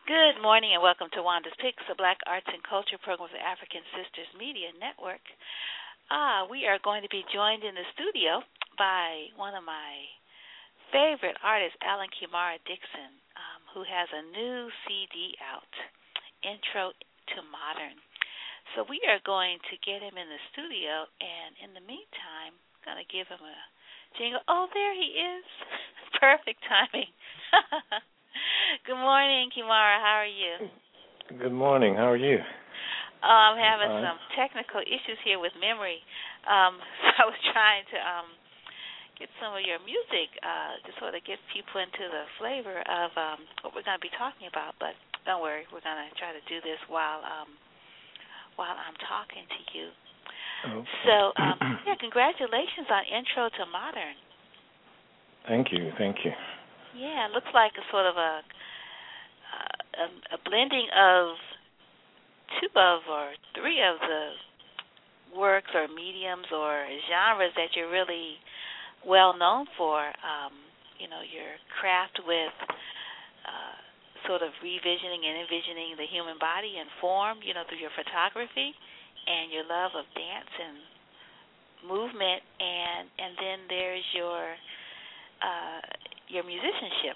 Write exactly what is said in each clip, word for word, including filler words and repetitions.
Good morning and welcome to Wanda's Picks, a Black Arts and Culture program for African Sisters Media Network. Ah, we are going to be joined in the studio by one of my favorite artists, Alan Kimara Dixon, um, who has a new C D out, Intro to Modern. So we are going to get him in the studio, and in the meantime, I'm going to give him a jingle. Oh, there he is. Perfect timing. Good morning, Kimara. How are you? Good morning. How are you? Oh, I'm having Fine. some technical issues here with memory. Um, so I was trying to um, get some of your music uh, to sort of get people into the flavor of um, what we're going to be talking about. But don't worry, we're going to try to do this while um, while I'm talking to you. Oh. So, um, yeah, congratulations on Intro to Modern. Thank you. Thank you. Yeah, it looks like a sort of a uh, a, a blending of two of or three of the works or mediums or genres that you're really well known for. Um, you know, your craft with uh, sort of revisioning and envisioning the human body and form, you know, through your photography, and your love of dance and movement, and and then there's your uh, your musicianship.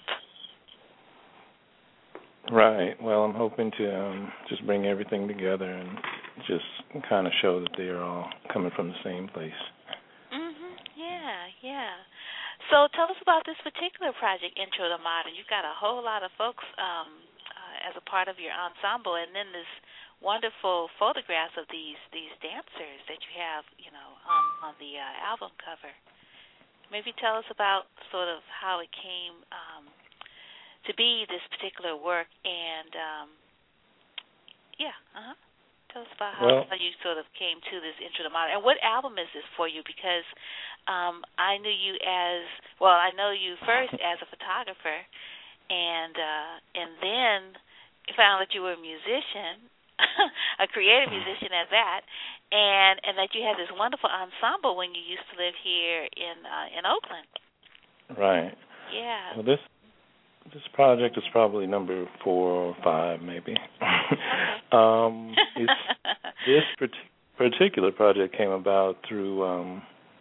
Right. Well, I'm hoping to um, just bring everything together and just kind of show that they are all coming from the same place. Mhm. Yeah. Yeah. So tell us about this particular project, Intro to Modern. You've got a whole lot of folks um, uh, as a part of your ensemble, and then this wonderful photographs of these these dancers that you have, you know, on on the uh, album cover. Maybe tell us about sort of how it came um, to be this particular work, and um, yeah, uh huh. Tell us about how, Well, how you sort of came to this Intro to Modern, and what album is this for you? Because um, I knew you as well. I know you first as a photographer, and uh, and then found that you were a musician, a creative musician at that, and and that you had this wonderful ensemble when you used to live here in uh, in Oakland. right. Yeah. Well, this this project is probably number four or five, maybe. Okay. um, it's this part- particular project came about through. Um,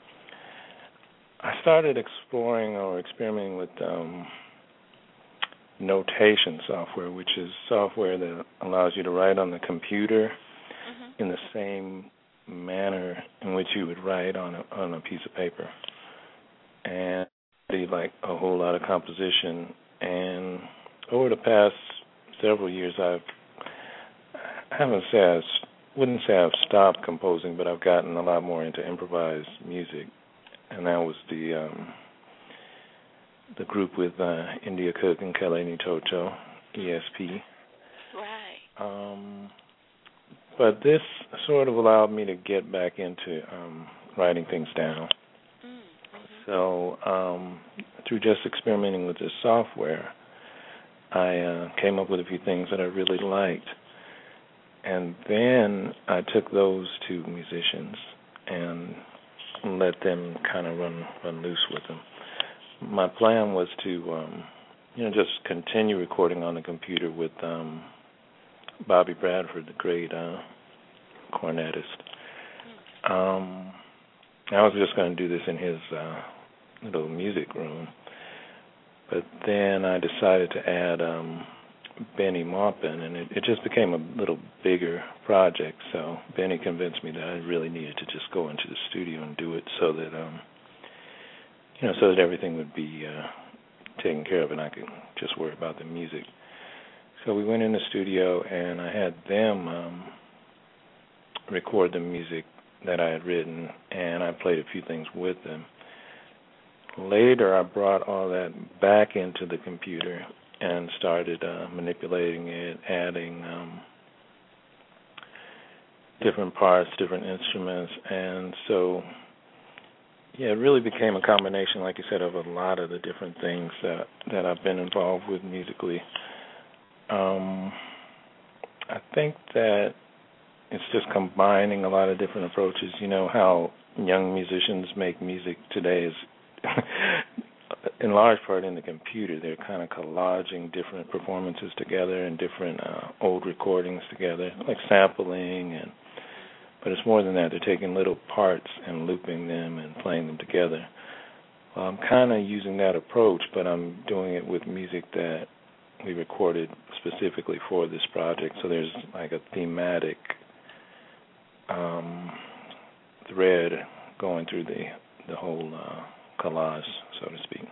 I started exploring or experimenting with um, notation software, which is software that allows you to write on the computer Mhm. in the same manner in which you would write on a, on a piece of paper. And I did like a whole lot of composition. And over the past several years, I've I haven't say I wouldn't say I've stopped composing, but I've gotten a lot more into improvised music, and that was the um, the group with uh, India Cook and Keleni Toto, E S P. Right. Um, but this sort of allowed me to get back into um, writing things down. Mm-hmm. So um, through just experimenting with this software, I uh, came up with a few things that I really liked. And then I took those to musicians and let them kind of run run loose with them. My plan was to, um, you know, just continue recording on the computer with um, Bobby Bradford, the great uh, cornetist. Um, I was just going to do this in his uh, little music room, but then I decided to add um, Benny Maupin, and it, it just became a little bigger project. So Benny convinced me that I really needed to just go into the studio and do it, so that um, you know, so that everything would be uh, taken care of, and I could just worry about the music. So we went in the studio, and I had them um, record the music that I had written, and I played a few things with them. Later, I brought all that back into the computer and started uh, manipulating it, adding um, different parts, different instruments, and so, yeah, it really became a combination, like you said, of a lot of the different things that, that I've been involved with musically. Um, I think that it's just combining a lot of different approaches. You know how young musicians make music today is in large part in the computer. They're kind of collaging different performances together and different uh, old recordings together, like sampling. And but it's more than that. They're taking little parts and looping them and playing them together. Well, I'm kind of using that approach, but I'm doing it with music that we recorded specifically for this project. So there's like a thematic um, thread going through the the whole uh, collage, so to speak.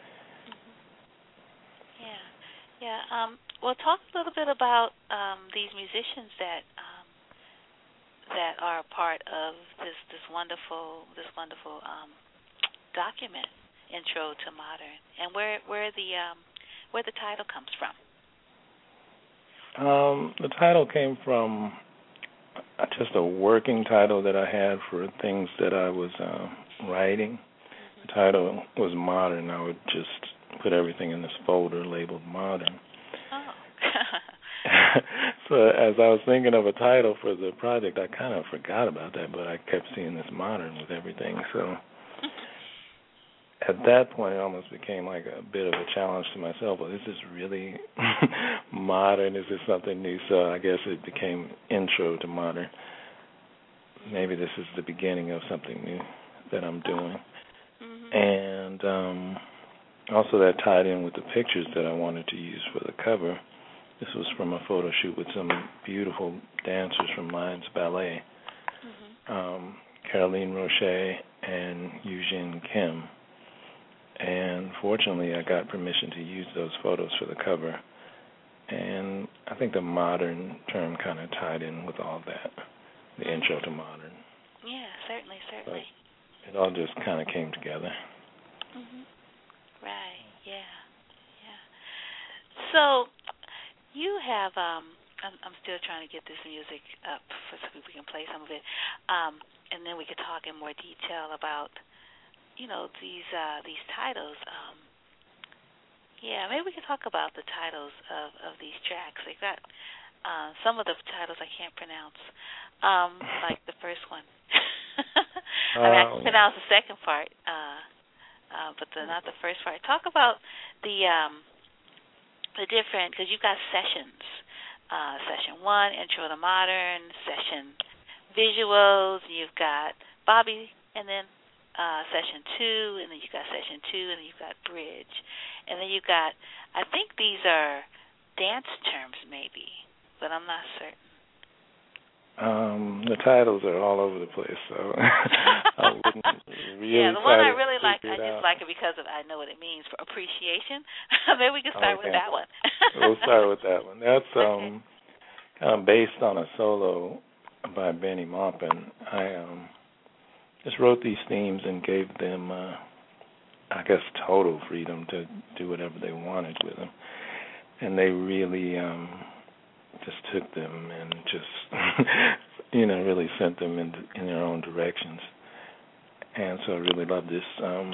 Yeah, yeah. Um, well, talk a little bit about um, these musicians that um, that are a part of this this wonderful this wonderful um, document, Intro to Modern, and where where the um, where the title comes from. Um, the title came from just a working title that I had for things that I was uh, writing. Mm-hmm. The title was Modern. I would just put everything in this folder labeled Modern. Oh. So as I was thinking of a title for the project, I kind of forgot about that, but I kept seeing this Modern with everything. So at that point, it almost became like a bit of a challenge to myself. Well, this is really modern. Is this something new? So I guess it became Intro to Modern. Maybe this is the beginning of something new that I'm doing. Mm-hmm. And um, also that tied in with the pictures that I wanted to use for the cover. This was from a photo shoot with some beautiful dancers from Lions Ballet, mm-hmm. um, Caroline Roche and Eugene Kim. And fortunately, I got permission to use those photos for the cover. And I think the modern term kind of tied in with all that, the mm-hmm. Intro to Modern. Yeah, certainly, certainly. But it all just kind of came together. Mm-hmm. Right, yeah, yeah. So you have, um, I'm, I'm still trying to get this music up for so we can play some of it, um, and then we could talk in more detail about you know, these uh, these titles. Um, yeah, maybe we can talk about the titles of, of these tracks. They got uh, some of the titles I can't pronounce, um, like the first one. I mean, I can pronounce the second part, uh, uh, but the, not the first part. Talk about the um, the different, because you've got sessions. Uh, session one, Intro to Modern. Session visuals. You've got Bobby, and then Uh, session two, and then you've got session two, and then you've got bridge. And then you've got, I think these are dance terms maybe, but I'm not certain. Um, the titles are all over the place, so I wouldn't really Yeah, the one I really like, I just out. like it because of I know what it means for appreciation. Maybe we can start okay. with that one. We'll start with that one. That's okay. um, kind of based on a solo by Benny Maupin. I um. just wrote these themes and gave them, uh, I guess, total freedom to do whatever they wanted with them. And they really um, just took them and just, you know, really sent them in, in their own directions. And so I really love this um,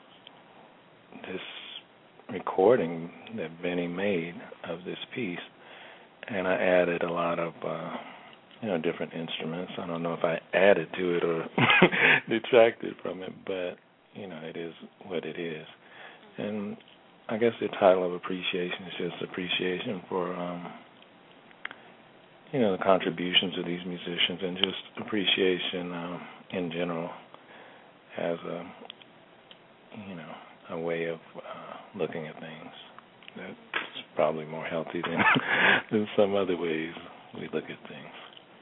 this recording that Benny made of this piece. And I added a lot of Uh, you know, different instruments. I don't know if I added to it or detracted from it, but, you know, it is what it is. And I guess the title of appreciation is just appreciation for, um, you know, the contributions of these musicians and just appreciation um, in general as a, you know, a way of uh, looking at things that's probably more healthy than, than some other ways we look at things.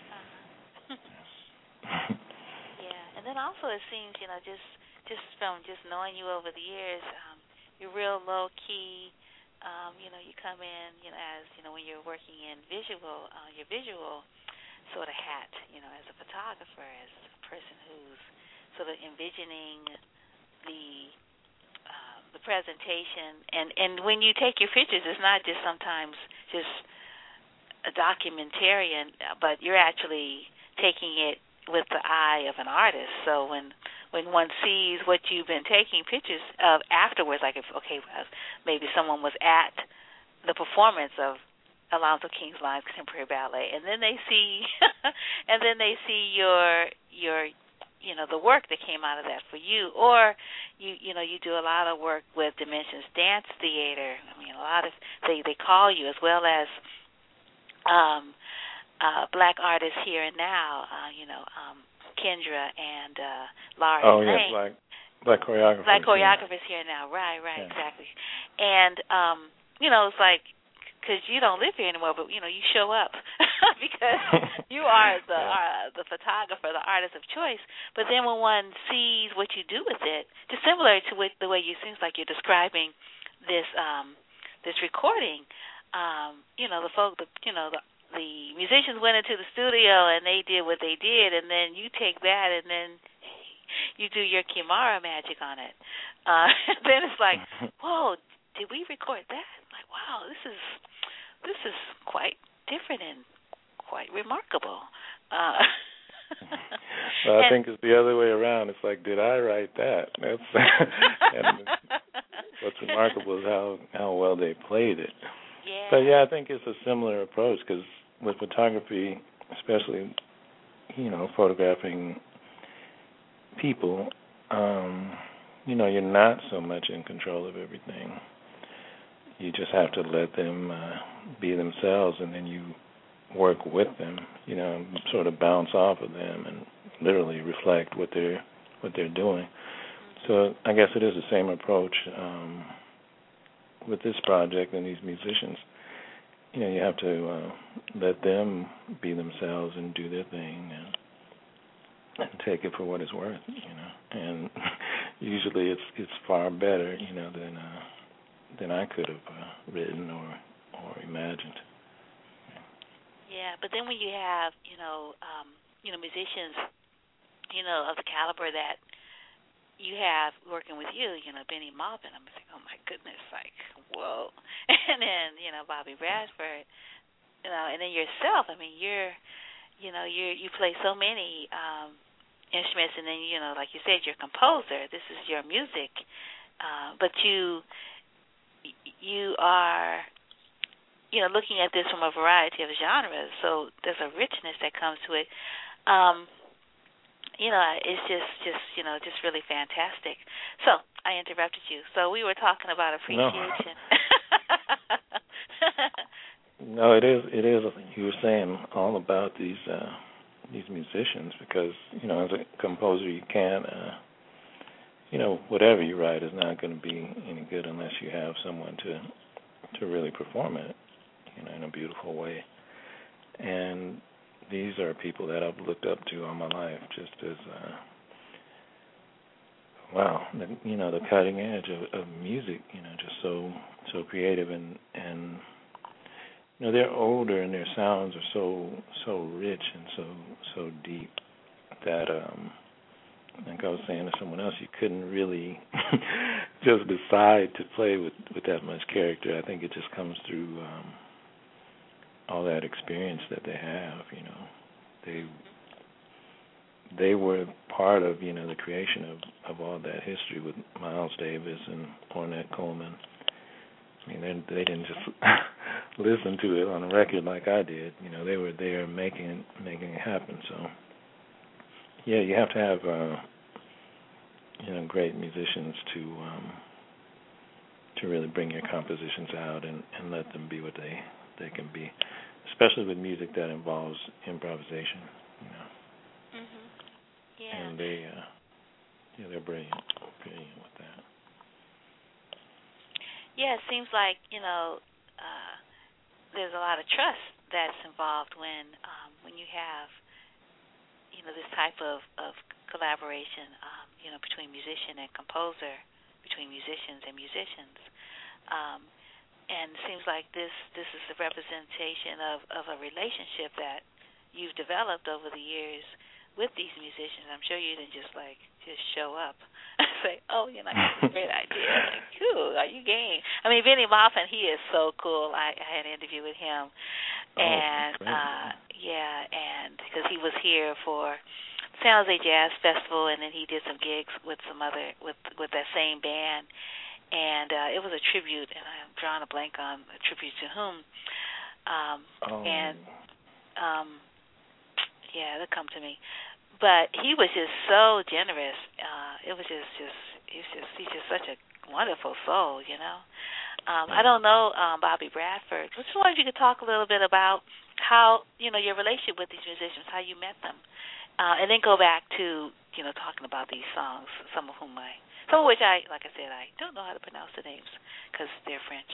Yeah, and then also it seems, you know, just just from just knowing you over the years, um, you're real low key. Um, you know, you come in, you know, as you know when you're working in visual, uh, your visual sort of hat, you know, as a photographer, as a person who's sort of envisioning the uh, the presentation, and and when you take your pictures, it's not just sometimes just a documentarian, but you're actually taking it with the eye of an artist. So when when one sees what you've been taking pictures of afterwards, like if okay, maybe someone was at the performance of Alonzo King's Lions Contemporary Ballet, and then they see, and then they see your your you know, the work that came out of that for you, or you you know you do a lot of work with Dimensions Dance Theater. I mean, a lot of they they call you, as well as um, uh, black artists here and now. Uh, you know, um, Kendra and uh, Laurie Oh Lang. yeah, black black choreographers. Black choreographers here now. Right, right, yeah. exactly. And um, you know, it's like, because you don't live here anymore, but you know you show up because you are the yeah. uh, the photographer, the artist of choice. But then when one sees what you do with it, just similar to what, the way you seems like you're describing this um, this recording, um, you know the folk, the, you know the the musicians went into the studio and they did what they did, and then you take that and then you do your Kimara magic on it. Uh, then it's like, whoa, did we record that? Like, wow, this is this is quite different and quite remarkable. Uh, well, I think it's the other way around. It's like, did I write that? That's and what's remarkable is how, how well they played it. Yeah. But yeah, I think it's a similar approach, because with photography, especially, you know, photographing people, um, you know, you're not so much in control of everything. You just have to let them uh, be themselves, and then you work with them, you know, sort of bounce off of them and literally reflect what they're what they're doing. So I guess it is the same approach um, with this project and these musicians. You know, you have to uh, let them be themselves and do their thing, and, and take it for what it's worth. You know, and usually it's it's far better, you know, than uh, than I could have uh, written or or imagined. Yeah, but then when you have, you know, um, you know, musicians, you know, of the caliber that you have working with you, you know, Benny Maupin, I'm thinking, oh my goodness, like, whoa. And then, you know, Bobby Bradford, you know, and then yourself. I mean, you're, you know, you you play so many um, instruments, and then, you know, like you said, you're a composer. This is your music, uh, but you you are, you know, looking at this from a variety of genres, so there's a richness that comes to it. Um, you know, it's just, just, you know, just really fantastic. So I interrupted you. So we were talking about appreciation. No, no it is. It is. You were saying all about these uh, these musicians, because you know, as a composer, you can't. Uh, you know, whatever you write is not going to be any good unless you have someone to to really perform it, you know, in a beautiful way. And these are people that I've looked up to all my life, just as, uh, wow, the, you know, the cutting edge of, of music, you know, just so so creative, and, and, you know, they're older and their sounds are so so rich and so so deep that, um, like I was saying to someone else, you couldn't really just decide to play with, with that much character. I think it just comes through um, all that experience that they have. You know, they they were part of, you know, the creation of, of all that history with Miles Davis and Ornette Coleman. I mean, they, they didn't just listen to it on a record like I did. You know, they were there making it, making it happen. So. Yeah, you have to have, uh, you know, great musicians to um, to really bring your compositions out and, and let them be what they, they can be, especially with music that involves improvisation. You know. Mhm. Yeah. And they, uh, yeah, they're brilliant, brilliant with that. Yeah, it seems like, you know, uh, there's a lot of trust that's involved when um, when you have, you know, this type of, of collaboration, um, you know, between musician and composer, between musicians and musicians. Um, and it seems like this, this is a representation of, of a relationship that you've developed over the years with these musicians. I'm sure you didn't just, like, just show up and say, oh, you know, that's a great idea. Like, cool, are you game? I mean, Benny Maupin, he is so cool. I, I had an interview with him. And, oh, uh, yeah, and because he was here for San Jose Jazz Festival, and then he did some gigs with some other, with, with that same band. And uh, it was a tribute, and I'm drawing a blank on a tribute to whom. Um, oh. And, um, yeah, it'll come to me. but he was just so generous. Uh, it was just, just, he's just, he's just such a wonderful soul, you know. Um, I don't know, um, Bobby Bradford. I just wondered if you could talk a little bit about how, you know, your relationship with these musicians, how you met them, uh, and then go back to, you know, talking about these songs, some of whom I, some of which I, like I said, I don't know how to pronounce the names because they're French.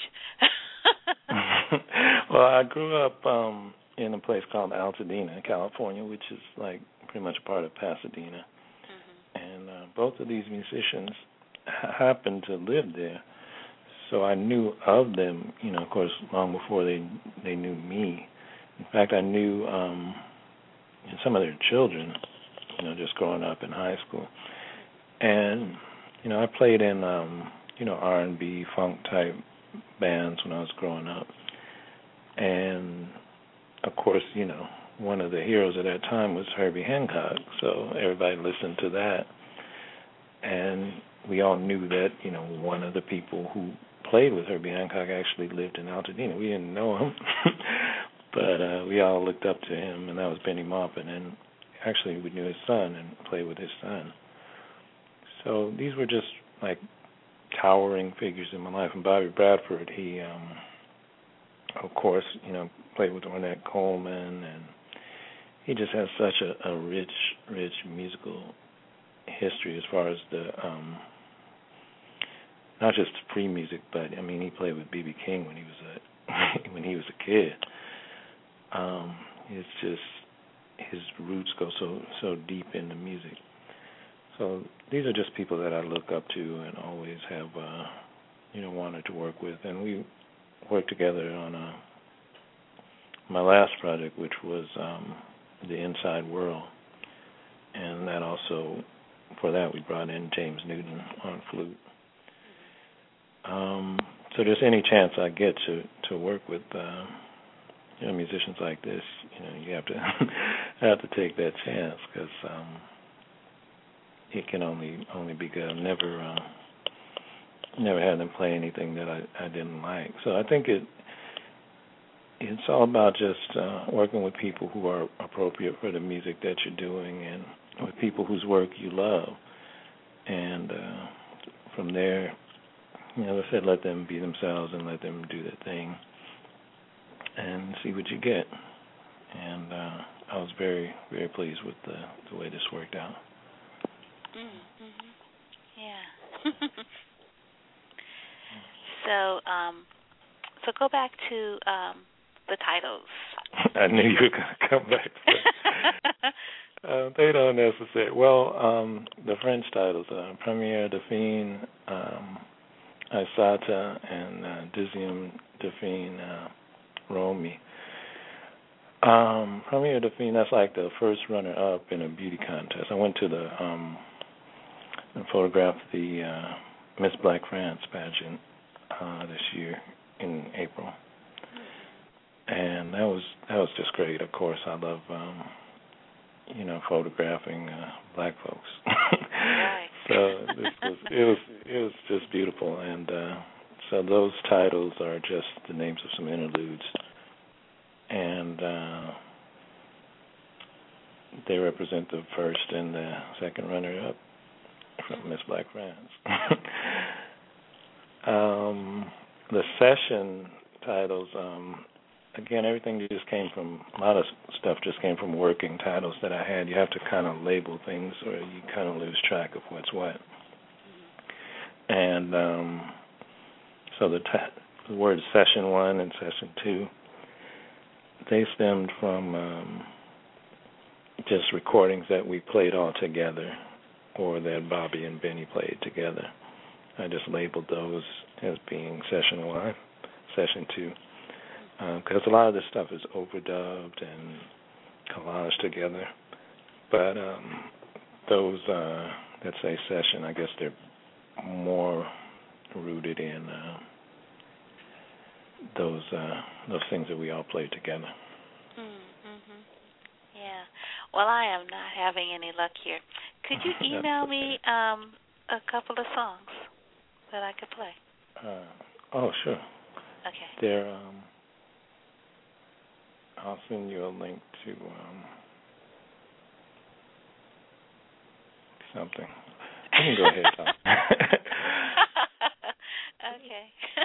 Well, I grew up um, in a place called Altadena, California, which is like pretty much a part of Pasadena. Mm-hmm. And uh, both of these musicians ha- happened to live there. So I knew of them, you know, of course, long before they they knew me. In fact, I knew um, some of their children, you know, just growing up in high school. And, you know, I played in, um, you know, R and B, funk type bands when I was growing up. And, of course, you know, one of the heroes at that time was Herbie Hancock, so everybody listened to that. And we all knew that, you know, one of the people who played with Herbie Hancock actually lived in Altadena. We didn't know him, but uh, we all looked up to him, and that was Benny Maupin. And actually, we knew his son and played with his son. So these were just, like, towering figures in my life. And Bobby Bradford, he, um, of course, you know, played with Ornette Coleman, and he just has such a, a rich, rich musical history as far as the, um, not just free music, but I mean, he played with B B King when he was a when he was a kid. Um, it's just his roots go so so deep into music. So these are just people that I look up to and always have, uh, you know, wanted to work with. And we worked together on a, my last project, which was um, The Inside World. And that also, for that, we brought in James Newton on flute. Um, so there's any chance I get to, to work with uh, you know, musicians like this, you know, you have to have to take that chance because um, it can only only be good. I've never uh, never had them play anything that I, I didn't like. So I think it it's all about just uh, working with people who are appropriate for the music that you're doing and with people whose work you love. And uh, from there, you know, as I said, let them be themselves and let them do their thing and see what you get. And uh, I was very, very pleased with the, the way this worked out. Mm-hmm. Yeah. so, um, so go back to um, the titles. I knew you were going to come back to that. uh, they don't necessarily. Well, um, the French titles, uh, Première Dauphine, um, Aissata, and uh, Deuxième Dauphine, uh, Romy. Um, Première Dauphine, that's like the first runner-up in a beauty contest. I went to the um, and photographed the uh, Miss Black France pageant uh, this year in April, and that was that was just great. Of course, I love um, you know photographing uh, black folks. Right. So this was it was it was just beautiful, and uh, so those titles are just the names of some interludes, and uh, they represent the first and the second runner-up from Miss Black France. um, the session titles, um, again, everything just came from, a lot of stuff just came from working titles that I had. You have to kind of label things or you kind of lose track of what's what. And um, so the, t- the words session one and session two, they stemmed from um, just recordings that we played all together or that Bobby and Benny played together. I just labeled those as being session one, session two, because um, a lot of this stuff is overdubbed and collaged together. But um, those uh, that say session, I guess they're more rooted in uh, those uh, those things that we all played together. Mm-hmm. Yeah. Well, I am not having any luck here. Could you email okay. me um, a couple of songs that I could play? Uh, oh, sure. Okay. They're, um, I'll send you a link to, um, something. You can go ahead, Tom. Okay.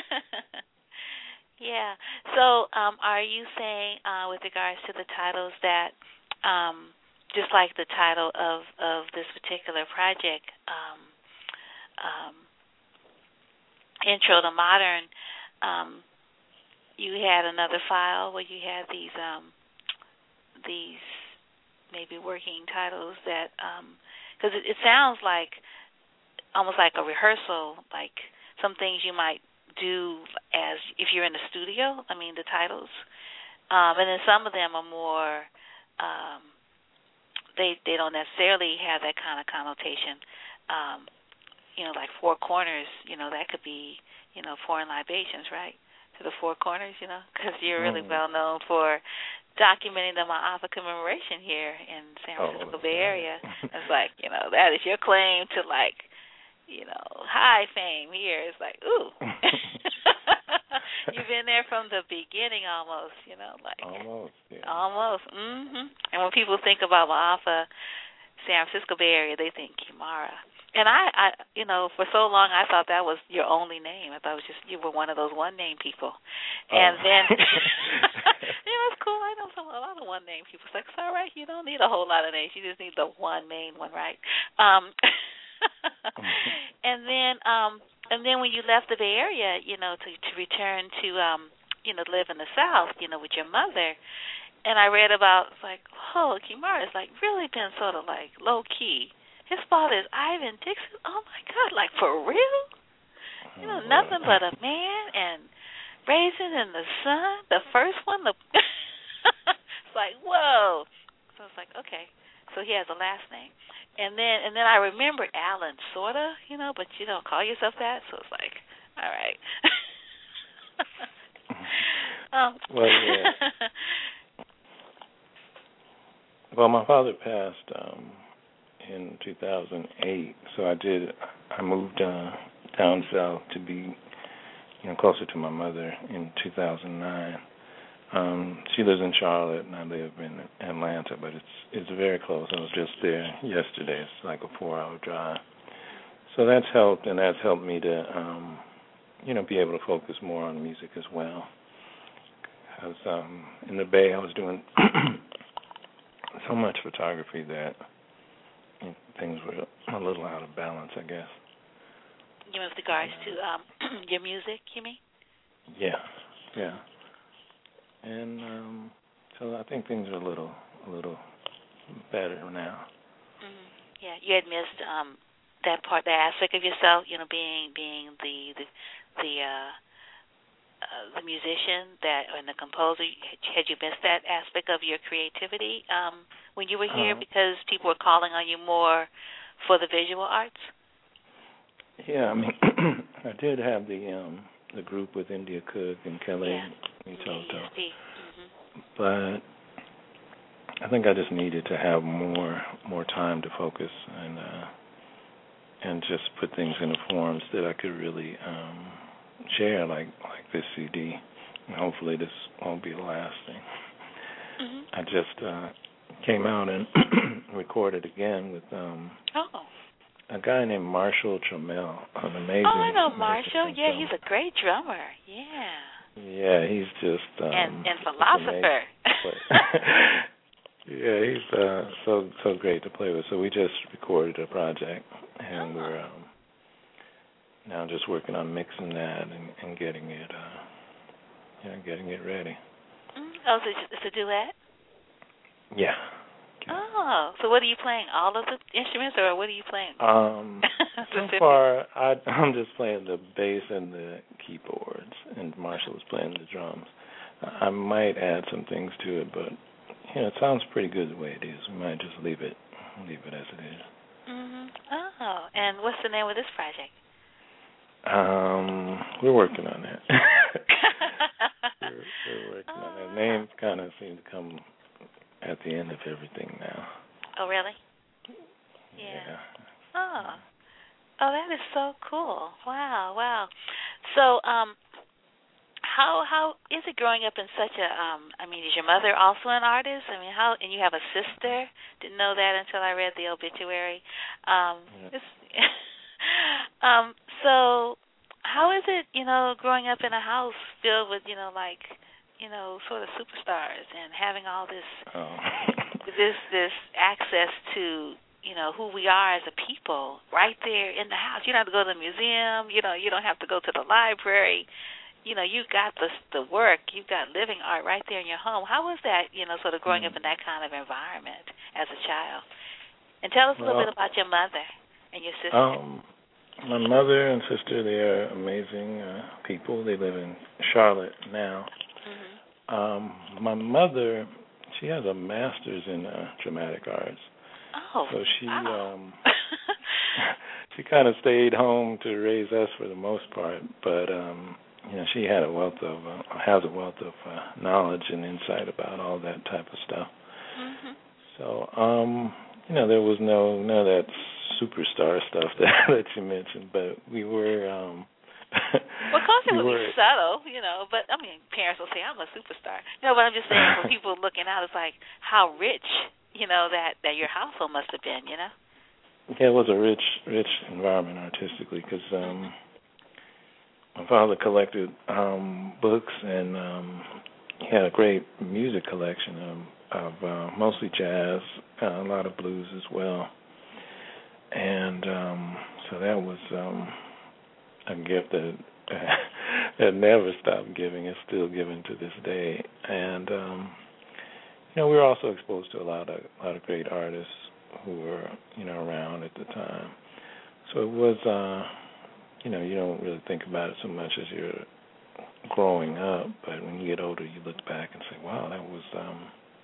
Yeah. So, um, are you saying, uh, with regards to the titles, that um, just like the title of, of this particular project, um, um, Intro to Modern, um, you had another file where you had these um, these maybe working titles that, because um, it, it sounds like almost like a rehearsal, like some things you might do as if you're in the studio. I mean, the titles, um, and then some of them are more. Um, they they don't necessarily have that kind of connotation. Um, you know, like Four Corners. You know, that could be, you know, foreign libations, right? To the Four Corners, you know, because you're really mm. well known for documenting the Ma'afa commemoration here in San Francisco Oh, Bay right. Area. It's like, you know, that is your claim to, like, you know, high fame here. It's like, ooh. You've been there from the beginning almost, you know, like. Almost, yeah. Almost. Mhm. And when people think about Ma'afa, San Francisco Bay Area, they think Kimara. And I, I, you know, for so long I thought that was your only name. I thought it was just you were one of those one name people. And oh. then, yeah, that's cool. I know some a lot of one name people. It's like, it's all right. You don't need a whole lot of names. You just need the one main one, right? Um, and then, um, and then when you left the Bay Area, you know, to to return to, um, you know, live in the South, you know, with your mother. And I read about, it's like, oh, Kimara has, like, really been sort of, like, low-key. His father is Ivan Dixon. Oh, my God, like, for real? You know, nothing but a man and Raisin in the Sun, the first one. The It's like, whoa. So it's like, okay. So he has a last name. And then and then I remembered Allen, sort of, you know, but you don't call yourself that. So it's like, all right. um, well, yeah. Well, my father passed um, in two thousand eight, so I did. I moved uh, down south to be, you know, closer to my mother in two thousand nine. Um, she lives in Charlotte, and I live in Atlanta, but it's it's very close. I was just there yesterday. It's like a four-hour drive. So that's helped, and that's helped me to, um, you know, be able to focus more on music as well. Because um, in the Bay, I was doing so much photography that, you know, things were a little out of balance, I guess. You know, with regards to um, your music, you mean? Yeah, yeah. And um, so I think things are a little, a little better now. Mm-hmm. Yeah, you had missed um, that part, that aspect of yourself. You know, being being the the the, uh, uh, the musician that and the composer. Had you missed that aspect of your creativity um, when you were here, Uh, because people were calling on you more for the visual arts? Yeah, I mean, I did have the um, the group with India Cook and Kelly Yeah. Mitoto, Mm-hmm. but I think I just needed to have more more time to focus and uh, and just put things in forms that I could really um, share, like like this C D. And hopefully, this won't be the last thing. Mm-hmm. I just uh, came out and recorded again with um, Oh. a guy named Marshall Trammell, an amazing. Oh, I know amazing Marshall. Yeah, drummer. he's a great drummer. Yeah. Yeah, he's just um, and and philosopher. Yeah, he's uh, so so great to play with. So we just recorded a project, and oh. we're um, now just working on mixing that and, and getting it, uh, you know, getting it ready. Mm. Oh, so it's a duet? Yeah. Oh, so what are you playing? All of the instruments, or what are you playing? Um, so far, I, I'm just playing the bass and the keyboards, and Marshall's playing the drums. I might add some things to it, but you know, it sounds pretty good the way it is. We might just leave it, leave it as it is. Mhm. Oh, and what's the name of this project? Um, we're working on that. we're, we're working oh. on that. Names kind of seem to come at the end of everything now. Oh, really? Yeah. yeah. Oh. Oh, that is so cool. Wow, wow. So, um, how how is it growing up in such a um I mean, is your mother also an artist? I mean, how and you have a sister? Didn't know that until I read the obituary. Um Yeah. it's, um so how is it, you know, growing up in a house filled with, you know, like, you know, sort of superstars and having all this Oh. this this access to, you know, who we are as a people right there in the house. You don't have to go to the museum, you know, you don't have to go to the library. You know, you've got the the work, you've got living art right there in your home. How was that, you know, sort of growing Mm. up in that kind of environment as a child? And tell us a little Well, bit about your mother and your sister. um, my mother and sister, they are amazing uh, people. They live in Charlotte now. Mhm. Um, my mother, she has a master's in uh, dramatic arts. Oh, So she wow. um she kind of stayed home to raise us for the most part, but um you know, she had a wealth of uh, has a wealth of uh, knowledge and insight about all that type of stuff. Mhm. So, um, you know, there was no none of that superstar stuff that that you mentioned, but we were um Well, culture we would be were subtle, you know, but I mean, parents will say I'm a superstar. You know, but I'm just saying for people looking out, it's like how rich, you know, that that your household must have been, you know. yeah, it was a rich rich environment artistically because Mhm. um my father collected um, books, and um, he had a great music collection of, of uh, mostly jazz, uh, a lot of blues as well. And um, so that was um, a gift that that never stopped giving. It's still given to this day. And um, you know, we were also exposed to a lot of a lot of great artists who were, you know, around at the time. So it was. Uh, You know, you don't really think about it so much as you're growing up, but when you get older, you look back and say, "Wow, that was, um,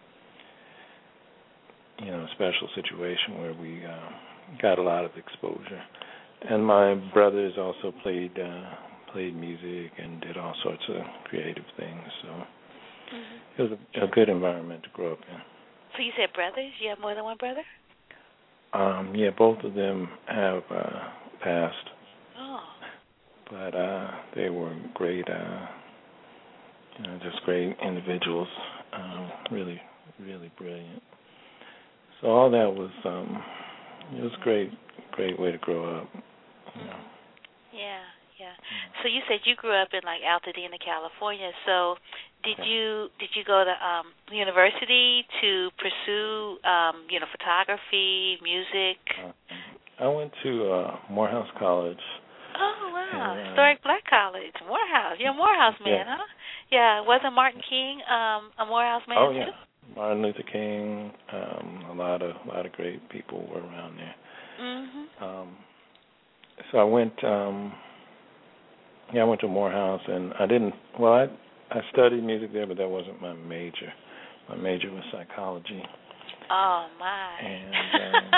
you know, a special situation where we uh, got a lot of exposure." And my brothers also played uh, played music and did all sorts of creative things. So Mhm. it was a, a good environment to grow up in. So you said brothers? You have more than one brother? Um, yeah, both of them have uh, passed, Oh. but uh, they were great. Uh, You know, just great individuals, um, really, really brilliant. So all that was, um, it was a great, great way to grow up. You know. Mhm. Yeah, yeah. So you said you grew up in like Altadena, California. So did Yeah. you did you go to um university to pursue um, you know, photography, music? Uh, I went to uh, Morehouse College, Oh wow, and uh, historic Black College, Morehouse. You're a Morehouse yeah. man, huh? Yeah. Wasn't Martin King um a Morehouse man Oh too? yeah, Martin Luther King. Um, a lot of, a lot of great people were around there. Mhm. Um, so I went. Um, yeah, I went to Morehouse, and I didn't. Well, I I studied music there, but that wasn't my major. My major was psychology. Oh my. And um,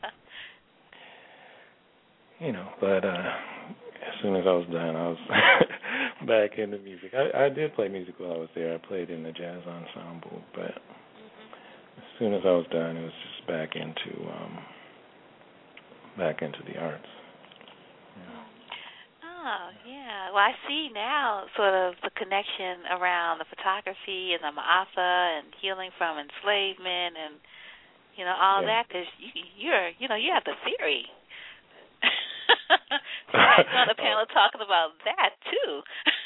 you know, but uh, as soon as I was done, I was back into music. I, I did play music while I was there. I played in the jazz ensemble, but Mhm. as soon as I was done, it was just back into um, back into the arts. Yeah. Oh, yeah. Well, I see now sort of the connection around the photography and the ma'afa and healing from enslavement and, you know, all Yeah. that because you, you're, you know, you have the theory. So you might be on the panel talking about that, too.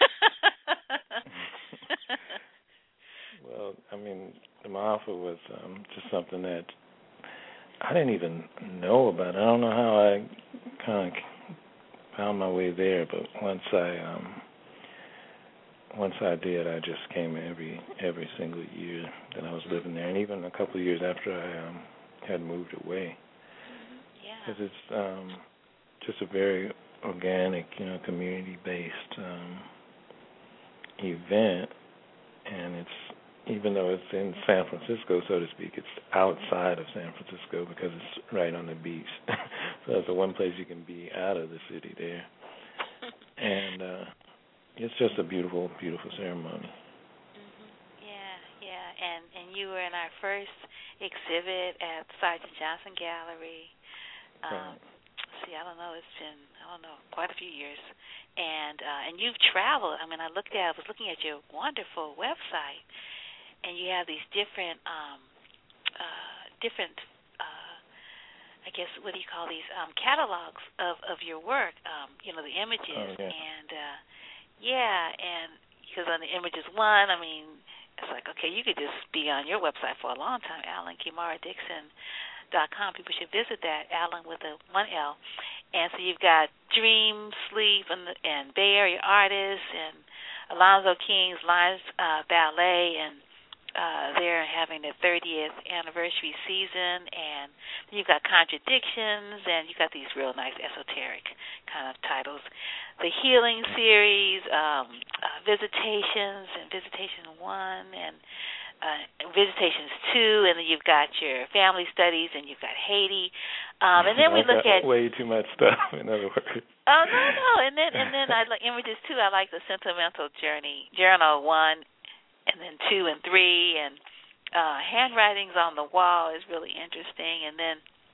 Well, I mean, the ma'afa was um, just something that I didn't even know about. I don't know how I kind of found my way there, but once I um, once I did, I just came every every single year that I was living there, and even a couple of years after I um, had moved away, Yeah. because it's um, just a very organic, you know, community-based um, event, and it's even though it's in San Francisco, so to speak, it's outside of San Francisco because it's right on the beach. So it's the one place you can be out of the city there, and uh, it's just a beautiful, beautiful ceremony. Mhm. Yeah, yeah. And and you were in our first exhibit at Sergeant Johnson Gallery. Um, Right. see, I don't know. It's been I don't know quite a few years. and uh, and you've traveled. I mean, I looked at, I was looking at your wonderful website, and you have these different, um, uh, different, uh, I guess, what do you call these um, catalogs of, of your work? Um, you know, the images, oh, yeah. and uh, yeah, and because on the images one, I mean, it's like, okay, you could just be on your website for a long time, Alan Kimara Dixon dot com. People should visit that, Alan with a one L. And so you've got Dream, Sleep, and, and Bay Area artists, and Alonzo King's Lines uh, Ballet, and uh, they're having their thirtieth anniversary season. And then you've got Contradictions, and you've got these real nice esoteric kind of titles. The Healing Series, um, uh, Visitations, and Visitation One, and Uh, Visitations two, and then you've got your family studies, and you've got Haiti, um, and then we look at way too much stuff. In other words. Oh no, no, and then and then I like images too. I like the Sentimental Journey Journal one, and then two and three, and uh, handwritings on the wall is really interesting, and then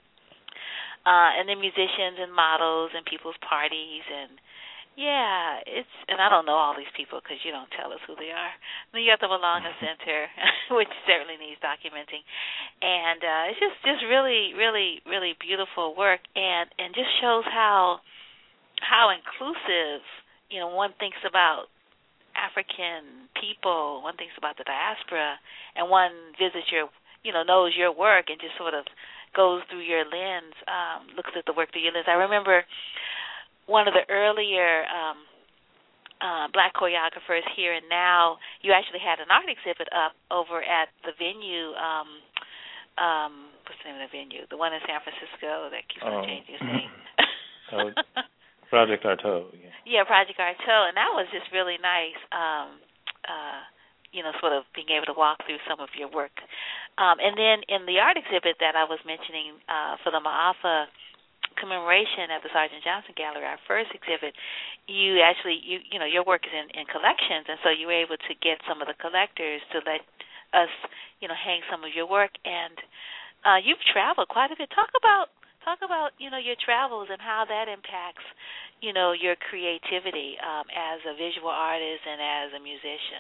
uh, and then musicians and models and people's parties and. Yeah, it's, and I don't know all these people because you don't tell us who they are. Then you got the Malanga Center, which certainly needs documenting, and uh, it's just, just really, really, really beautiful work, and, and just shows how how inclusive. You know, one thinks about African people, one thinks about the diaspora, and one visits your, you know, knows your work and just sort of goes through your lens, um, looks at the work through your lens. I remember. One of the earlier um, uh, black choreographers here and now, you actually had an art exhibit up over at the venue. Um, um, what's the name of the venue? The one in San Francisco that keeps on oh. changing its name. oh, Project Artaud. Yeah. yeah, Project Artaud, and that was just really nice. Um, uh, you know, sort of being able to walk through some of your work, um, and then in the art exhibit that I was mentioning uh, for the Ma'afa commemoration at the Sergeant Johnson Gallery, our first exhibit, you actually, you you know, your work is in, in collections, and so you were able to get some of the collectors to let us, you know, hang some of your work. And uh, you've traveled quite a bit. Talk about talk about you know your travels and how that impacts, you know, your creativity um, as a visual artist and as a musician.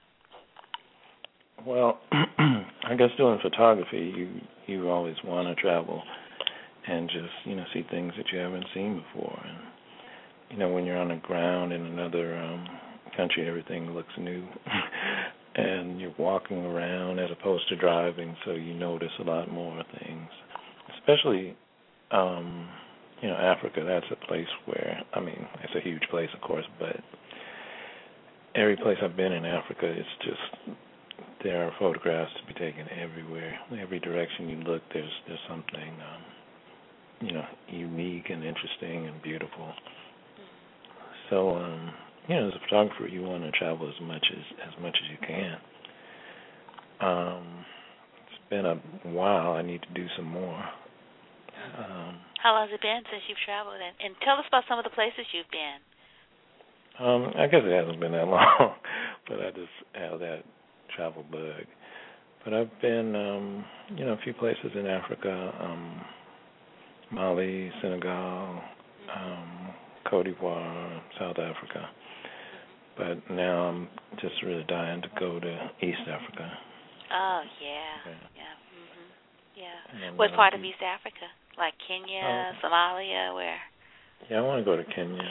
Well, I guess doing photography, you you always want to travel. And just, you know, see things that you haven't seen before. And, you know, when you're on the ground in another um, country, everything looks new. And you're walking around as opposed to driving, so you notice a lot more things. Especially, um, you know, Africa, that's a place where, I mean, it's a huge place, of course, but every place I've been in Africa, it's just, there are photographs to be taken everywhere. Every direction you look, there's, there's something... Um, you know, unique and interesting and beautiful. So, um, you know, as a photographer, you want to travel as much as as much as you can. Um, it's been a while. I need to do some more. Um, How long has it been since you've traveled? And, and tell us about some of the places you've been. Um, I guess it hasn't been that long, but I just have that travel bug. But I've been, um, you know, a few places in Africa. Um, Mali, Senegal, um, Cote d'Ivoire, South Africa. But now I'm just really dying to go to East Africa. Oh, yeah. Okay. Yeah. Mm-hmm. Yeah. And what part be, of East Africa? Like Kenya, uh, Somalia, where? Yeah, I want to go to Kenya.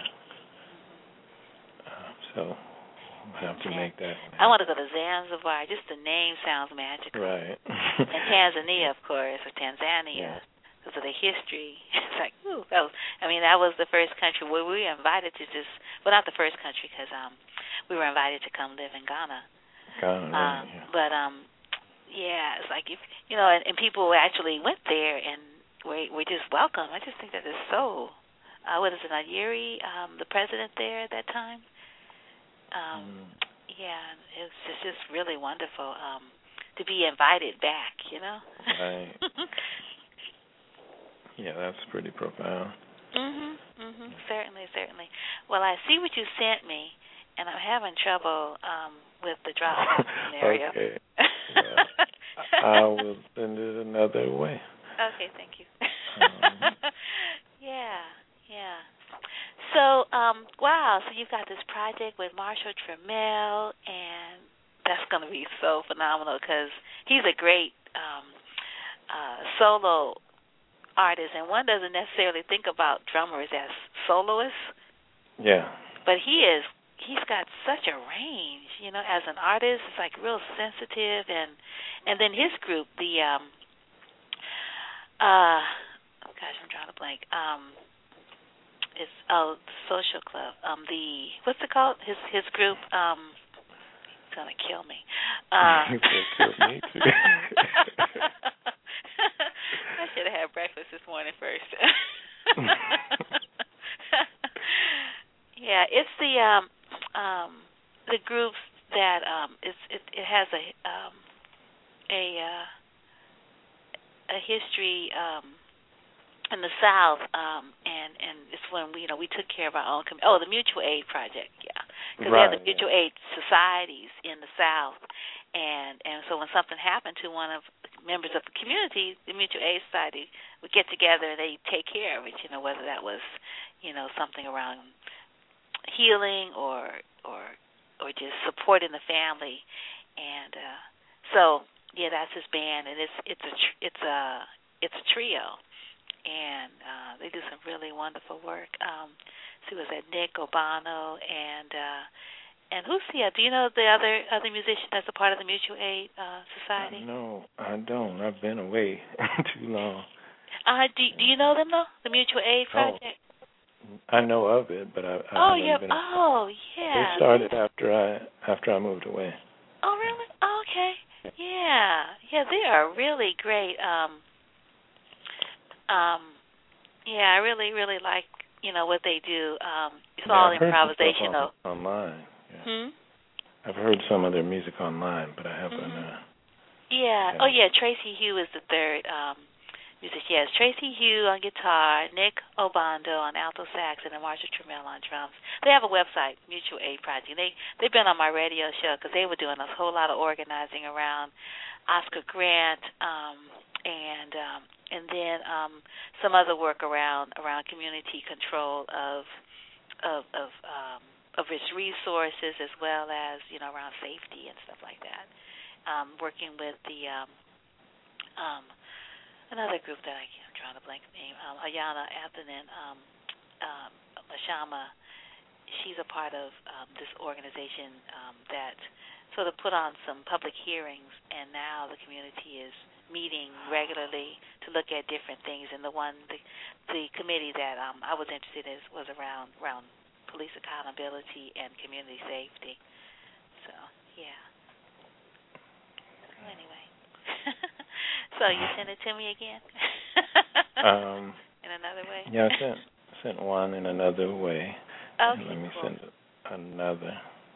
Uh, so I'll have to Zan- make that. I want to go to Zanzibar. Just the name sounds magical. Right. And Tanzania, of course, or Tanzania. Yeah. Because of the history. It's like, ooh, that was, I mean, that was the first country where we were invited to just, well, not the first country because um, we were invited to come live in Ghana. Ghana, right, um, yeah. But, um, yeah, it's like, if you know, and, and people actually went there and were, were just welcome. I just think that is so, uh, what is it, Nyeri, um, the president there at that time? Um, mm. Yeah, it's just, just really wonderful um, to be invited back, you know? Right. Yeah, that's pretty profound. Mhm, mhm. Certainly, certainly. Well, I see what you sent me, and I'm having trouble um, with the drop scenario. Okay. Well, I will send it another way. Okay, thank you. Um, yeah, yeah. So, um, wow, so you've got this project with Marshall Trammell, and that's going to be so phenomenal because he's a great um, uh, solo artist, and one doesn't necessarily think about drummers as soloists. Yeah. But he is, he's got such a range, you know, as an artist. It's like real sensitive, and and then his group, the, um, uh, oh gosh, I'm drawing a blank. Um, It's oh, the social club. Um, the what's it called? His his group. Um, it's gonna kill me. Uh, It's gonna kill me too. I should have had breakfast this morning first. Yeah, it's the um um the groups that um it's it it has a um a uh, a history um. in the South, um, and and it's when we, you know, we took care of our own. Com- oh, the Mutual Aid Project, yeah, because right, they have the Mutual yeah. Aid societies in the South, and and so when something happened to one of the members of the community, the Mutual Aid Society would get together and they take care of it. You know, whether that was, you know, something around healing or or or just supporting the family, and uh, so yeah, that's his band, and it's it's a tr- it's a it's a trio. And uh, they do some really wonderful work. Um, so it was at Nick Obano and uh, and who's the uh, do you know the other other musician that's a part of the Mutual Aid uh, Society? No, I don't. I've been away too long. Uh, do do you know them though? The Mutual Aid Project. Oh, I know of it, but I, I oh haven't yeah. been. Oh yeah. They started after I after I moved away. Oh really? Oh, okay. Yeah, yeah. They are really great. Um, Um, yeah, I really, really like, you know, what they do. Um, it's yeah, all I've heard improvisational. On, online. Yeah. Hmm? I've heard some of their music online, but I haven't. Mm-hmm. Uh, yeah. haven't. Oh, yeah, Tracy Hugh is the third um, musician. Yes, Tracy Hugh on guitar, Nick Obando on alto sax, and then Marshall Trammell on drums. They have a website, Mutual Aid Project. They, they've been on my radio show because they were doing a whole lot of organizing around Oscar Grant, um, and um, and then um, some other work around around community control of of of, um, of its resources, as well as, you know, around safety and stuff like that. Um, working with the um, um, another group that I can't, I'm drawing a blank name, um, Ayana Athanan um, um, Mashama. She's a part of um, this organization um, that sort of put on some public hearings, and now the community is meeting regularly to look at different things. And the one, the, the committee that um, I was interested in was around around police accountability and community safety. So yeah. So anyway, so you send it to me again? um, in another way? Yeah, I sent sent one in another way. Okay, and let me cool. send another.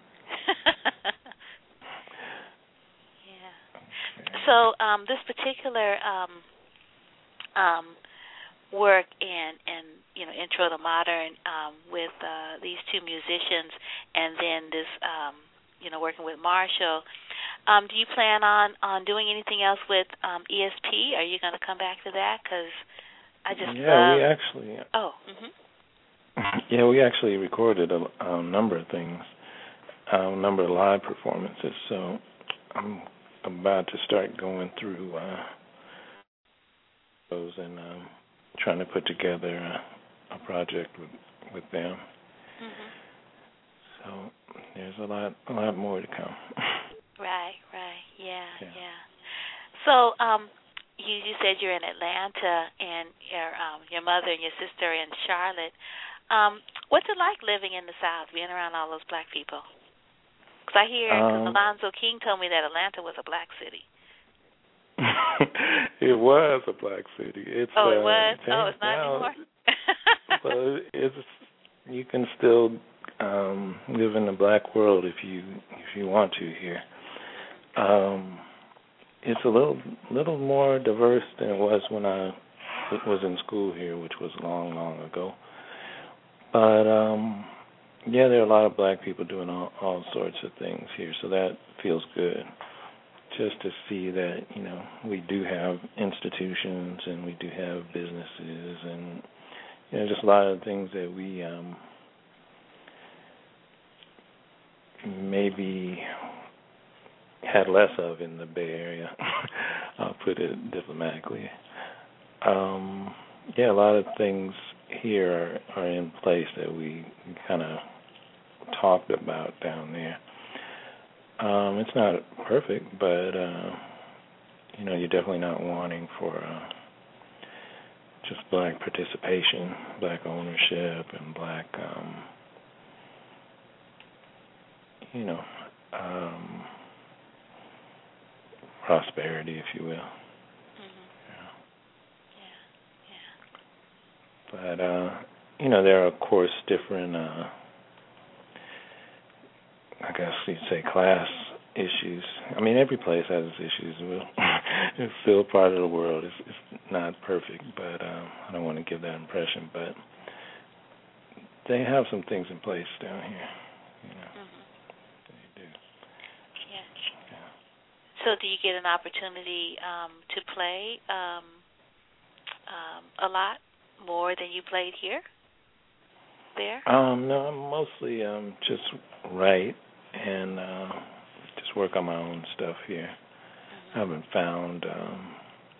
Yeah. So um, this particular um, um, work in, in you know Intro to Modern um, with uh, these two musicians, and then this um, you know working with Marshall. Um, do you plan on, on doing anything else with um, E S P? Are you going to come back to that? Because I just yeah, love... we actually. Oh. Mm-hmm. Yeah, we actually recorded a, a number of things, a number of live performances. So I'm about to start going through uh, those and um, trying to put together a, a project with with them. Mm-hmm. So there's a lot, a lot more to come. Right, right, yeah, yeah. yeah. So, um, you you said you're in Atlanta, and your um your mother and your sister are in Charlotte. Um, what's it like living in the South, being around all those black people? Because I hear, because Um, Alonzo King told me that Atlanta was a black city. It was a black city. It's oh, it uh, was. changed Oh, it's not now. anymore. Well, it's you can still um, live in the black world if you if you want to here. Um, it's a little little more diverse than it was when I was in school here, which was long, long ago. But um, yeah, there are a lot of black people doing all, all sorts of things here, so that feels good. Just to see that, you know, we do have institutions and we do have businesses and, you know, just a lot of things that we um, maybe had less of in the Bay Area. I'll put it diplomatically. Um, yeah, a lot of things here are, are in place that we kind of talked about down there. Um, it's not perfect, but uh, you know, you're definitely not wanting for uh, just black participation, black ownership, and black, um, you know, um, prosperity, if you will. Mm-hmm. Yeah. Yeah. Yeah. But uh, you know, there are of course different, uh, I guess you'd say, class issues. I mean, every place has its issues. It's still part of the world. It's, it's not perfect, but um, I don't want to give that impression. But they have some things in place down here. You know, mm-hmm. they do. Yeah. Yeah. So, do you get an opportunity um, to play um, um, a lot more than you played here? There? Um, no, I'm mostly um, just write and uh, just work on my own stuff here. Mm-hmm. I haven't found um,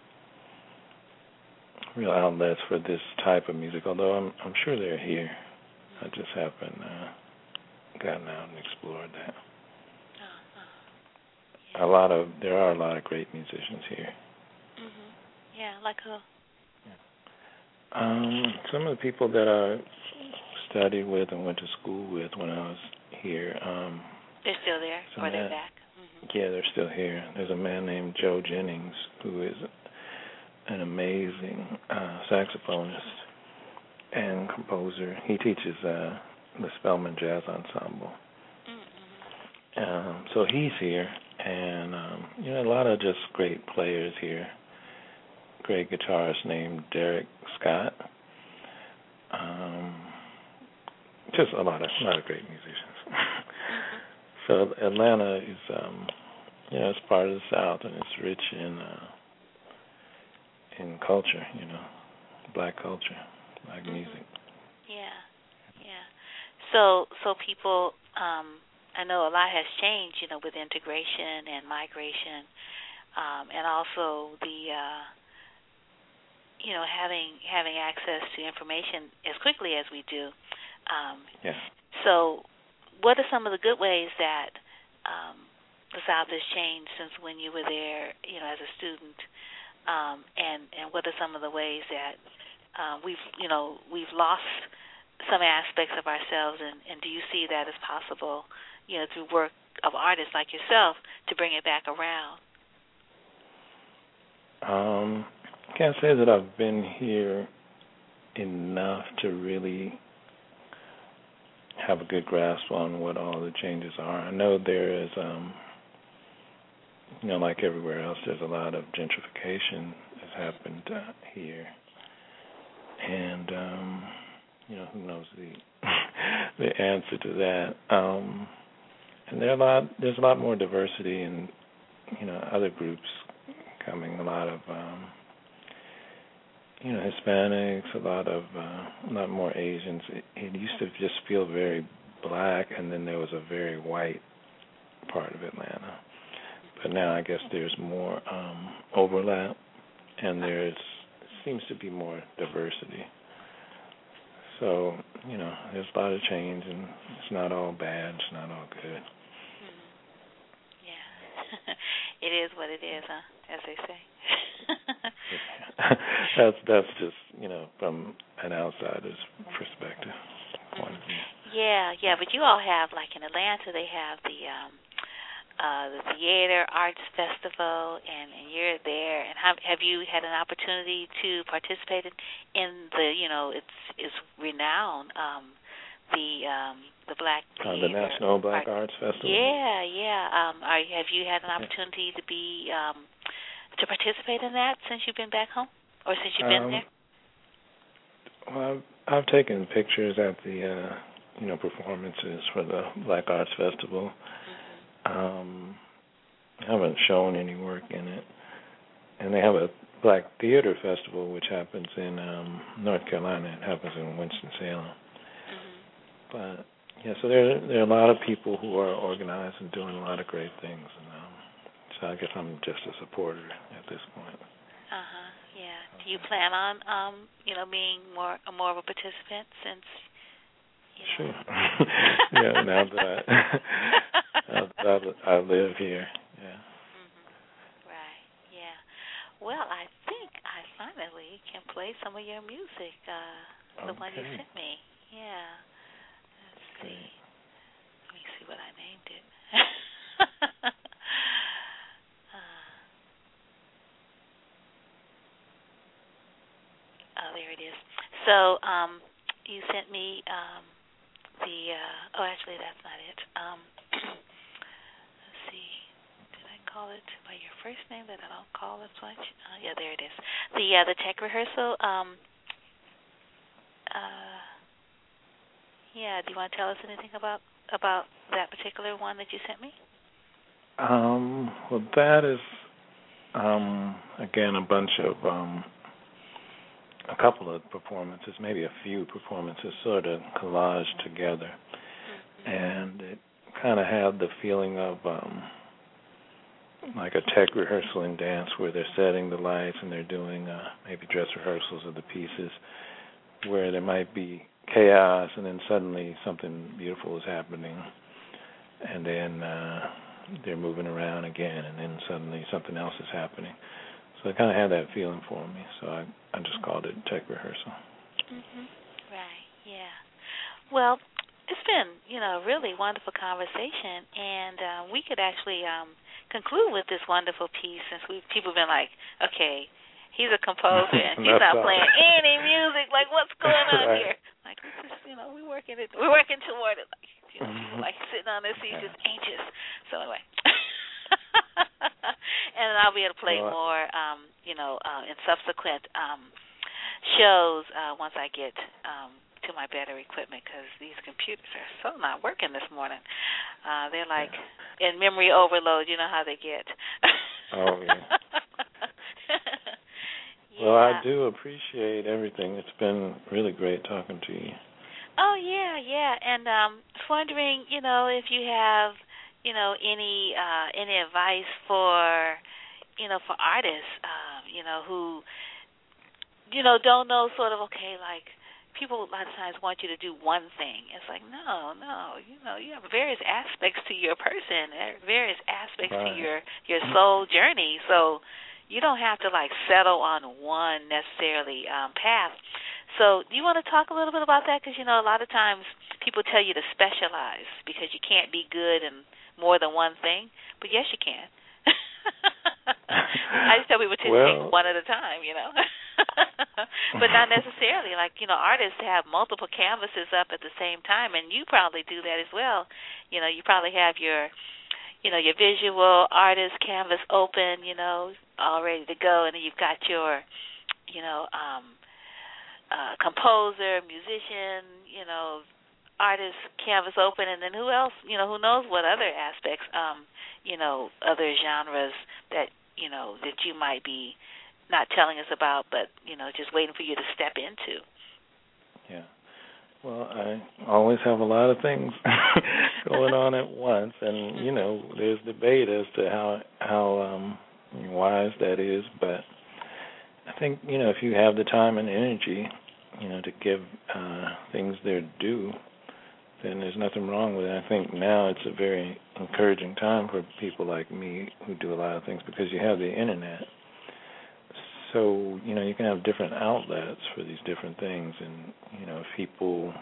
real outlets for this type of music, although I'm I'm sure they're here. Mm-hmm. I just haven't uh, gotten out and explored that. Uh-huh. Yeah. A lot of there are a lot of great musicians here. Mhm. Yeah, like who? Yeah. Um, some of the people that I studied with and went to school with when I was here. Um, they're still there, or man, they're back? Mm-hmm. Yeah, they're still here. There's a man named Joe Jennings who is an amazing uh, saxophonist and composer. He teaches uh, the Spelman Jazz Ensemble. Mm-hmm. Um, so he's here, and um, you know, a lot of just great players here. Great guitarist named Derek Scott. Um, just a lot of a lot of great musicians. Mm-hmm. So Atlanta is, um, you know, it's part of the South, and it's rich in uh, in culture. You know, black culture, black mm-hmm. music. Yeah, yeah. So so people, um, I know a lot has changed, you know, with integration and migration, um, and also the, uh, you know, having having access to information as quickly as we do. Um, yeah. So, what are some of the good ways that um, the South has changed since when you were there, you know, as a student? Um, and and what are some of the ways that uh, we've, you know, we've lost some aspects of ourselves? And, and do you see that as possible, you know, through work of artists like yourself to bring it back around? Um, I can't say that I've been here enough to really have a good grasp on what all the changes are. I know there is, um, you know, like everywhere else, there's a lot of gentrification that's happened uh, here, and um, you know, who knows the the answer to that. Um, and there are a lot, there's a lot more diversity and, you know, other groups coming. A lot of um, you know, Hispanics, a lot of, uh, a lot more Asians. It, it used to just feel very black, and then there was a very white part of Atlanta. But now I guess there's more um, overlap, and there's seems to be more diversity. So, you know, there's a lot of change, and it's not all bad. It's not all good. Mm-hmm. Yeah. It is what it is, huh, as they say. that's that's just, you know, from an outsider's perspective. Point of view. Yeah, yeah, but you all have, like in Atlanta, they have the um, uh, the Theater Arts Festival, and, and you're there. And have have you had an opportunity to participate in, in the, you know, it's it's renowned um, the um, the Black uh, Theater the National Black Art. Arts Festival. Yeah, yeah. Um, are have you had an opportunity to be um, to participate in that since you've been back home, or since you've been um, there? Well, I've, I've taken pictures at the, uh, you know, performances for the Black Arts Festival. Mm-hmm. Um, I haven't shown any work in it. And they have a Black Theater Festival, which happens in um, North Carolina. It happens in Winston-Salem. Mm-hmm. But, yeah, so there there are a lot of people who are organized and doing a lot of great things, and um, so I guess I'm just a supporter at this point. Uh huh. Yeah. Do you plan on, um, you know, being more more of a participant since? You know. Sure. Yeah. Now that I now that I, I live here. Yeah. Mhm. Right. Yeah. Well, I think I finally can play some of your music. Uh, the Okay. one you sent me. Yeah. Let's see. Great. Let me see what I named it. uh, oh, there it is. So, um, you sent me um, the. Uh, oh, actually, that's not it. Um, let's see. Did I call it by your first name that I don't call as much? Uh, yeah, there it is. The uh, the tech rehearsal. Um, uh, yeah. Do you want to tell us anything about about that particular one that you sent me? Um. Well, that is um again a bunch of um a couple of performances, maybe a few performances, sort of collaged together, Mm-hmm. and it kind of had the feeling of um, like a tech rehearsal in dance, where they're setting the lights and they're doing uh, maybe dress rehearsals of the pieces, where there might be chaos and then suddenly something beautiful is happening, and then uh, they're moving around again, and then suddenly something else is happening. So it kind of had that feeling for me, so I, I just called it tech rehearsal. Mhm. Right. Yeah. Well, it's been, you know, a really wonderful conversation, and uh, we could actually um, conclude with this wonderful piece since we people have been like, okay, he's a composer and he's not playing any music. Like, what's going on Right. here? Like, we just, you know, we working it, we're working toward it. Like, you know, people like sitting on their seats just anxious. So anyway. And I'll be able to play Well, more, um, you know, uh, in subsequent um, shows uh, once I get um, to my better equipment, because these computers are so not working this morning. Uh, they're like yeah. in memory overload. You know how they get. Oh, yeah. Yeah. Well, I do appreciate everything. It's been really great talking to you. Oh, yeah, yeah. And um wondering, you know, if you have, you know, any uh, any advice for, you know, for artists, um, you know, who, you know, don't know sort of, okay, like, people a lot of times want you to do one thing. It's like, no, no, you know, you have various aspects to your person, eh, various aspects Right. to your, your soul journey. So you don't have to, like, settle on one necessarily um, path. So do you want to talk a little bit about that? Because, you know, a lot of times people tell you to specialize because you can't be good in more than one thing. But, yes, you can. I just tell people to well, take one at a time, you know. But not necessarily. Like, you know, artists have multiple canvases up at the same time, and you probably do that as well. You know, you probably have your, you know, your visual artist canvas open, you know, all ready to go, and then you've got your, you know, um, uh, composer, musician, you know, artist canvas open, and then who else, you know, who knows what other aspects, um, you know, other genres that, you know, that you might be not telling us about, but, you know, just waiting for you to step into. Yeah. Well, I always have a lot of things going on at once, and, you know, there's debate as to how, how um, wise that is, but I think, you know, if you have the time and energy, you know, to give uh, things their due, then there's nothing wrong with it. I think now it's a very encouraging time for people like me who do a lot of things because you have the internet. So, you know, you can have different outlets for these different things. And, you know, if people,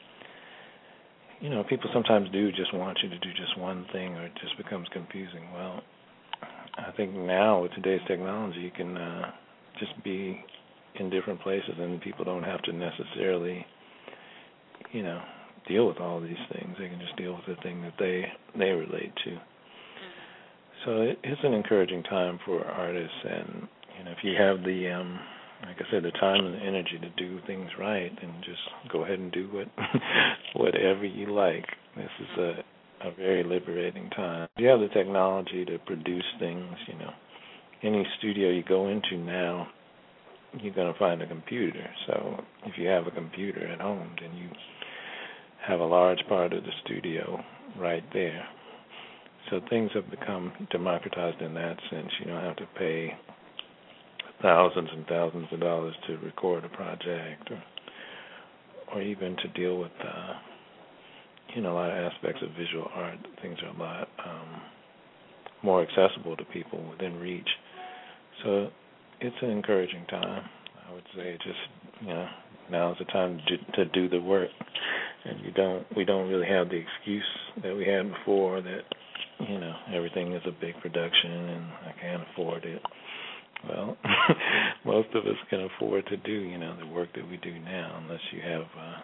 you know, people sometimes do just want you to do just one thing or it just becomes confusing. Well, I think now with today's technology, you can uh, just be in different places and people don't have to necessarily, you know, deal with all these things. They can just deal with the thing that they they relate to. Mm-hmm. So it, it's an encouraging time for artists, and you know, if you have the, um, like I said, the time and the energy to do things right, then just go ahead and do what whatever you like. This is a a very liberating time. If you have the technology to produce things, you know, any studio you go into now, you're going to find a computer. So if you have a computer at home, then you have a large part of the studio right there. So things have become democratized in that sense. You don't have to pay thousands and thousands of dollars to record a project, or, or even to deal with, uh, you know, a lot of aspects of visual art. Things are a lot um, more accessible to people within reach. So it's an encouraging time. I would say just, you know, now is the time to, to do the work, and you don't. We don't really have the excuse that we had before that, you know, everything is a big production and I can't afford it. Well, most of us can afford to do, you know, the work that we do now, unless you have, uh,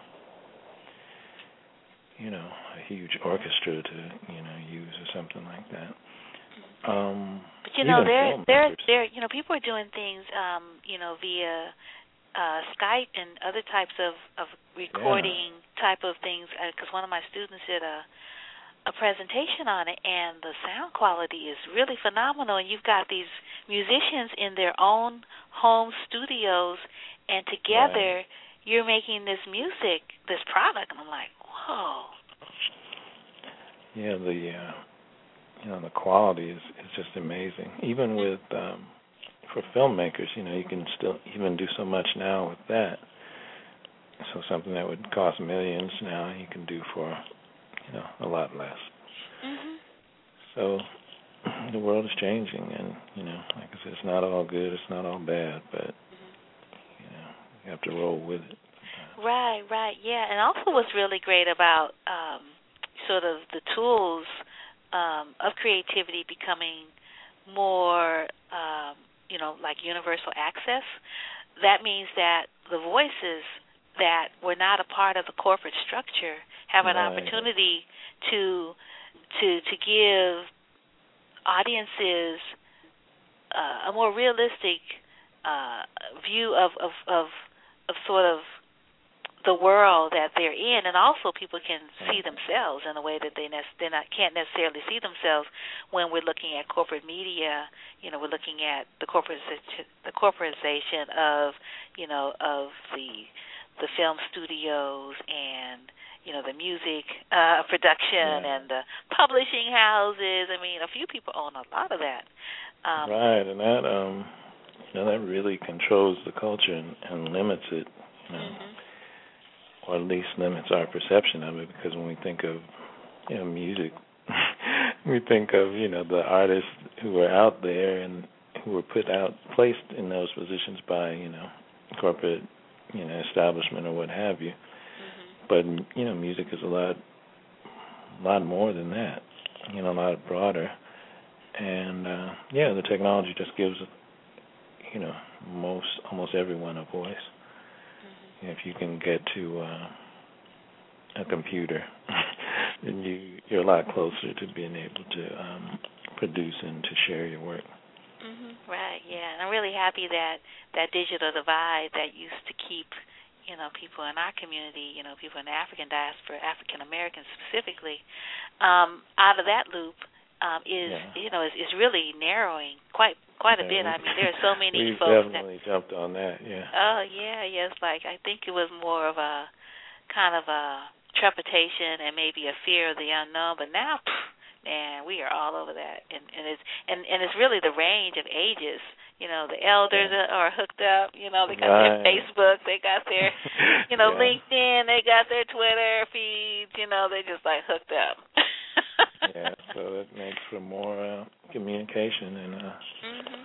you know, a huge orchestra to, you know, use or something like that. Um, but you know, there, there, there, you know, people are doing things, um, you know, via uh, Skype and other types of of recording yeah. type of things. Because uh, one of my students did a. a presentation on it, and the sound quality is really phenomenal. And you've got these musicians in their own home studios, and together right. you're making this music, this product. And I'm like, whoa. Yeah, the uh, you know the quality is is just amazing. Even with um, for filmmakers, you know, you can still even do so much now with that. So something that would cost millions now, you can do for, you know, a lot less. Mm-hmm. So the world is changing, and, you know, like I said, it's not all good, it's not all bad, but, mm-hmm. you know, you have to roll with it. Right, right, yeah. And also what's really great about um, sort of the tools um, of creativity becoming more, um, you know, like universal access, that means that the voices that were not a part of the corporate structure have an right. opportunity to to to give audiences uh, a more realistic uh, view of, of of of sort of the world that they're in, and also people can see themselves in a way that they ne- they not can't necessarily see themselves when we're looking at corporate media. You know, we're looking at the corporate the corporatization of you know of the the film studios and you know the music uh, production yeah. and the publishing houses. I mean, a few people own a lot of that. Um, right, and that um, you know that really controls the culture and, and limits it. You know. Mm-hmm. Or at least limits our perception of it, because when we think of, you know, music, we think of, you know, the artists who are out there and who were put out, placed in those positions by, you know, corporate, you know, establishment or what have you. Mm-hmm. But, you know, music is a lot, a lot more than that, you know, a lot broader. And, uh, yeah, the technology just gives, you know, most, almost everyone a voice. If you can get to uh, a computer, then you, you're a lot closer to being able to um, produce and to share your work. Mm-hmm. Right, yeah. And I'm really happy that that digital divide that used to keep, you know, people in our community, you know, people in the African diaspora, African Americans specifically, um, out of that loop um, is, yeah. you know, is, is really narrowing quite quite a yeah, bit. I mean, there are so many we've folks definitely that, jumped on that, yeah. Oh, yeah, yes. Like, I think it was more of a kind of a trepidation and maybe a fear of the unknown, but now, pff, man, we are all over that. And, and it's and, and it's really the range of ages. You know, the elders yeah. are hooked up. You know, they got right. their Facebook, they got their, you know, yeah. LinkedIn, they got their Twitter feeds. You know, they're just like hooked up. yeah, so it makes for more uh, communication, and uh, mm-hmm.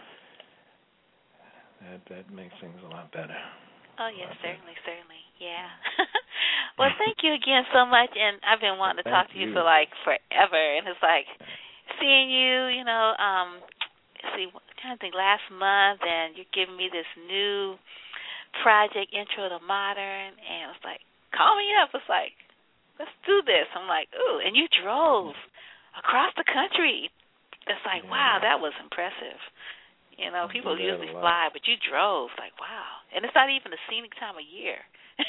that that makes things a lot better. Oh yes, certainly, better. certainly, yeah. Well, thank you again so much, and I've been wanting to well, talk to you, you for like forever, and it's like seeing you, you know. Um, see, I'm trying to think. Last month, and you're giving me this new project, Intro to Modern, and it's like, call me up. It's like, let's do this. I'm like, ooh, and you drove across the country. It's like, yeah. wow, that was impressive. You know, people usually fly, but you drove. Like, wow. And it's not even a scenic time of year.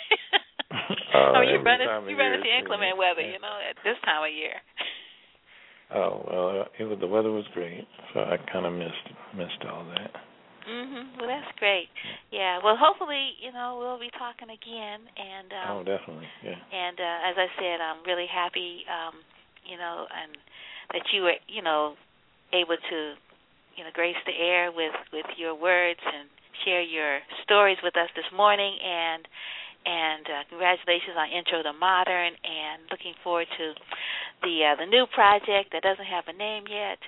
oh, I mean, you run, it, you run into year, inclement yeah. weather, you know, at this time of year. Oh, well, it was, the weather was great, so I kind of missed missed all that. Mhm. Well, that's great. Yeah. Well, hopefully, you know, we'll be talking again. And um, oh, definitely. Yeah. And uh, as I said, I'm really happy, um, you know, and that you were, you know, able to, you know, grace the air with with your words and share your stories with us this morning. And and uh, congratulations on Intro to Modern. And looking forward to the uh, the new project that doesn't have a name yet.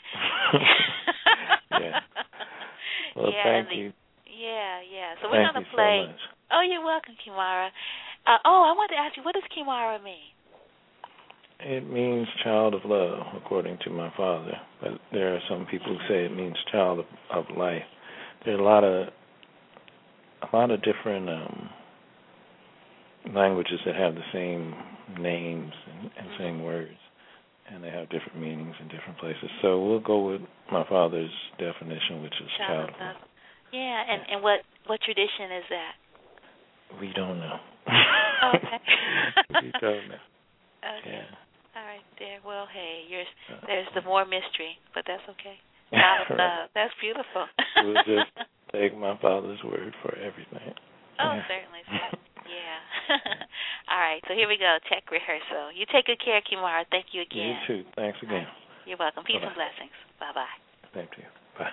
yeah. Well, yeah, thank the, you. Yeah, yeah. So thank we're going you to play. so much. Oh, you're welcome, Kimara. Uh, oh, I wanted to ask you, what does Kimara mean? It means child of love, according to my father. But there are some people who say it means child of, of life. There are a lot of a lot of different um, languages that have the same names and, and Mm-hmm. same words, and they have different meanings in different places. So we'll go with my father's definition, which is child, child of love. Yeah, and, and what, what tradition is that? We don't know. Okay. we don't know. Okay. Yeah. All right, there. Well, hey, you're, Uh, there's the more mystery, but that's okay. Child of love. That's beautiful. We'll just take my father's word for everything. Oh, yeah. certainly. Yeah. All right, so here we go, tech rehearsal. You take good care, Kimara. Thank you again. You too. Thanks again. Right. You're welcome. Peace Bye-bye. and blessings. Bye-bye. Thank you. Bye.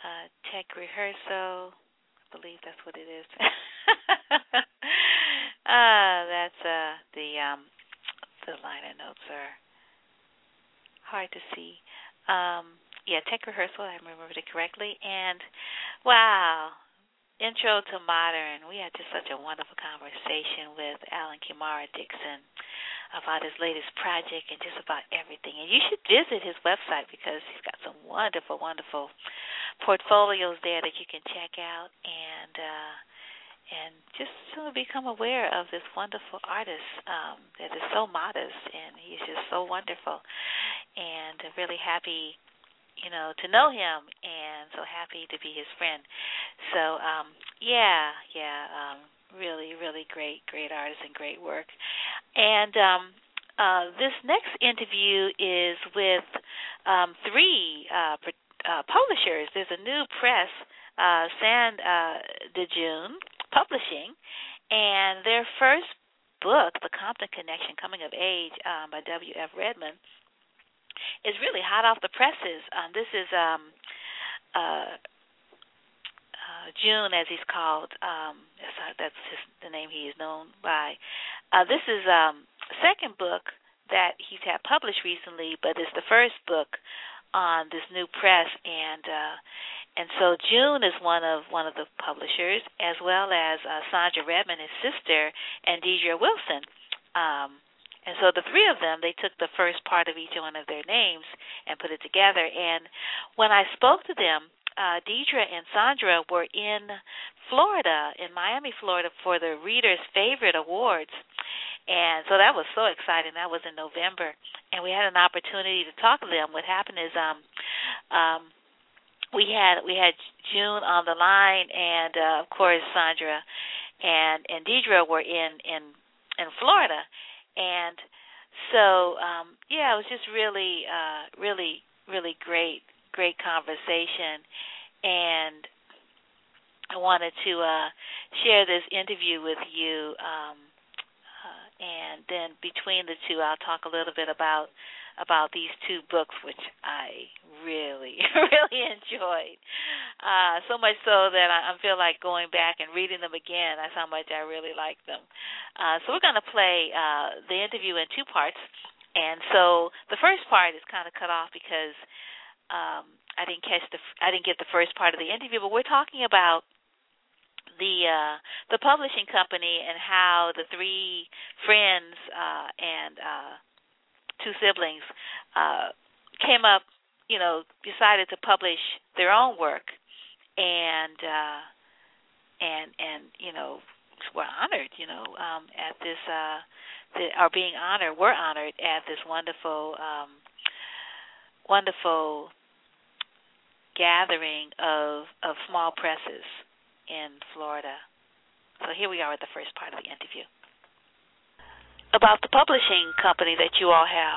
uh, Tech Rehearsal. I believe that's what it is. uh, that's uh, the um, the liner notes are hard to see. Um, yeah, Tech Rehearsal. I remembered it correctly. And wow, Intro to Modern. We had just such a wonderful conversation with Alan Kimara Dixon about his latest project and just about everything. And you should visit his website because he's got some wonderful, wonderful portfolios there that you can check out and uh, and just sort of become aware of this wonderful artist um, that is so modest, and he's just so wonderful. And really happy, you know, to know him, and so happy to be his friend. So, um, yeah, yeah, um, really, really great, great artist and great work. And um, uh, this next interview is with um, three uh, uh, publishers. There's a new press, uh, Sand uh, de June Publishing, and their first book, The Compton Connection, Coming of Age um, by W F Redmond, is really hot off the presses. Um, this is um, uh, uh, June, as he's called. Um, that's that's his, the name he is known by. Uh, this is um, the second book that he's had published recently, but it's the first book on this new press, and uh, and so June is one of one of the publishers, as well as uh, Sandra Redmond, his sister, and Deidre Wilson. Um, And so the three of them, they took the first part of each one of their names and put it together. And when I spoke to them, uh, Deidre and Sandra were in Florida, in Miami, Florida, for the Reader's Favorite Awards. And so that was so exciting. That was in November. And we had an opportunity to talk to them. What happened is um, um, we had we had June on the line, and, uh, of course, Sandra and, and Deidre were in, in, in Florida. And so, um, yeah, it was just really, uh, really, really great, great conversation. And I wanted to uh, share this interview with you. Um, uh, and then between the two, I'll talk a little bit about about these two books, which I really, really enjoyed. Uh, so much so that I, I feel like going back and reading them again. That's how much I really like them. Uh, so we're going to play uh, the interview in two parts. And so the first part is kind of cut off because um, I didn't catch the I didn't get the first part of the interview. But we're talking about the uh, the publishing company and how the three friends uh, and uh, two siblings uh, came up, you know, decided to publish their own work, and uh, and and you know, were honored, you know, um, at this, uh, the, are being honored, were honored at this wonderful, um, wonderful gathering of of small presses in Florida. So here we are at the first part of the interview. About the publishing company that you all have.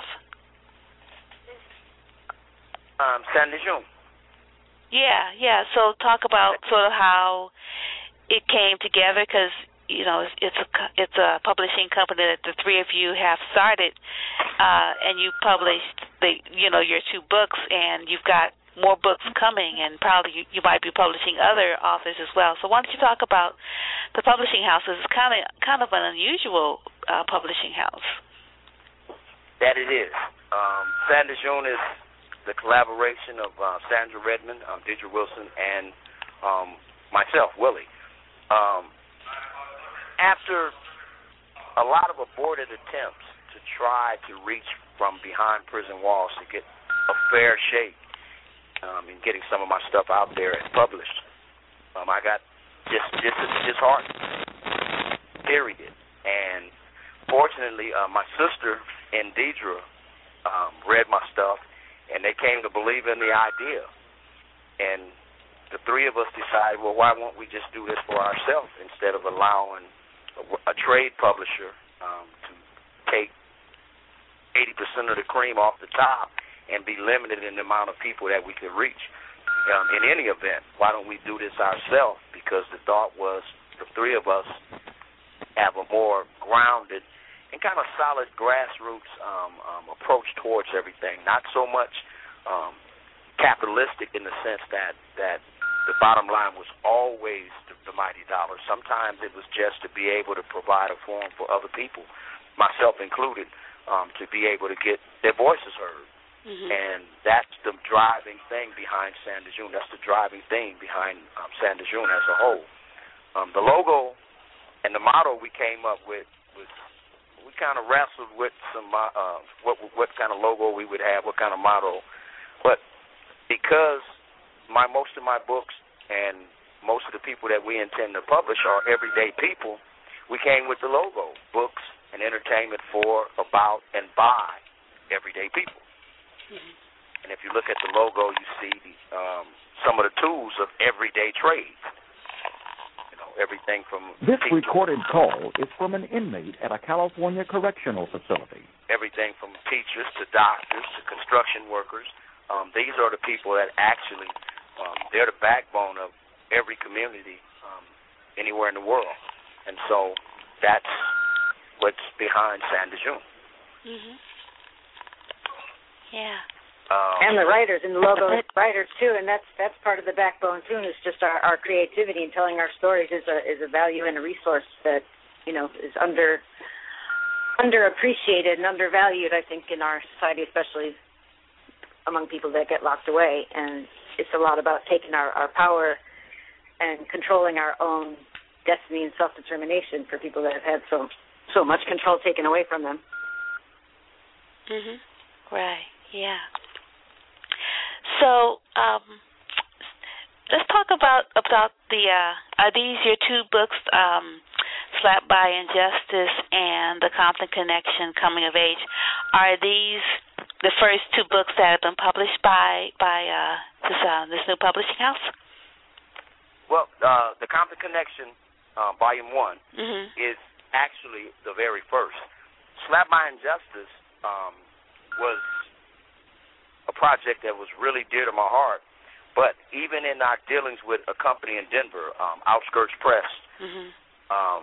Um, Sand de June. Yeah, yeah. So talk about sort of how it came together, because you know it's, it's a it's a publishing company that the three of you have started, uh, and you published the you know your two books, and you've got more books coming, and probably you, you might be publishing other authors as well. So why don't you talk about the publishing house? It's kind of kind of an unusual uh, publishing house. That it is. Um, Sand de June is the collaboration of uh, Sandra Redmond, um, Deidre Wilson, and um, myself, Willie. Um, after a lot of aborted attempts to try to reach from behind prison walls to get a fair shake um, in getting some of my stuff out there and published, um, I got just dis- disheartened, period. And fortunately, uh, my sister and Deidre um, read my stuff, and they came to believe in the idea. And the three of us decided, well, why won't we just do this for ourselves instead of allowing a, a trade publisher um, to take eighty percent of the cream off the top and be limited in the amount of people that we could reach. Um, in any event, why don't we do this ourselves? Because the thought was the three of us have a more grounded and kind of solid grassroots um, um, approach towards everything, not so much um, capitalistic in the sense that, that bottom line was always the, the mighty dollar. Sometimes it was just to be able to provide a forum for other people, myself included, um, to be able to get their voices heard. Mm-hmm. And that's the driving thing behind San DeJune. That's the driving thing behind um, San DeJune as a whole. Um, the logo and the motto we came up with was, we kind of wrestled with some uh, what what kind of logo we would have, what kind of motto. But because my most of my books and most of the people that we intend to publish are everyday people, we came with the logo, books and entertainment for, about, and by everyday people. Mm-hmm. And if you look at the logo, you see um, some of the tools of everyday trade. You know, everything from... This recorded call is from an inmate at a California correctional facility. Everything from teachers to doctors to construction workers. Um, these are the people that actually, um, they're the backbone of every community um, anywhere in the world. And so that's what's behind San DeJune. Mm-hmm. Yeah. Um, and the writers, and the logo writers too, and that's that's part of the backbone too. And it's just our, our creativity and telling our stories is a is a value and a resource that, you know, is under underappreciated and undervalued, I think, in our society, especially among people that get locked away. And it's a lot about taking our, our power and controlling our own destiny and self-determination for people that have had so so much control taken away from them. Mhm. Right. Yeah. So, um, let's talk about about the. Uh, are these your two books, um, "Slapped by Injustice" and "The Compton Connection: Coming of Age"? Are these the first two books that have been published by by uh, this uh, this new publishing house? Well, uh, "The Compton Connection," uh, Volume One, mm-hmm. is actually the very first. "Slapped by Injustice" um, was a project that was really dear to my heart. But even in our dealings with a company in Denver, um, Outskirts Press, mm-hmm. um,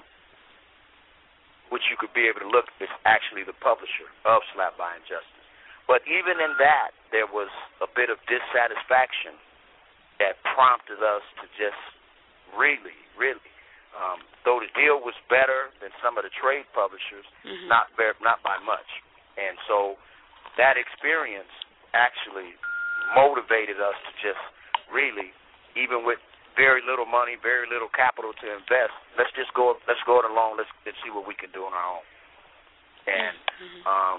which you could be able to look, is actually the publisher of Slapped by Injustice. But even in that, there was a bit of dissatisfaction that prompted us to just really, really, um, though the deal was better than some of the trade publishers, mm-hmm. not very, not by much. And so that experience actually motivated us to just really, even with very little money, very little capital to invest, let's just go let's go it alone, let's, let's see what we can do on our own. And mm-hmm. um,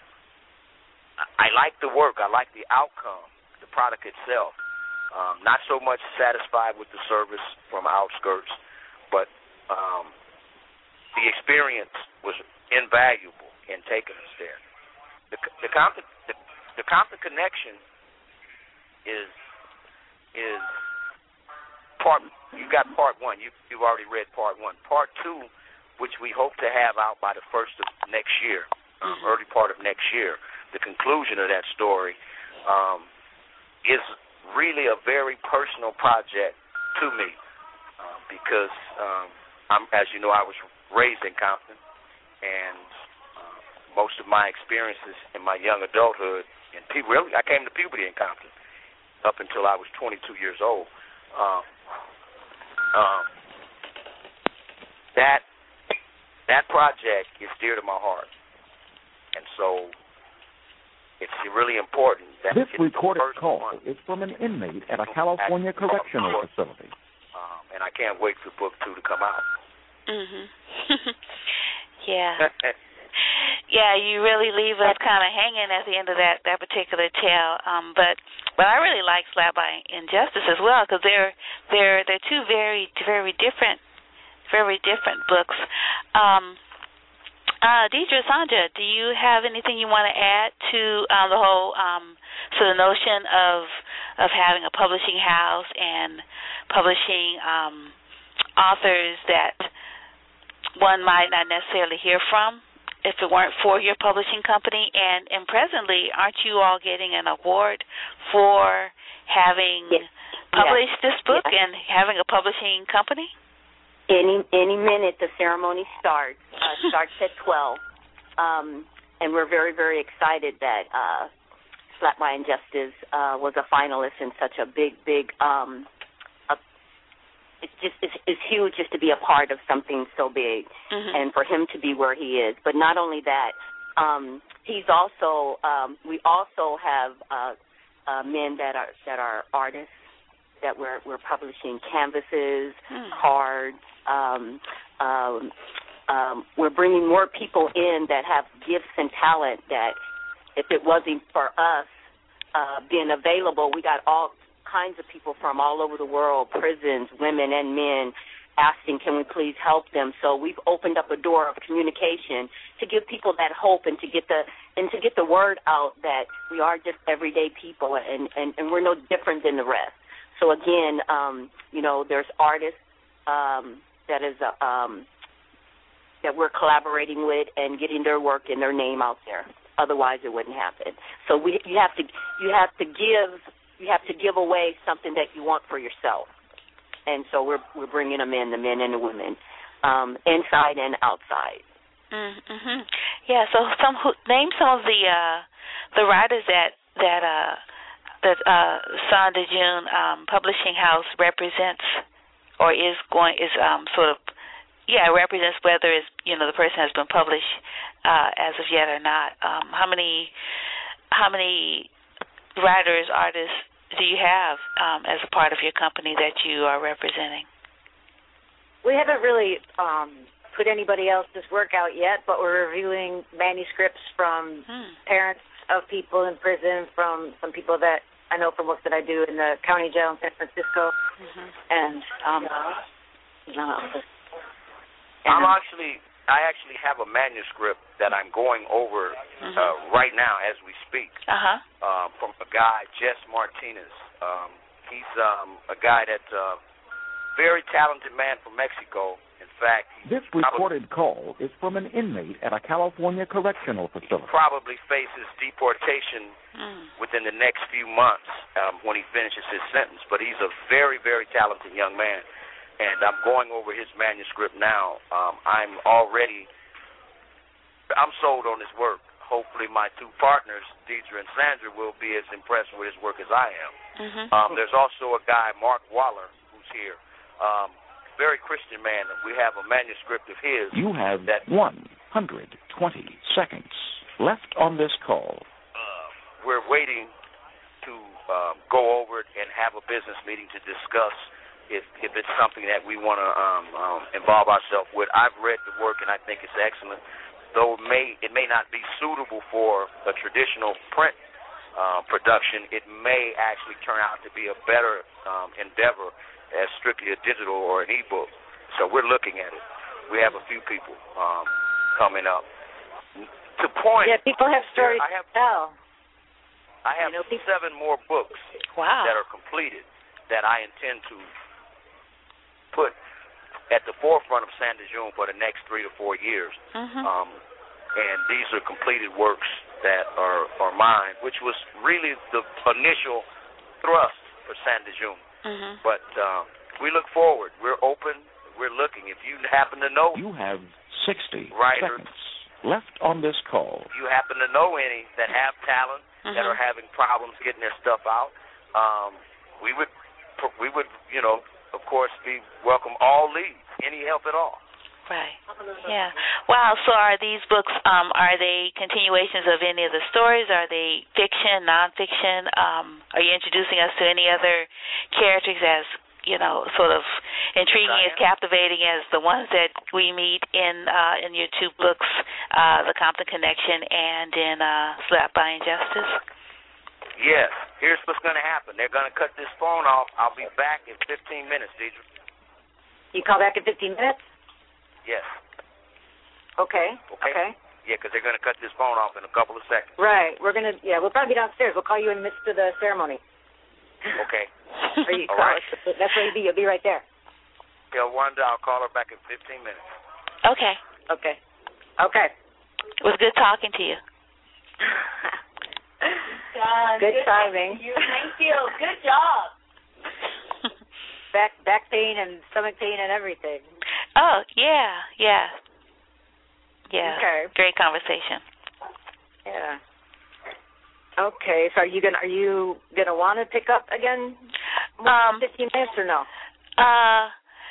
I, I like the work, I like the outcome, the product itself. Um, not so much satisfied with the service from Outskirts, but um, the experience was invaluable in taking us there. The, the, Compton, the, the Compton Connection is is part. You got part one. You you've already read part one. Part two, which we hope to have out by the first of next year, um, mm-hmm. early part of next year. The conclusion of that story um, is really a very personal project to me uh, because um, I'm, as you know, I was raised in Compton, and uh, most of my experiences in my young adulthood, and pu- really, I came to puberty in Compton up until I was twenty-two years old. Um, um, that that project is dear to my heart, and so it's really important that this it's recorded the call one. is from an inmate at a California correctional facility. Um, and I can't wait for book two to come out. Mhm. Yeah. Yeah, you really leave us kind of hanging at the end of that, that particular tale. Um, but but I really like Slapped by Injustice as well because they're they're they're two very very different very different books. Um, uh, Deidre, Sandra, do you have anything you want to add to um, the whole um, so the notion of of having a publishing house and publishing um, authors that one might not necessarily hear from if it weren't for your publishing company? And, and presently, aren't you all getting an award for having yes. published yes. this book yes. and having a publishing company? Any any minute the ceremony starts. Uh, starts at twelve. Um, and we're very, very excited that uh, Slapped by Injustice uh, was a finalist in such a big, big um, a it's just it's, it's huge just to be a part of something so big, mm-hmm. and for him to be where he is. But not only that, um, he's also um, we also have uh, uh, men that are that are artists that we're we're publishing canvases, mm. cards. Um, um, um, we're bringing more people in that have gifts and talent that, if it wasn't for us uh, being available, we got all kinds of people from all over the world, prisons, women and men, asking, can we please help them? So we've opened up a door of communication to give people that hope and to get the and to get the word out that we are just everyday people and, and, and we're no different than the rest. So again, um, you know, there's artists um, that is a, um, that we're collaborating with and getting their work and their name out there. Otherwise, it wouldn't happen. So we you have to you have to give you have to give away something that you want for yourself. And so we're we're bringing them in, the men and the women, um, inside and outside. Mm-hmm. Yeah. So some who, name some of the uh, the writers that that uh, that uh, Son de June um, Publishing House represents, or is going is um, sort of yeah represents, whether it's you know the person has been published uh, as of yet or not. Um, how many how many writers, artists do you have um, as a part of your company that you are representing? We haven't really um, put anybody else's work out yet, but we're reviewing manuscripts from hmm. parents of people in prison, from some people that I know from work that I do in the county jail in San Francisco, mm-hmm. and um, no. I'm actually, I actually have a manuscript that I'm going over mm-hmm. uh, right now as we speak uh-huh. uh, from a guy, Jess Martinez. Um, he's um, a guy that's a very talented man from Mexico. In fact, this recorded call is from an inmate at a California correctional facility. He probably faces deportation mm. within the next few months um, when he finishes his sentence. But he's a very, very talented young man. And I'm going over his manuscript now. Um, I'm already, I'm sold on his work. Hopefully my two partners, Deidre and Sandra, will be as impressed with his work as I am. Mm-hmm. Um, there's also a guy, Mark Waller, who's here. Um, very Christian man. We have a manuscript of his. You have that one hundred twenty seconds left on this call. Uh, we're waiting to uh, go over it and have a business meeting to discuss If, if it's something that we want to um, um, involve ourselves with. I've read the work and I think it's excellent, though it may, it may not be suitable for a traditional print uh, production. It may actually turn out to be a better um, endeavor as strictly a digital or an e-book. So we're looking at it. We have a few people um, coming up. To point, yeah, people have stories I have, to tell. I have you know, seven more books wow. that are completed that I intend to put at the forefront of San de June for the next three to four years. Mm-hmm. Um, and these are completed works that are, are mine, which was really the initial thrust for San de June. Mm-hmm. But uh, we look forward. We're open. We're looking. If you happen to know... You have sixty writers, seconds left on this call. If you happen to know any that have talent, mm-hmm. that are having problems getting their stuff out, um, we would, we would, you know, of course, we welcome all leads, any help at all. Right. Yeah. Wow. So are these books, um, are they continuations of any of the stories? Are they fiction, nonfiction? Um, are you introducing us to any other characters as, you know, sort of intriguing, as captivating as the ones that we meet in uh, in your two books, uh, The Compton Connection and in uh, Slapped by Injustice? Yes. Here's what's going to happen. They're going to cut this phone off. I'll be back in fifteen minutes, Deidre. You call back in fifteen minutes? Yes. Okay. Okay. Okay. Yeah, because they're going to cut this phone off in a couple of seconds. Right. We're going to, yeah, we'll probably be downstairs. We'll call you in the midst of the ceremony. Okay. Or you All call right. us. That's where you'll be. You'll be right there. Tell Wanda I'll call her back in fifteen minutes. Okay. Okay. Okay. It was good talking to you. John, good, good timing. You. Thank you. Good job. back back pain and stomach pain and everything. Oh yeah, yeah, yeah. Okay. Great conversation. Yeah. Okay. So are you gonna are you gonna want to pick up again? Um, fifteen minutes or no? Uh,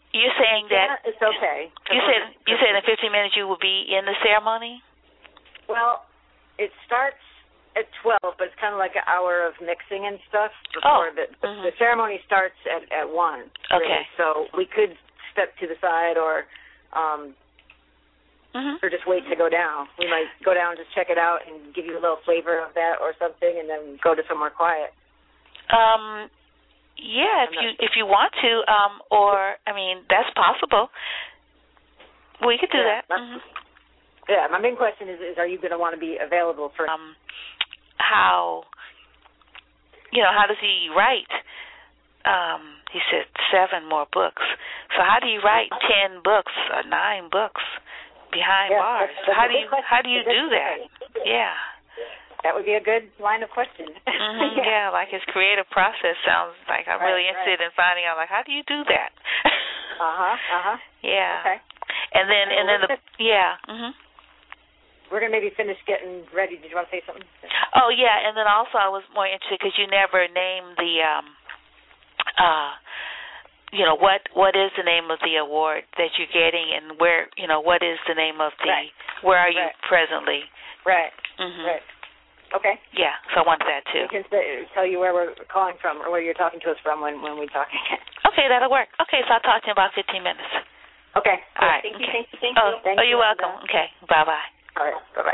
You're saying yeah, that it's okay. You said you said in fifteen minutes you will be in the ceremony? Well, it starts at twelve, but it's kind of like an hour of mixing and stuff before oh. the, the, mm-hmm. the ceremony starts at, at one. Okay. Really. So we could step to the side or um, mm-hmm. or just wait to go down. We might go down, just check it out, and give you a little flavor of that or something, and then go to somewhere quiet. Um. Yeah, if you if you want to, um, or I mean, that's possible. We could do yeah, that. Mm-hmm. Yeah, my main question is: is are you going to want to be available for? Um, how, you know, how does he write? Um, he said seven more books. So how do you write ten books or nine books behind yeah, bars? That's, that's how do you question. how do you do that? Yeah. That would be a good line of question. mm-hmm, yeah. yeah, like his creative process sounds like I'm right, really interested right. in finding out, like, how do you do that? uh-huh, uh-huh. Yeah. Okay. And then, and then the, yeah. Mm-hmm. We're going to maybe finish getting ready. Did you want to say something? Oh, yeah, and then also I was more interested because you never named the, um, uh, you know, what what is the name of the award that you're getting and where, you know, what is the name of the, right. where are you right. presently? Right, mm-hmm. right. Okay. Yeah, so I wanted that too. We can say, tell you where we're calling from or where you're talking to us from when, when we talk again. Okay, that'll work. Okay, so I'll talk to you in about fifteen minutes. Okay. All right. Thank okay. you, thank you, thank oh, you. Thank oh, you, you're welcome. Linda. Okay, bye-bye. All right, bye-bye.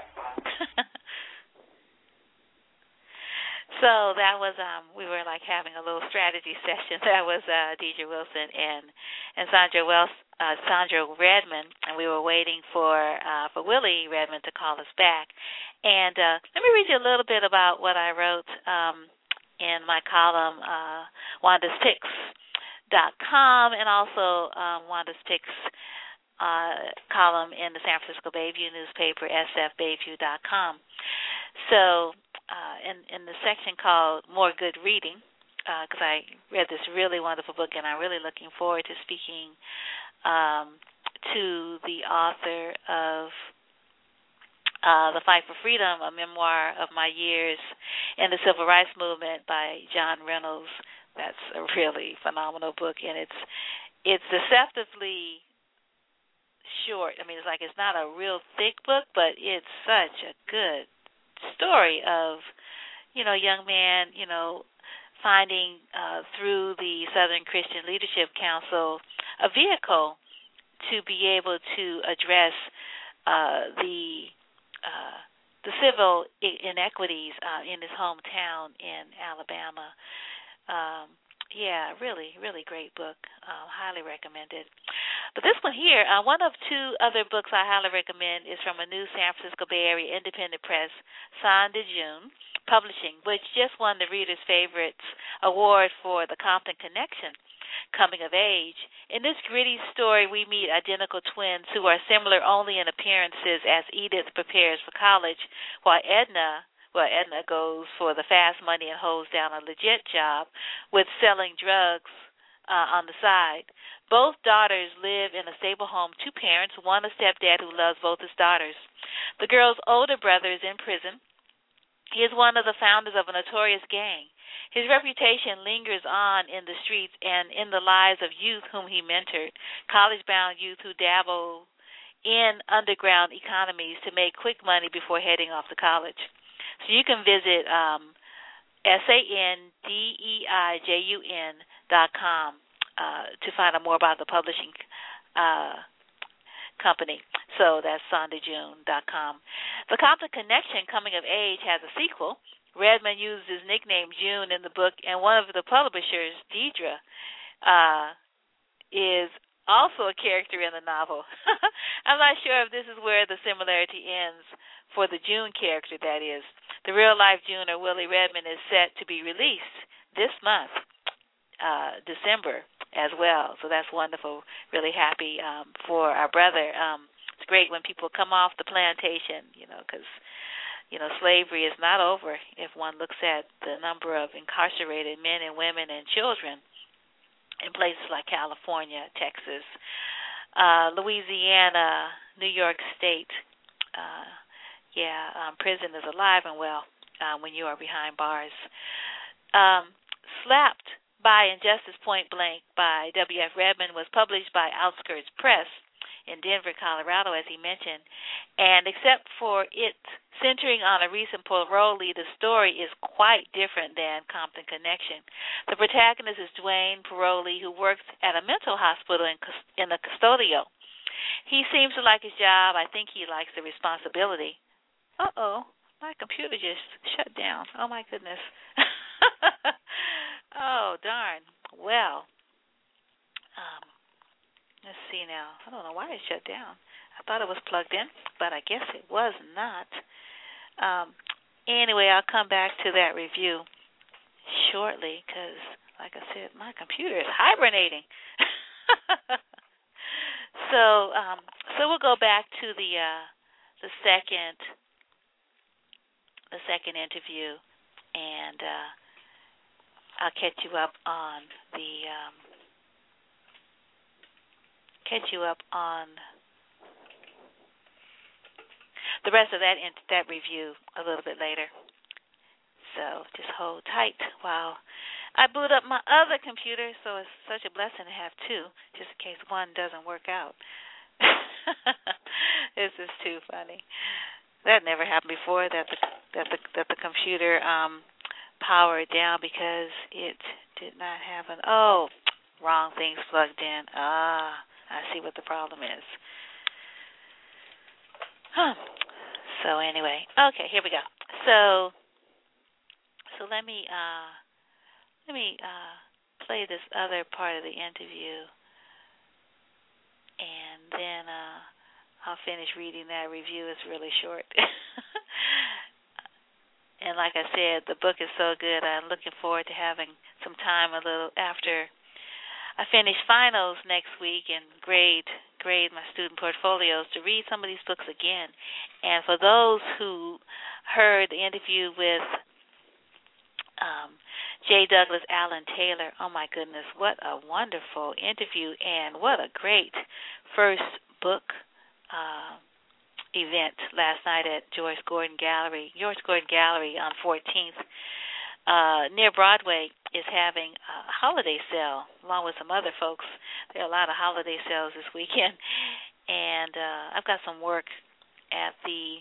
So that was, um, we were like having a little strategy session. That was uh, Deidre Wilson and and Sandra Wells, uh, Sandra Redmond, and we were waiting for uh, for Willie Redmond to call us back. And uh, let me read you a little bit about what I wrote um, in my column, uh, Wanda's Picks dot com, and also um, Wanda's Picks uh, column in the San Francisco Bayview newspaper, S F Bayview dot com. So uh, in, in the section called More Good Reading, because uh, I read this really wonderful book, and I'm really looking forward to speaking um, to the author of Uh, The Fight for Freedom, a memoir of my years in the Civil Rights Movement by John Reynolds. That's a really phenomenal book, and it's it's deceptively short. I mean, it's like it's not a real thick book, but it's such a good story of, you know, young man, you know, finding uh, through the Southern Christian Leadership Council a vehicle to be able to address uh, the Uh, the civil inequities uh, in his hometown in Alabama. Um, yeah, really, really great book. Uh, highly recommended. But this one here, uh, one of two other books I highly recommend is from a new San Francisco Bay Area independent press, Son de June Publishing, which just won the Reader's Favorites Award for the Compton Connection. Coming of age. In this gritty story, we meet identical twins who are similar only in appearances as Edith prepares for college, while Edna, well, Edna goes for the fast money and holds down a legit job with selling drugs uh, on the side. Both daughters live in a stable home, two parents, one a stepdad who loves both his daughters. The girl's older brother is in prison. He is one of the founders of a notorious gang. His reputation lingers on in the streets and in the lives of youth whom he mentored, college-bound youth who dabble in underground economies to make quick money before heading off to college. So you can visit um, S A N D E I J U N dot com uh, to find out more about the publishing uh, company. So that's son de june dot com. The Compton Connection, Coming of Age, has a sequel. Redmond used his nickname June in the book, and one of the publishers, Deidre, uh, is also a character in the novel. I'm not sure if this is where the similarity ends for the June character, that is. The real-life June, or Willie Redmond, is set to be released this month, uh, December, as well. So that's wonderful. Really happy um, for our brother. Um, it's great when people come off the plantation, you know, because you know, slavery is not over if one looks at the number of incarcerated men and women and children in places like California, Texas, uh, Louisiana, New York State. Uh, yeah, um, prison is alive and well uh, when you are behind bars. Um, Slapped by Injustice Point Blank by W F. Redmond was published by Outskirts Press in Denver, Colorado, as he mentioned. And except for it centering on a recent parolee, the story is quite different than Compton Connection. The protagonist is Dwayne Parolee, who works at a mental hospital in, in the custodial. He seems to like his job. I think he likes the responsibility. Uh-oh, my computer just shut down. Oh, my goodness. Oh, darn. Well, um, let's see now. I don't know why it shut down. I thought it was plugged in, but I guess it was not. Um, anyway, I'll come back to that review shortly because, like I said, my computer is hibernating. so, um, so we'll go back to the uh, the second the second interview, and uh, I'll catch you up on the. Um, catch you up on the rest of that in, that review a little bit later. So just hold tight while I boot up my other computer. So it's such a blessing to have two, just in case one doesn't work out. This is too funny. That never happened before. That the that the that the computer um, powered down because it did not have an oh wrong things plugged in. Ah. I see what the problem is. Huh. So anyway, okay, here we go. So, so let me uh, let me uh, play this other part of the interview, and then uh, I'll finish reading that review. It's really short, and like I said, the book is so good. I'm looking forward to having some time a little after I finish finals next week and grade grade my student portfolios to read some of these books again. And for those who heard the interview with um, J. Douglas Allen Taylor, oh my goodness, what a wonderful interview and what a great first book uh, event last night at Joyce Gordon Gallery. Joyce Gordon Gallery on fourteenth. Uh, near Broadway is having a holiday sale along with some other folks. There are a lot of holiday sales this weekend. And uh, I've got some work at the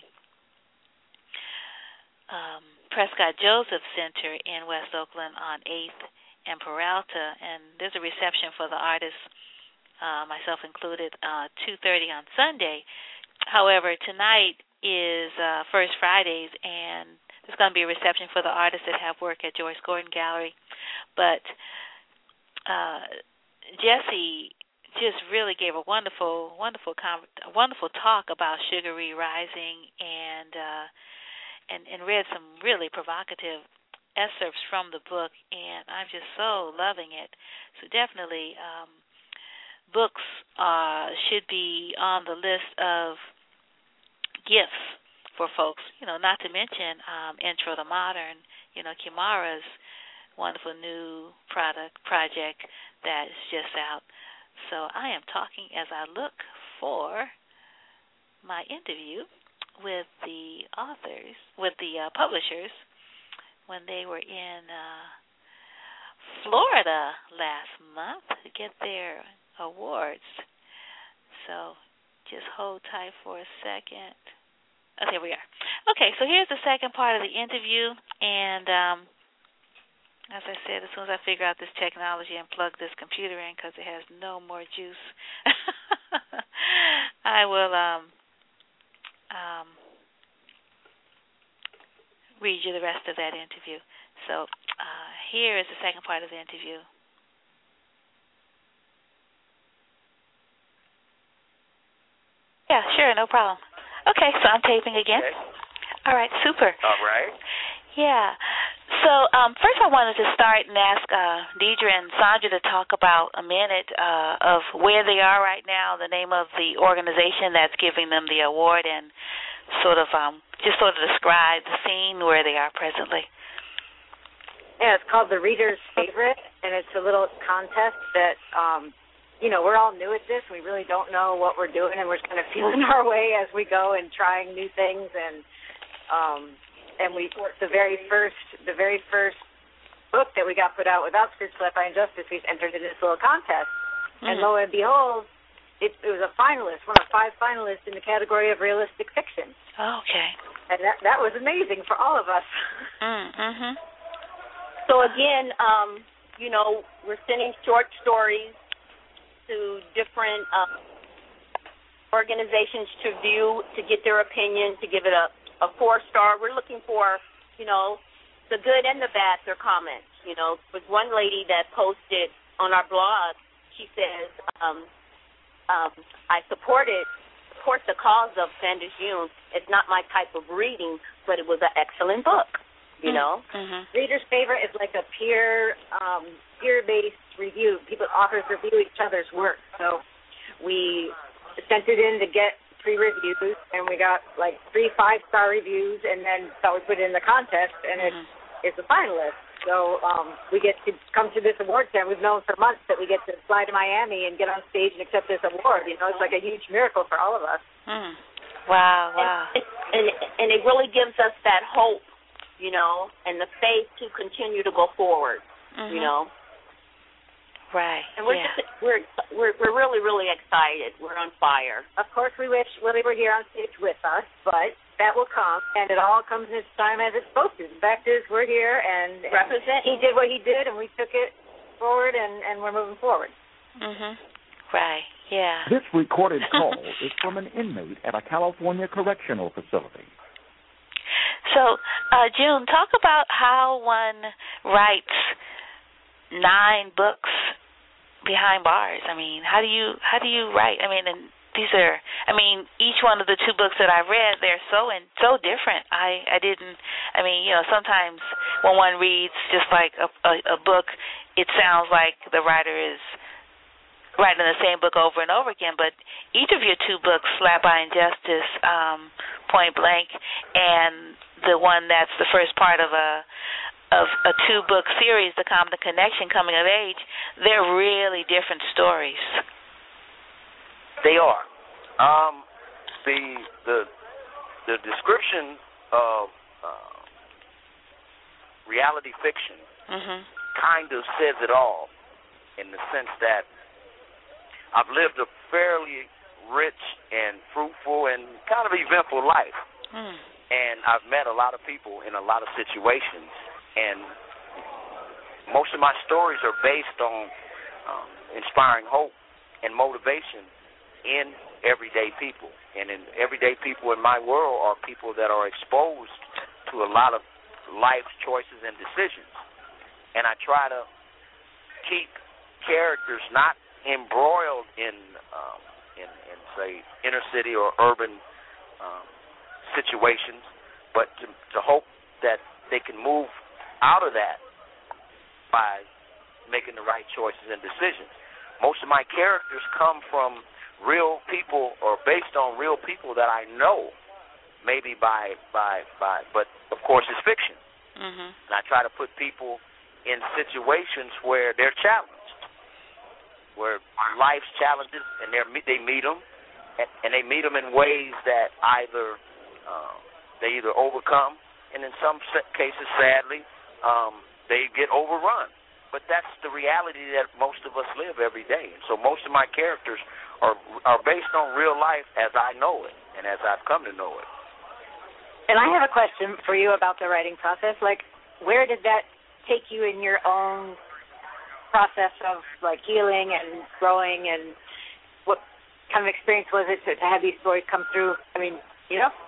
um, Prescott Joseph Center in West Oakland on eighth and Peralta. And there's a reception for the artists, uh, myself included, uh, two thirty on Sunday. However, tonight is uh, First Fridays, and there's going to be a reception for the artists that have work at Joyce Gordon Gallery. But uh, Jesse just really gave a wonderful, wonderful, a wonderful talk about Sugar Ree Rising, and uh, and and read some really provocative excerpts from the book, and I'm just so loving it. So definitely, um, books uh, should be on the list of gifts for folks, you know, not to mention um, Intro to Modern, you know, Kimara's wonderful new product project that is just out. So I am talking as I look for my interview with the authors, with the uh, publishers, when they were in uh, Florida last month to get their awards. So just hold tight for a second. Oh, there we are. Okay, so here's the second part of the interview, and um, as I said, as soon as I figure out this technology and plug this computer in because it has no more juice, I will um, um, read you the rest of that interview. So uh, here is the second part of the interview. Yeah, sure, no problem. Okay, so I'm taping again. Okay. All right, super. All right. Yeah. So um, first I wanted to start and ask uh, Deidre and Sandra to talk about a minute uh, of where they are right now, the name of the organization that's giving them the award, and sort of um, just sort of describe the scene where they are presently. Yeah, it's called the Reader's Favorite, and it's a little contest that um, – you know, we're all new at this. We really don't know what we're doing, and we're just kind of feeling our way as we go and trying new things. And um, and we the very first the very first book that we got put out without Spiritual Life by Injustice, we entered into this little contest. Mm-hmm. And lo and behold, it, it was a finalist, one of five finalists in the category of realistic fiction. Oh, okay. And that that was amazing for all of us. Mm-hmm. So again, um, you know, we're sending short stories to different uh, organizations to view, to get their opinion, to give it a, a four-star. We're looking for, you know, the good and the bad, their comments. You know, with one lady that posted on our blog, she says, um, um, I supported, support the cause of Sanders Yoon. It's not my type of reading, but it was an excellent book, you mm-hmm. know. Mm-hmm. Reader's Favorite is like a peer, um, peer-based review. People, authors review each other's work. So we sent it in to get three reviews, and we got like three five-star reviews, and then so we put it in the contest, and mm-hmm. it, it's a finalist. So um, we get to come to this award ceremony. We've known for months that we get to fly to Miami and get on stage and accept this award. You know, it's like a huge miracle for all of us. Mm. Wow, wow. And, and, and it really gives us that hope, you know, and the faith to continue to go forward, mm-hmm. you know. Right. And we're yeah. just we're we're we're really really excited. We're on fire. Of course, we wish Willie were here on stage with us, but that will come, and it all comes in its time as it's supposed to. The fact is, we're here, and, and represent. He did what he did, and we took it forward, and, and we're moving forward. Mhm. Right. Yeah. This recorded call is from an inmate at a California correctional facility. So, uh, June, talk about how one writes nine books behind bars. I mean, how do you how do you write? I mean, and these are, I mean, each one of the two books that I read, they're so and so different. I I didn't. I mean, you know, sometimes when one reads just like a, a, a book, it sounds like the writer is writing the same book over and over again. But each of your two books, Slapped by Injustice, um, Point Blank, and the one that's the first part of a of a two-book series, The Common Connection, Coming of Age, they're really different stories. They are. Um, the the the description of uh, reality fiction mm-hmm. kind of says it all, in the sense that I've lived a fairly rich and fruitful and kind of eventful life, mm. and I've met a lot of people in a lot of situations. And most of my stories are based on um, inspiring hope and motivation in everyday people. And in everyday people in my world are people that are exposed to a lot of life choices and decisions. And I try to keep characters not embroiled in, um, in, in say, inner city or urban um, situations, but to, to hope that they can move out of that by making the right choices and decisions. Most of my characters come from real people or based on real people that I know, maybe by, by, by but of course it's fiction. Mm-hmm. And I try to put people in situations where they're challenged, where life's challenges, and they're, they meet them, and, and they meet them in ways that either uh, they either overcome, and in some cases, sadly, Um, they get overrun. But that's the reality that most of us live every day. And so most of my characters are are based on real life as I know it and as I've come to know it. And I have a question for you about the writing process. Like, where did that take you in your own process of, like, healing and growing, and what kind of experience was it to, to have these stories come through? I mean, you know?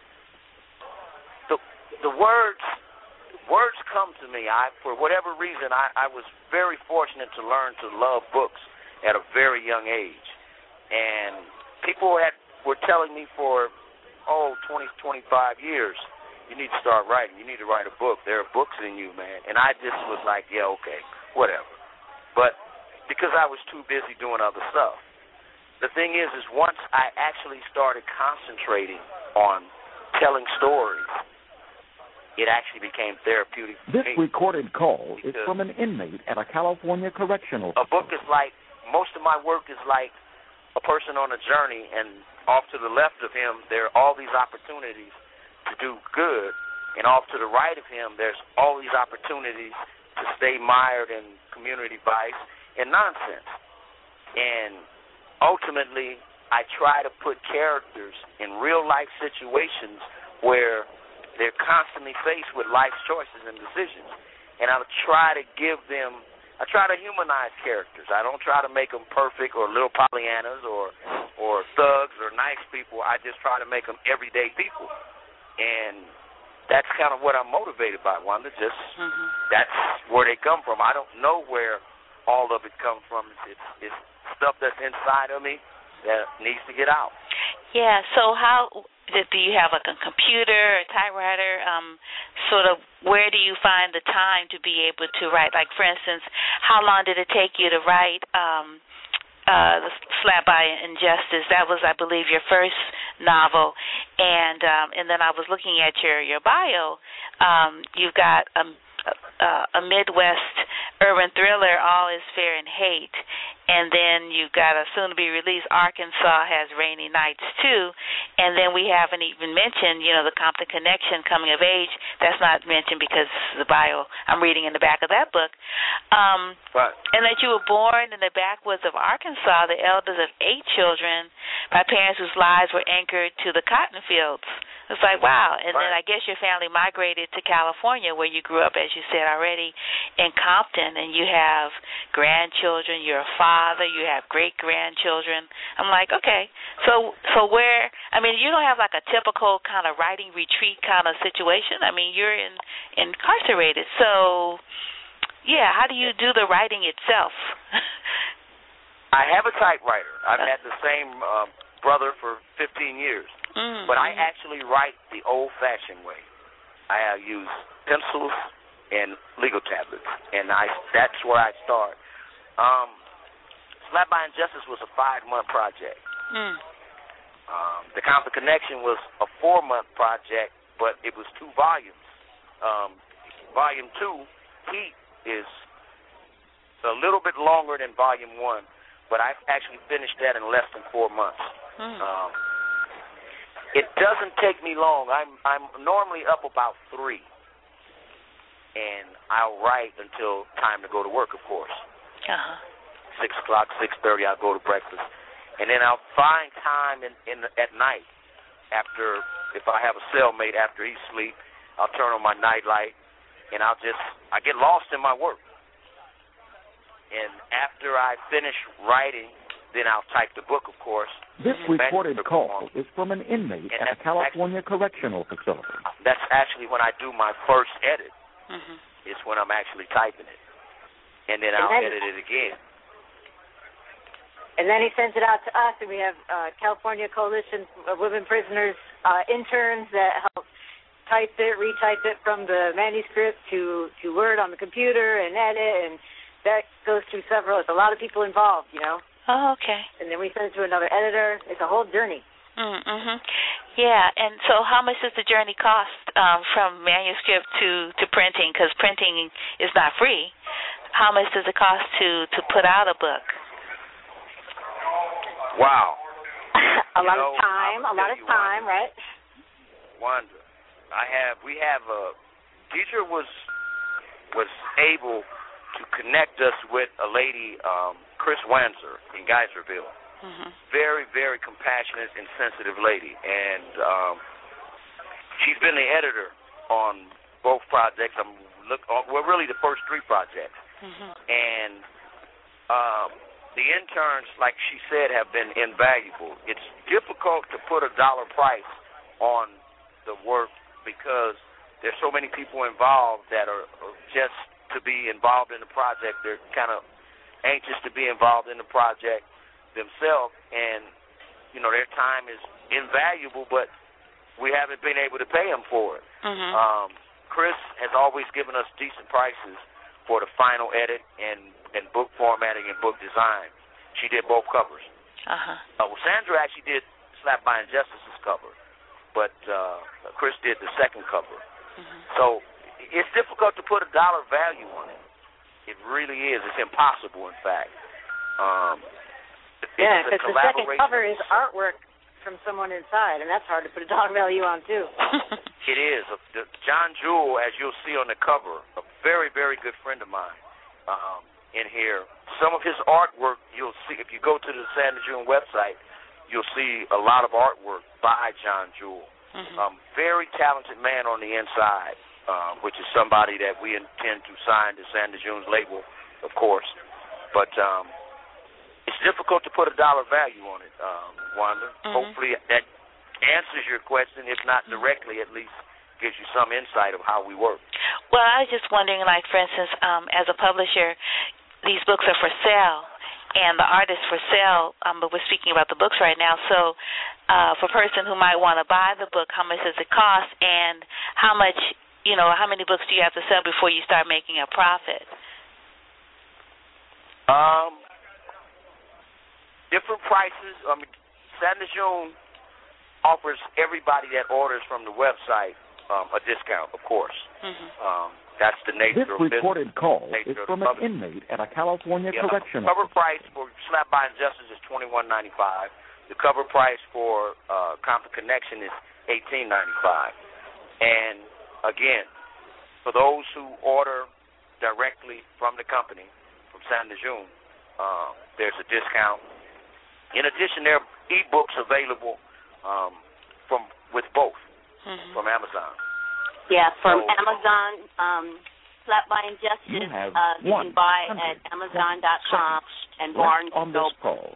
The, the words... Words come to me. I, for whatever reason, I, I was very fortunate to learn to love books at a very young age. And people had were telling me for, oh, twenty, twenty-five years, you need to start writing. You need to write a book. There are books in you, man. And I just was like, yeah, okay, whatever. But because I was too busy doing other stuff. The thing is, is once I actually started concentrating on telling stories, it actually became therapeutic for This me. recorded call is from an inmate at a California correctional facility. A book is like, most of my work is like a person on a journey, and off to the left of him, there are all these opportunities to do good, and off to the right of him, there's all these opportunities to stay mired in community vice and nonsense. And ultimately, I try to put characters in real-life situations where they're constantly faced with life's choices and decisions. And I try to give them, I try to humanize characters. I don't try to make them perfect or little Pollyannas or, or thugs or nice people. I just try to make them everyday people. And that's kind of what I'm motivated by, Wanda. Just mm-hmm. That's where they come from. I don't know where all of it comes from. It's, it's stuff that's inside of me that needs to get out. Yeah, so how do you have like a computer, a typewriter? Um, sort of where do you find the time to be able to write? Like, for instance, how long did it take you to write um, uh, the Slap by Injustice? That was, I believe, your first novel. And um, and then I was looking at your, your bio. Um, you've got a, a, a Midwest urban thriller, All Is Fair in Hate. And then you've got a soon-to-be-released Arkansas Has Rainy Nights, too. And then we haven't even mentioned, you know, the Compton Connection, Coming of Age. That's not mentioned because the bio I'm reading in the back of that book. Um, right. And that you were born in the backwoods of Arkansas, the eldest of eight children, by parents whose lives were anchored to the cotton fields. It's like, wow. And right. then I guess your family migrated to California, where you grew up, as you said already, in Compton, and you have grandchildren, you're a father, you have great-grandchildren. I'm like, okay. So so where, I mean, you don't have like a typical kind of writing retreat kind of situation. I mean, you're in, incarcerated. So, yeah, how do you do the writing itself? I have a typewriter. I've had the same uh, brother for fifteen years. Mm-hmm. But I actually write the old-fashioned way. I uh, use pencils and legal tablets, and I that's where I start. Um, Slap by Injustice was a five-month project. Mm. Um, the Compton Connection was a four-month project, but it was two volumes. Um, volume two, Heat, is a little bit longer than Volume one, but I actually finished that in less than four months. Mm. Um, It doesn't take me long. I'm I'm normally up about three, and I'll write until time to go to work, of course. Uh-huh. Six o'clock, six thirty, I'll go to breakfast, and then I'll find time in, in the, at night after, if I have a cellmate after he sleep, I'll turn on my night light, and I'll just I get lost in my work. And after I finish writing, then I'll type the book, of course. This recorded call is from an inmate at a California actually, correctional facility. That's actually when I do my first edit. Mm-hmm. It's when I'm actually typing it. And then I'll and then, edit it again. And then he sends it out to us, and we have uh, California Coalition of Women Prisoners uh, interns that help type it, retype it from the manuscript to, to Word on the computer and edit, and that goes through several. It's a lot of people involved, you know. Oh, okay. And then we send it to another editor. It's a whole journey. Mm-hmm. Yeah, and so how much does the journey cost um, from manuscript to, to printing? Because printing is not free. How much does it cost to, to put out a book? Wow. a lot know, of time, a lot of time, Wanda, right? Wanda, I have, we have a, Deidre was, was able to connect us with a lady, um, Chris Wanzer in Geyserville. Mm-hmm. Very, very compassionate and sensitive lady. And um, she's been the editor on both projects. I'm look, well, really the first three projects. Mm-hmm. And um, the interns, like she said, have been invaluable. It's difficult to put a dollar price on the work because there's so many people involved that are, are just to be involved in the project. They're kind of anxious to be involved in the project themselves, and, you know, their time is invaluable, but we haven't been able to pay them for it. Mm-hmm. Um, Chris has always given us decent prices for the final edit and, and book formatting and book design. She did both covers. Uh-huh. Uh, well, Sandra actually did Slap by Injustice's cover, but uh, Chris did the second cover. Mm-hmm. So it's difficult to put a dollar value on it. It really is. It's impossible, in fact. Um, yeah, because the second cover is artwork from someone inside, and that's hard to put a dollar value on, too. It is. John Jewell, as you'll see on the cover, a very, very good friend of mine um, in here. Some of his artwork, you'll see, if you go to the Sandra June website, you'll see a lot of artwork by John Jewell. Mm-hmm. Um, very talented man on the inside, um, which is somebody that we intend to sign to Sandra June's label, of course. But um, it's difficult to put a dollar value on it, um, Wanda. Mm-hmm. Hopefully that answers your question, if not directly, at least gives you some insight of how we work. Well, I was just wondering, like, for instance, um, as a publisher, these books are for sale, and the art is for sale, um, but we're speaking about the books right now. So uh, for a person who might want to buy the book, how much does it cost, and how much, you know, how many books do you have to sell before you start making a profit? Um, different prices. I mean, Sandra June offers everybody that orders from the website um, a discount, of course. Mm-hmm. Um, that's the nature this of business. This recorded call is from an public. inmate at a California yeah, correctional. Cover price for Slap by Injustice is twenty-one ninety-five. The cover price for uh, Compton Connection is eighteen ninety-five. And again, for those who order directly from the company, from Sandra June, uh, there's a discount. In addition, there are e-books available um, from with both mm-hmm. from Amazon. Yeah, from so, Amazon, um, Slap by Injustice, you, uh, you can buy at Amazon dot com and Barnes on this call.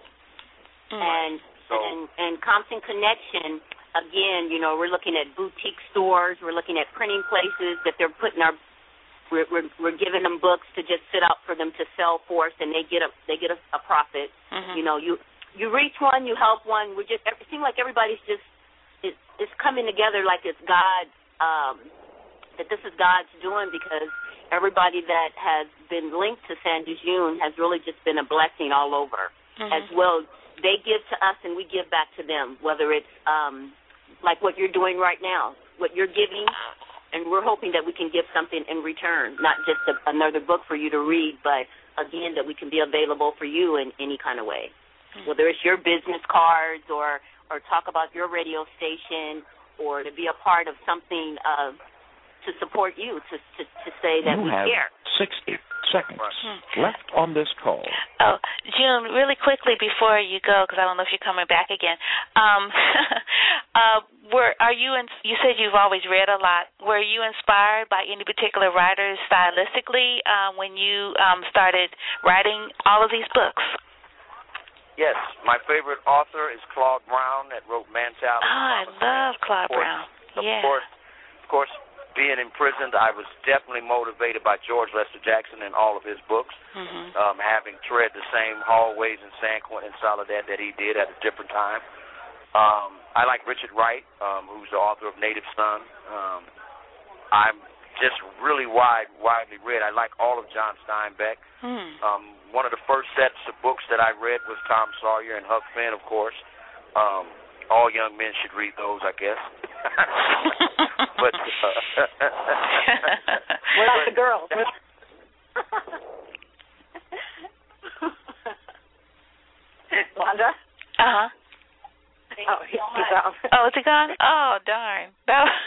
And, so, and and Compton Connection, again, you know, we're looking at boutique stores, we're looking at printing places that they're putting our, we're we're, we're giving them books to just sit out for them to sell for us, and they get a they get a, a profit. Mm-hmm. You know, you you reach one, you help one. We just it seems like everybody's just it's it's coming together like it's God. Um, that this is God's doing, because everybody that has been linked to Sandra June has really just been a blessing all over. Mm-hmm. As well, they give to us and we give back to them, whether it's um, like what you're doing right now, what you're giving, and we're hoping that we can give something in return, not just a, another book for you to read, but, again, that we can be available for you in any kind of way, mm-hmm. whether it's your business cards or, or talk about your radio station, or to be a part of something uh, to support you, to to, to say that you we have care. sixty seconds hmm. left on this call. Oh, June, really quickly before you go, because I don't know if you're coming back again. Um, uh, were are you? In, you said you've always read a lot. Were you inspired by any particular writers stylistically uh, when you um, started writing all of these books? Yes, my favorite author is Claude Brown that wrote Mantality. Oh, I love Claude Brown. Yeah. Of course, of course, being imprisoned, I was definitely motivated by George Lester Jackson and all of his books, mm-hmm. um, having tread the same hallways in San Quentin and Soledad that he did at a different time. Um, I like Richard Wright, um, who's the author of Native Son. Um, I'm just really wide, widely read. I like all of John Steinbeck. Hmm. Um, one of the first sets of books that I read was Tom Sawyer and Huck Finn, of course. Um, all young men should read those, I guess. but uh, what about the girls? Wanda? Uh-huh. Oh, he's out. Oh, is he gone? Oh, darn. That was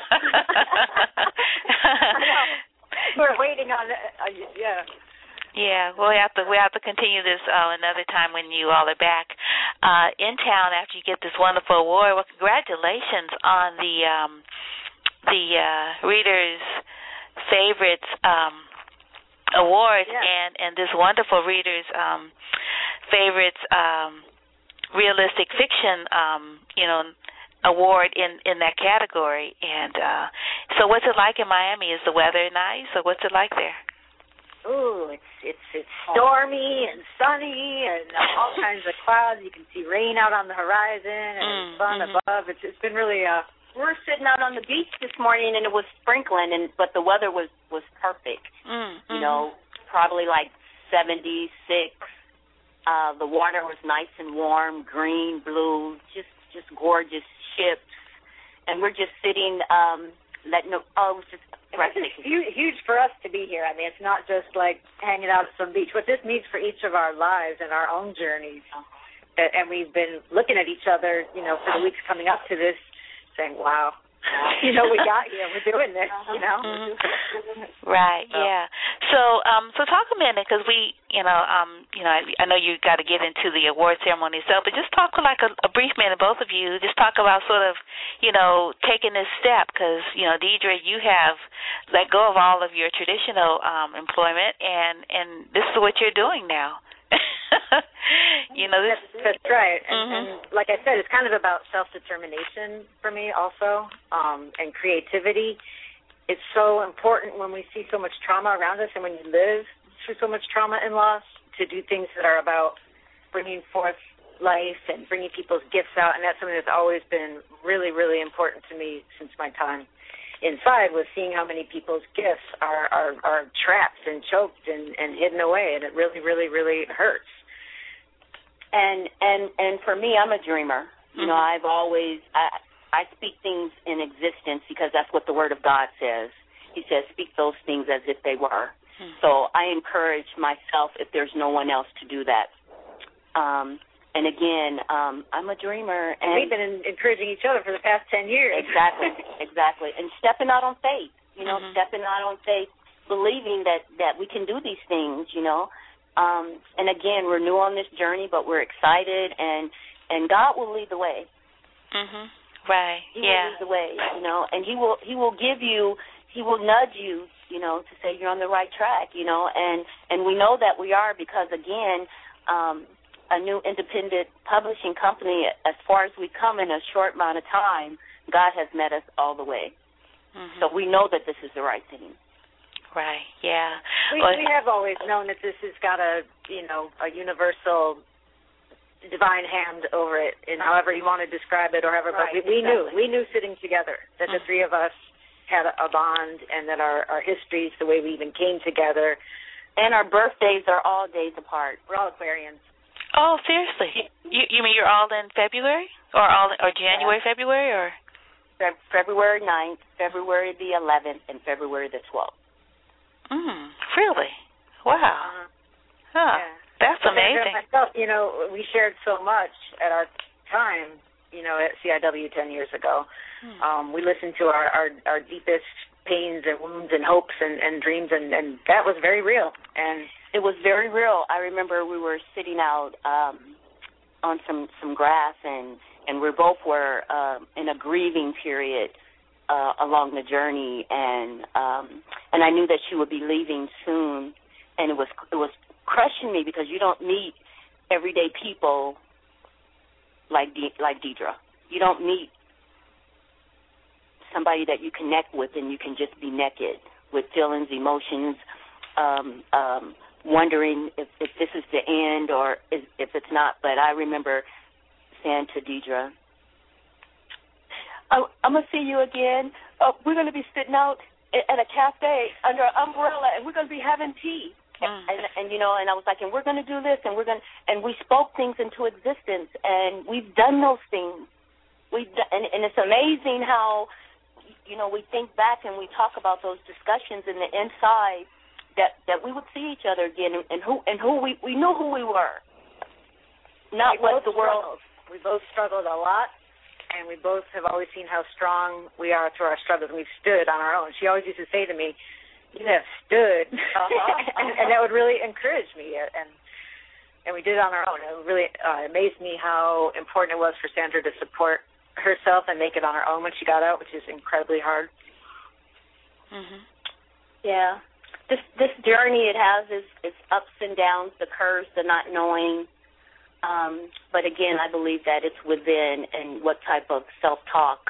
We're waiting on it. Uh, yeah. Yeah, well, we have to we have to continue this uh, another time when you all are back uh, in town after you get this wonderful award. Well, congratulations on the um, the uh, Reader's Favorites um, Award yeah. and and this wonderful Reader's um, Favorites um, Realistic Fiction, um, you know, award in, in that category. And uh, so, what's it like in Miami? Is the weather nice, or what's it like there? Ooh, it's it's it's stormy and sunny and all kinds of clouds. You can see rain out on the horizon and mm, sun mm-hmm. above. It's it's been really. Uh, We're sitting out on the beach this morning and it was sprinkling, and but the weather was was perfect. Mm, you mm-hmm. know, probably like seventy-six. Uh, the water was nice and warm, green, blue, just just gorgeous ships, and we're just sitting, um, letting them, oh, it was just It's huge, huge for us to be here. I mean, it's not just like hanging out at some beach. What this means for each of our lives and our own journeys, and we've been looking at each other, you know, for the weeks coming up to this, saying, wow. you know, we got here. We're doing this, you know. Mm-hmm. Right. So. Yeah. So, um, so talk a minute, because we, you know, um, you know, I, I know you got to get into the award ceremony itself, but just talk for like a, a brief minute, both of you. Just talk about sort of, you know, taking this step, because you know, Deidre, you have let go of all of your traditional um, employment, and and this is what you're doing now. you know, this, that's, that's right. And, mm-hmm. and like I said, it's kind of about self-determination for me also, um, and creativity. It's so important when we see so much trauma around us and when you live through so much trauma and loss to do things that are about bringing forth life and bringing people's gifts out. And that's something that's always been really, really important to me since my time inside, was seeing how many people's gifts are, are, are trapped and choked and, and hidden away, and it really, really, really hurts. And and and for me, I'm a dreamer. You mm-hmm. know, I've always I I speak things in existence because that's what the Word of God says. He says, speak those things as if they were. Mm-hmm. So I encourage myself, if there's no one else, to do that. Um, And again, um, I'm a dreamer. And, and we've been in, encouraging each other for the past ten years. Exactly, exactly. And stepping out on faith, you know, mm-hmm. stepping out on faith, believing that, that we can do these things, you know. Um, and again, we're new on this journey, but we're excited, and, and God will lead the way. Mm-hmm. Right, he yeah. He will lead the way, you know, and he will, he will give you, he will nudge you, you know, to say you're on the right track, you know. And, and we know that we are because, again, um, a new independent publishing company, as far as we come in a short amount of time, God has met us all the way. Mm-hmm. So we know that this is the right thing. Right, yeah. We, well, we have always known that this has got a, you know, a universal divine hand over it, in however you want to describe it or however, right, but we, we exactly. knew, we knew sitting together that mm-hmm. the three of us had a bond, and that our, our histories, the way we even came together. And our birthdays are all days apart. We're all Aquarians. Oh, seriously? You you mean you're all in February, or all or January, yeah. February, or Fe- February ninth, February the eleventh, and February the twelfth. Mm, really? Wow. Uh, huh. Yeah. That's but amazing. Myself, you know, we shared so much at our time, you know, at C I W ten years ago. Hmm. Um, we listened to our, our, our deepest pains and wounds and hopes and, and dreams, and, and that was very real. And it was very real. I remember we were sitting out um, on some, some grass, and, and we both were uh, in a grieving period uh, along the journey, and um, and I knew that she would be leaving soon, and it was it was crushing me because you don't meet everyday people like De- like Deidre. You don't meet somebody that you connect with and you can just be naked with feelings, emotions, um, um, wondering if, if this is the end or if, if it's not. But I remember saying to Deidre, I'm, I'm going to see you again. Uh, we're going to be sitting out at a cafe under an umbrella, and we're going to be having tea. Mm. And, and, you know, and I was like, and we're going to do this, and we're going to, and we spoke things into existence, and we've done those things. We've done, and, and it's amazing how, you know, we think back and we talk about those discussions in the inside that, that we would see each other again, and, and who and who we we knew who we were, not we what the world. Struggled. We both struggled a lot, and we both have always seen how strong we are through our struggles, and we've stood on our own. She always used to say to me, "You have stood," uh-huh. and, and that would really encourage me, and and we did it on our own. It really uh, amazed me how important it was for Sandra to support herself and make it on her own when she got out, which is incredibly hard. Mhm. Yeah. This this journey, it has its, its ups and downs, the curves, the not knowing. Um, but again, I believe that it's within and what type of self-talk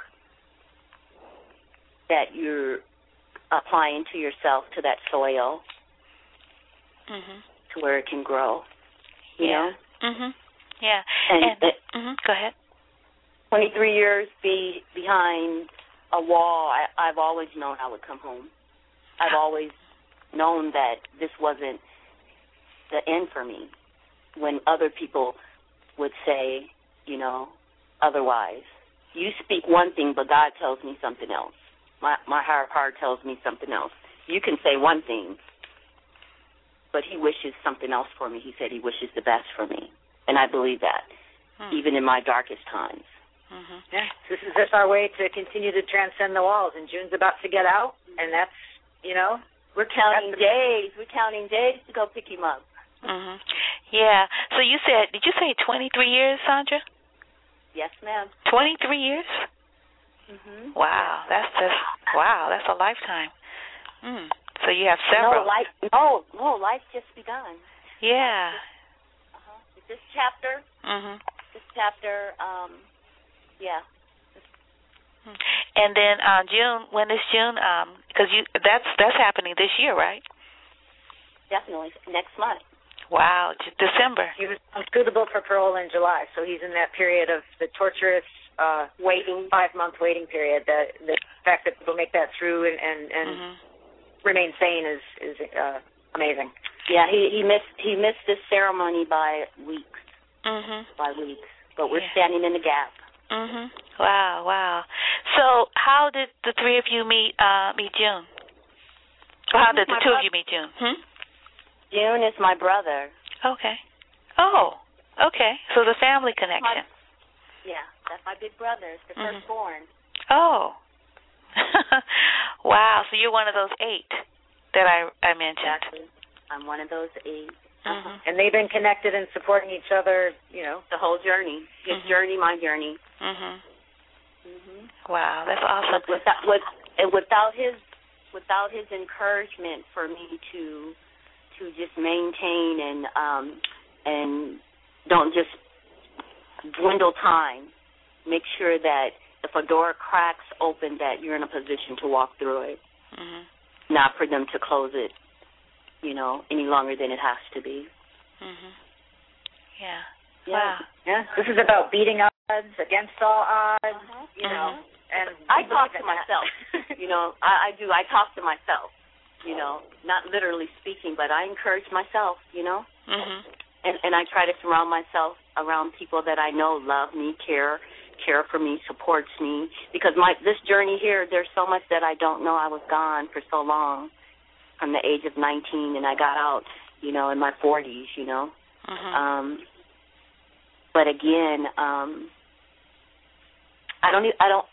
that you're applying to yourself, to that soil, mhm, to where it can grow. You yeah. know? Mhm. Yeah. And, and and mhm. Go ahead. twenty-three years be behind a wall, I, I've always known I would come home. I've always known that this wasn't the end for me. When other people would say, you know, otherwise. You speak one thing, but God tells me something else. My my higher power tells me something else. You can say one thing, but he wishes something else for me. He said he wishes the best for me. And I believe that, hmm. even in my darkest times. Mm-hmm. Yeah, this is just our way to continue to transcend the walls. And June's about to get out, and that's, you know, we're counting days. We're counting days to go pick him up. Mhm. Yeah. So you said, did you say twenty-three years, Sandra? Yes, ma'am. twenty-three years? Mhm. Wow, that's just wow. That's a lifetime. Mm. So you have several. No, life. No, no, life just begun. Yeah. Uh-huh. This chapter. Mhm. This chapter. Um. Yeah. And then uh, June. When is June? Um, because you that's that's happening this year, right? Definitely next month. Wow, December. He was unsuitable for parole in July, so he's in that period of the torturous uh, waiting, five-month waiting period. The the fact that people make that through and and, and mm-hmm. remain sane is is uh, amazing. Yeah, he he missed he missed this ceremony by weeks. Mhm. By weeks, but we're yeah. standing in the gap. Mhm. Wow, wow. So, how did the three of you meet uh, meet June? Or how did the two bro- of you meet June? Hmm? June is my brother. Okay. Oh, okay. So the family connection. My, yeah, that's my big brother. It's the mm-hmm. firstborn. Oh. Wow. So you're one of those eight that I I mentioned. Exactly. I'm one of those eight. Mm-hmm. And they've been connected and supporting each other, you know, the whole journey. His mm-hmm. journey, my journey. Mhm. Mhm. Wow, that's awesome. With, without, with, and without his, without his encouragement for me to, to just maintain and um, and don't just dwindle time. Make sure that if a door cracks open, that you're in a position to walk through it. Mhm. Not for them to close it, you know, any longer than it has to be. Mhm. Yeah. Yeah. Wow. Yeah. This is about beating odds against all odds, uh-huh. you know. Mhm. And I talk to myself. you know, I, I do. I talk to myself. You know, not literally speaking, but I encourage myself. You know, Mhm. and and I try to surround myself around people that I know love me, care, care for me, supports me. Because my this journey here, there's so much that I don't know. I was gone for so long, from the age of nineteen, and I got out, you know, in my forties. You know. Mhm. Um, but again, um, I don't. I don't.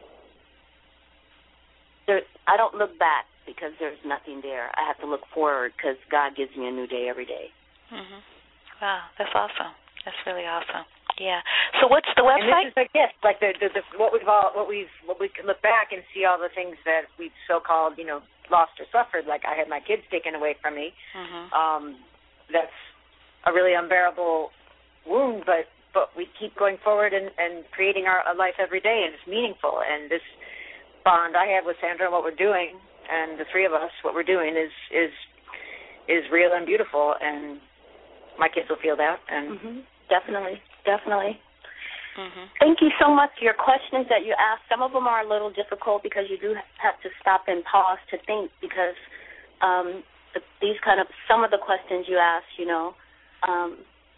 There, I don't look back because there's nothing there. I have to look forward because God gives me a new day every day. Mhm. Wow, that's awesome. That's really awesome. Yeah. So what's the website? And this is a gift, like the, the, the what we've all, what we've, what we can look back and see all the things that we've so-called, you know, lost or suffered. Like I had my kids taken away from me. Mhm. Um, that's a really unbearable wound, but but we keep going forward and, and creating our, our life every day, and it's meaningful. And this bond I have with Sandra and what we're doing, and the three of us, what we're doing is is is real and beautiful, and my kids will feel that. And mm-hmm. Definitely, definitely. Mm-hmm. Thank you so much for your questions that you asked. Some of them are a little difficult because you do have to stop and pause to think because um, the, these kind of, some of the questions you asked, you know, um,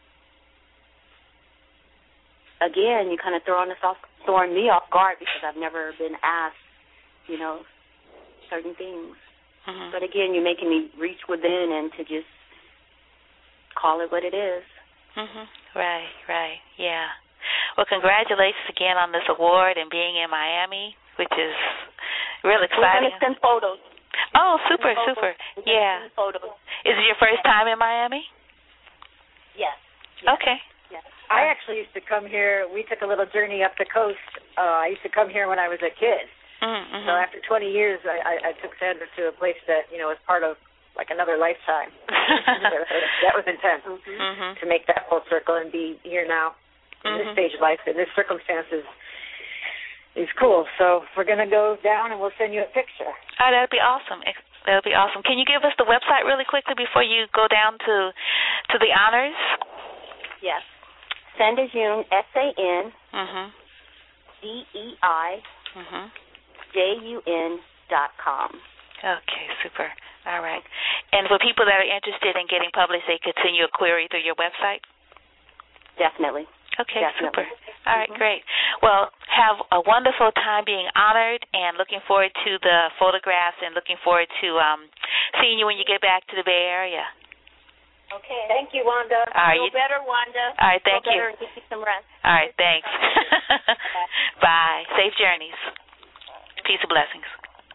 again, you kind of throwing us off, throwing me off guard because I've never been asked, you know, certain things. Mm-hmm. But again, you're making me reach within and to just call it what it is. Mhm. Right, right. Yeah. Well, congratulations again on this award and being in Miami, which is real exciting. We're going to send photos. Oh, super, photos. super. We're Yeah. send photos. Is it your first time in Miami? Yes. yes. Okay. Yes. I actually used to come here. We took a little journey up the coast. Uh, I used to come here when I was a kid. Mm-hmm. So after twenty years, I, I, I took Sandra to a place that, you know, was part of like another lifetime. That was intense mm-hmm. to make that full circle and be here now in mm-hmm. this stage of life, in this circumstances, is cool. So we're going to go down and we'll send you a picture. Oh, that would be awesome. That would be awesome. Can you give us the website really quickly before you go down to to the honors? Yes. Sandra June, S A N Mm-hmm. D E I Mm-hmm. J U N dot com. Okay, super. All right. And for people that are interested in getting published, they could send you a query through your website? Definitely. Okay, Definitely. super. All right, mm-hmm. great. Well, have a wonderful time being honored and looking forward to the photographs and looking forward to um, seeing you when you get back to the Bay Area. Okay. Thank you, Wanda. All right, Feel you, better, Wanda. all right, thank Feel you. better and get you some rest. All right, thanks. Bye. Safe journeys. Peace and blessings.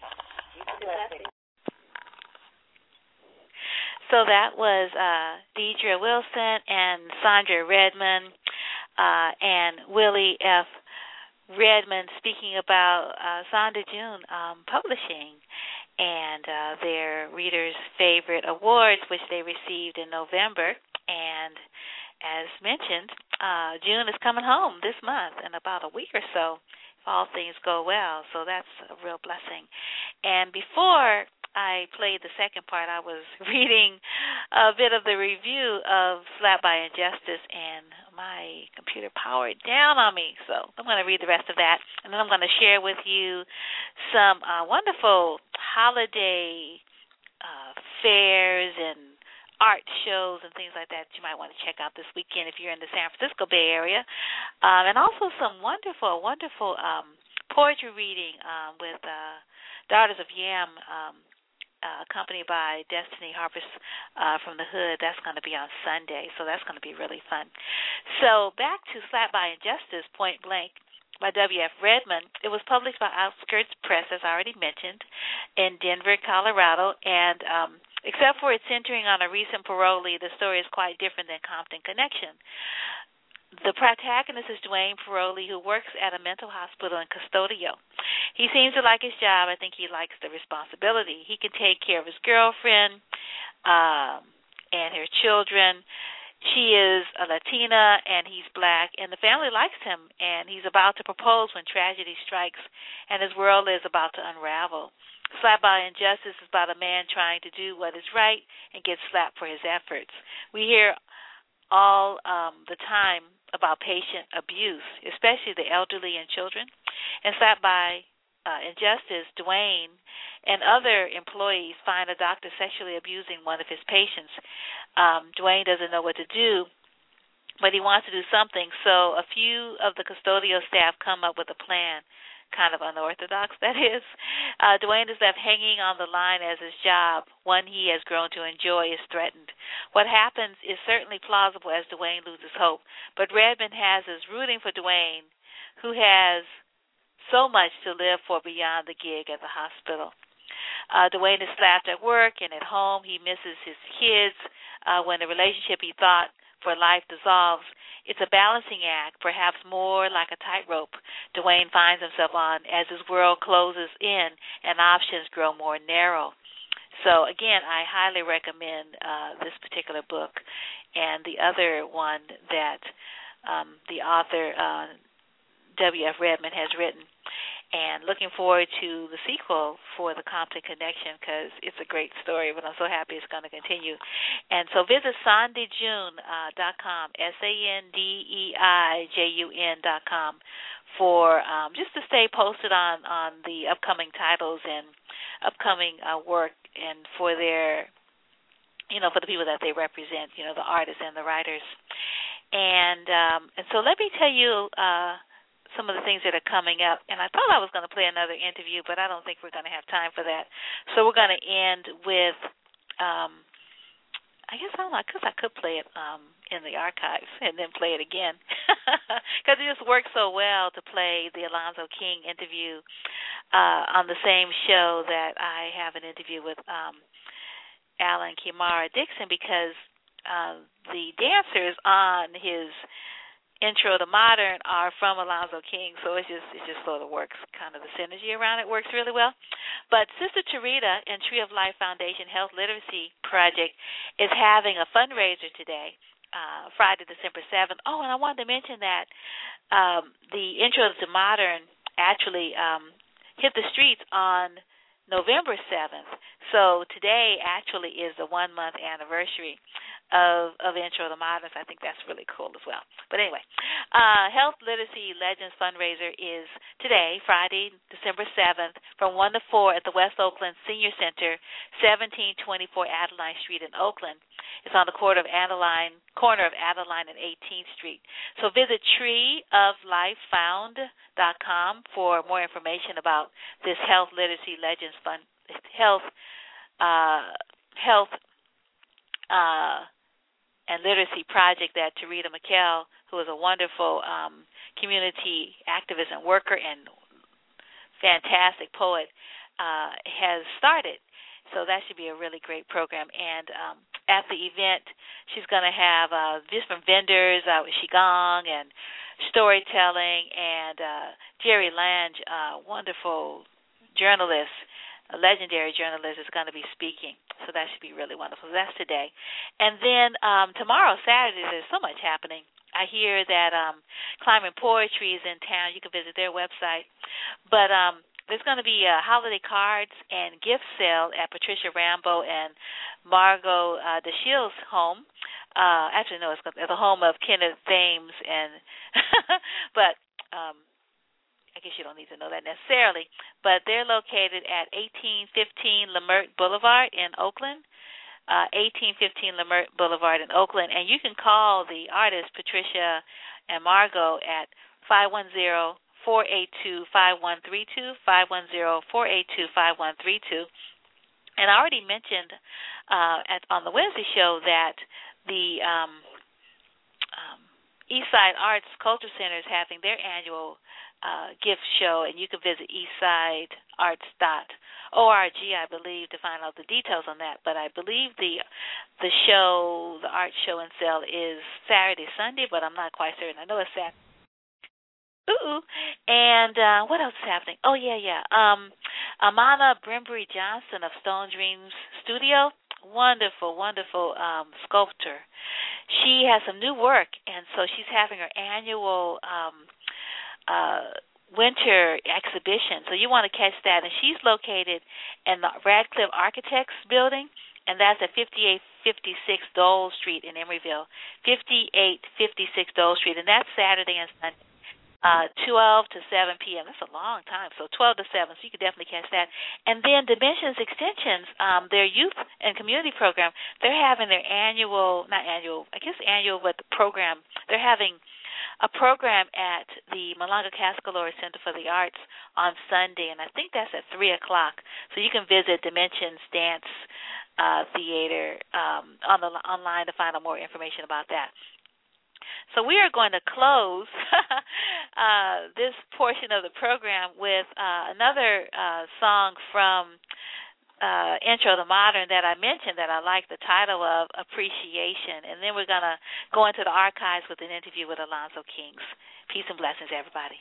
So that was uh, Deidre Wilson and Sandra Redmond uh, and Willie F. Redmond speaking about uh, Zonda June um, Publishing and uh, their Readers' Favorite Awards, which they received in November. And as mentioned, uh, June is coming home this month in about a week or so, if all things go well. So that's a real blessing. And before I played the second part, I was reading a bit of the review of Slapped by Injustice, and my computer powered down on me. So I'm going to read the rest of that, and then I'm going to share with you some uh, wonderful holiday uh, fairs and art shows and things like that, that you might want to check out this weekend if you're in the San Francisco Bay Area, um, and also some wonderful, wonderful um, poetry reading um, with uh, Daughters of Yam, um, Uh, accompanied by Destiny Harvest uh, from the Hood. That's going to be on Sunday, so that's going to be really fun. So back to Slapped by Injustice, Point Blank, by W F. Redmond. It was published by Outskirts Press, as I already mentioned, in Denver, Colorado, and um, except for its centering on a recent parolee, the story is quite different than Compton Connection. The protagonist is Dwayne Paroli, who works at a mental hospital in Custodio. He seems to like his job. I think he likes the responsibility. He can take care of his girlfriend um, and her children. She is a Latina, and he's black, and the family likes him, and he's about to propose when tragedy strikes, and his world is about to unravel. Slapped by Injustice is about a man trying to do what is right and gets slapped for his efforts. We hear all um, the time about patient abuse, especially the elderly and children. And Slapped by uh, Injustice, Dwayne and other employees find a doctor sexually abusing one of his patients. Um, Dwayne doesn't know what to do, but he wants to do something. So a few of the custodial staff come up with a plan, kind of unorthodox, that is. Uh, Dwayne is left hanging on the line as his job, one he has grown to enjoy, is threatened. What happens is certainly plausible as Dwayne loses hope, but Redmond has us rooting for Dwayne, who has so much to live for beyond the gig at the hospital. Uh, Dwayne is slapped at work and at home. He misses his kids uh, when the relationship he thought for life dissolves. It's a balancing act, perhaps more like a tightrope Dwayne finds himself on as his world closes in and options grow more narrow. So, again, I highly recommend uh, this particular book and the other one that um, the author, uh, W F. Redmond, has written. And looking forward to the sequel for The Compton Connection because it's a great story, but I'm so happy it's going to continue. And so visit Sondei June dot com, S A N D E I J U N dot com, for um, just to stay posted on, on the upcoming titles and upcoming uh, work and for their, you know, for the people that they represent, you know, the artists and the writers. And, um, and so let me tell you uh, some of the things that are coming up. And I thought I was going to play another interview, but I don't think we're going to have time for that. So we're going to end with, um, I guess I don't know, because I could play it um, in the archives and then play it again. Because it just works so well to play the Alonzo King interview uh, on the same show that I have an interview with um, Alan Kimara Dixon, because uh, the dancers on his Intro to Modern are from Alonzo King, so it just it just sort of works, kind of the synergy around it works really well. But Sister Tarita and Tree of Life Foundation Health Literacy Project is having a fundraiser today, uh, Friday, December seventh. Oh, and I wanted to mention that um, the Intro to Modern actually um, hit the streets on November seventh. So today actually is the one-month anniversary of, of Intro to Modern. I think that's really cool as well. But anyway, uh, Health Literacy Legends fundraiser is today, Friday, December seventh, from one to four at the West Oakland Senior Center, seventeen twenty-four Adeline Street in Oakland. It's on the corner of Adeline, corner of Adeline and eighteenth Street. So visit tree of life found dot com for more information about this Health Literacy Legends Fund, health, uh, health, uh, and literacy project that Tarita McKell, who is a wonderful um, community activist and worker and fantastic poet, uh, has started. So that should be a really great program. And um, at the event, she's going to have uh, different vendors, uh, Qigong and storytelling, and uh, Jerry Lange, uh, wonderful journalist, a legendary journalist, is going to be speaking. So that should be really wonderful. So that's today. And then um, tomorrow, Saturday, there's so much happening. I hear that um, Climbing Poetry is in town. You can visit their website. But um, there's going to be a holiday cards and gift sale at Patricia Rambo and Margot uh, DeShield's home. Uh, actually, no, it's the home of Kenneth Thames. and But um, I guess you don't need to know that necessarily. But they're located at eighteen fifteen Lemert Boulevard in Oakland. Uh, eighteen fifteen Lemert Boulevard in Oakland. And you can call the artists, Patricia and Margot, at five one zero, four eight two, five one three two, five one zero, four eight two, five one three two. And I already mentioned uh, at, on the Wednesday show that the um, um, Eastside Arts Culture Center is having their annual uh, gift show, and you can visit eastside arts dot org, I believe, to find out the details on that. But I believe the the show, the art show and sale, is Saturday, Sunday, but I'm not quite certain. I know it's Saturday. Ooh, and uh, what else is happening? Oh, yeah, yeah. Um, Amana Brimbury Johnson of Stone Dreams Studio, wonderful, wonderful um, sculptor. She has some new work, and so she's having her annual um, uh, winter exhibition. So you want to catch that. And she's located in the Radcliffe Architects Building, and that's at fifty-eight fifty-six Dole Street in Emeryville, fifty-eight fifty-six Dole Street, and that's Saturday and Sunday. Uh, twelve to seven p.m. That's a long time. So twelve to seven, so you can definitely catch that. And then Dimensions Extensions, um, their youth and community program, they're having their annual, not annual, I guess annual, but the program. They're having a program at the Malanga Cascalori Center for the Arts on Sunday, and I think that's at three o'clock. So you can visit Dimensions Dance uh, Theater um, on the online to find out more information about that. So we are going to close uh, this portion of the program with uh, another uh, song from uh, Intro to Modern that I mentioned that I like the title of, Appreciation. And then we're going to go into the archives with an interview with Alonzo Kings. Peace and blessings, everybody.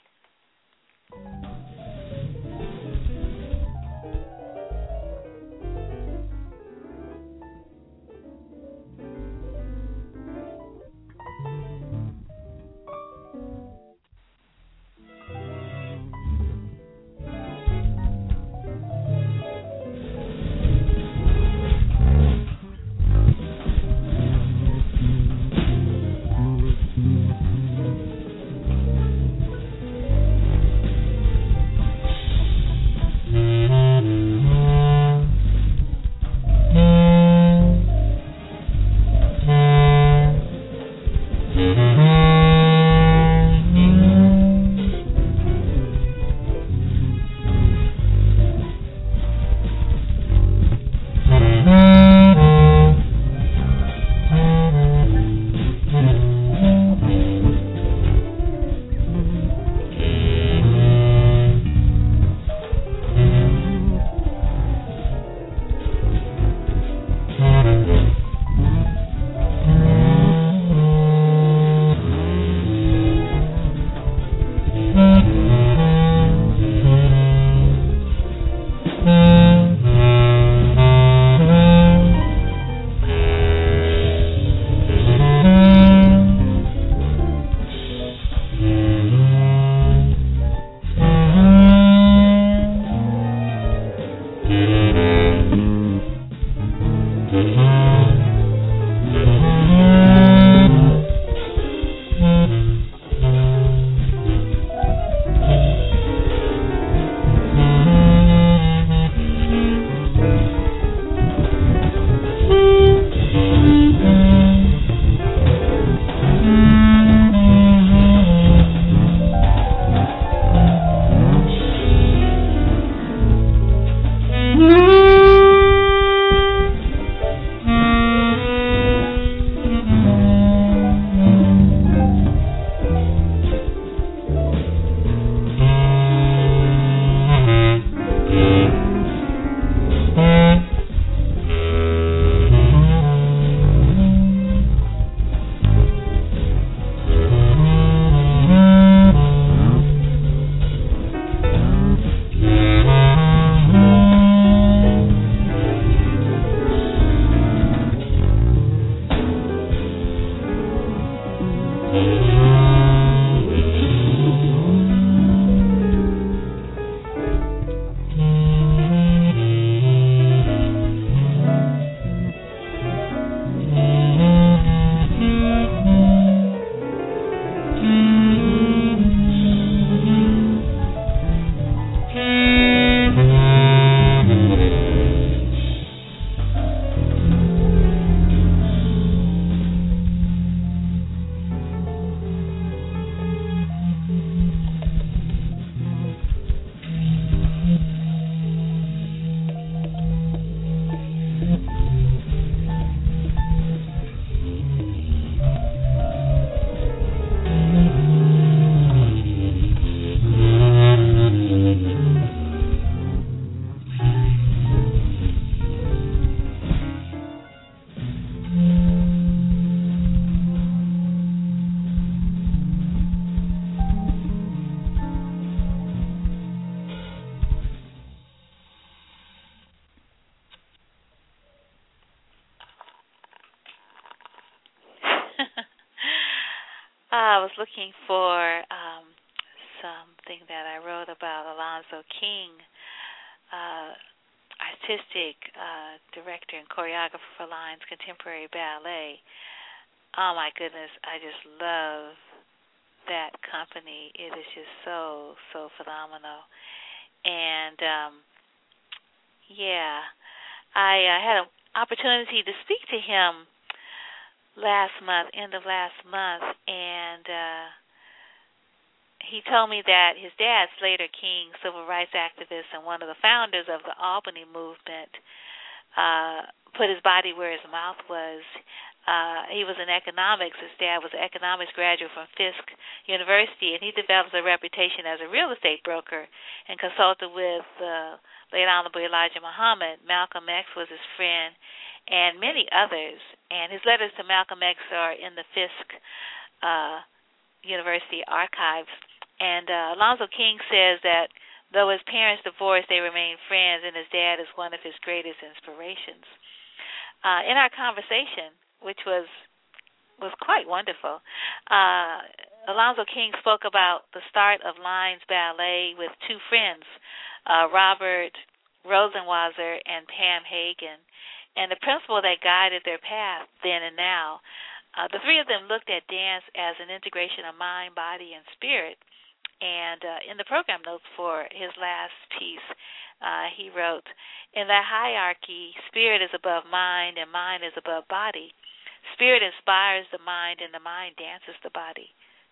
I was looking for um, something that I wrote about Alonzo King, uh, artistic uh, director and choreographer for Lions Contemporary Ballet. Oh, my goodness, I just love that company. It is just so, so phenomenal. And, um, yeah, I uh, had an opportunity to speak to him last month, end of last month, and uh, he told me that his dad, Slater King, civil rights activist and one of the founders of the Albany movement, uh, put his body where his mouth was. Uh, he was in economics. His dad was an economics graduate from Fisk University, and he developed a reputation as a real estate broker and consulted with uh, late Honorable Elijah Muhammad. Malcolm X was his friend, and many others. And his letters to Malcolm X are in the Fisk uh, University archives. And uh, Alonzo King says that though his parents divorced, they remained friends, and his dad is one of his greatest inspirations. Uh, in our conversation, which was was quite wonderful, uh, Alonzo King spoke about the start of Lions Ballet with two friends, uh, Robert Rosenwasser and Pam Hagen, and the principle that guided their path then and now. Uh, the three of them looked at dance as an integration of mind, body, and spirit. And uh, in the program notes for his last piece, uh, he wrote, in that hierarchy, spirit is above mind and mind is above body. Spirit inspires the mind and the mind dances the body.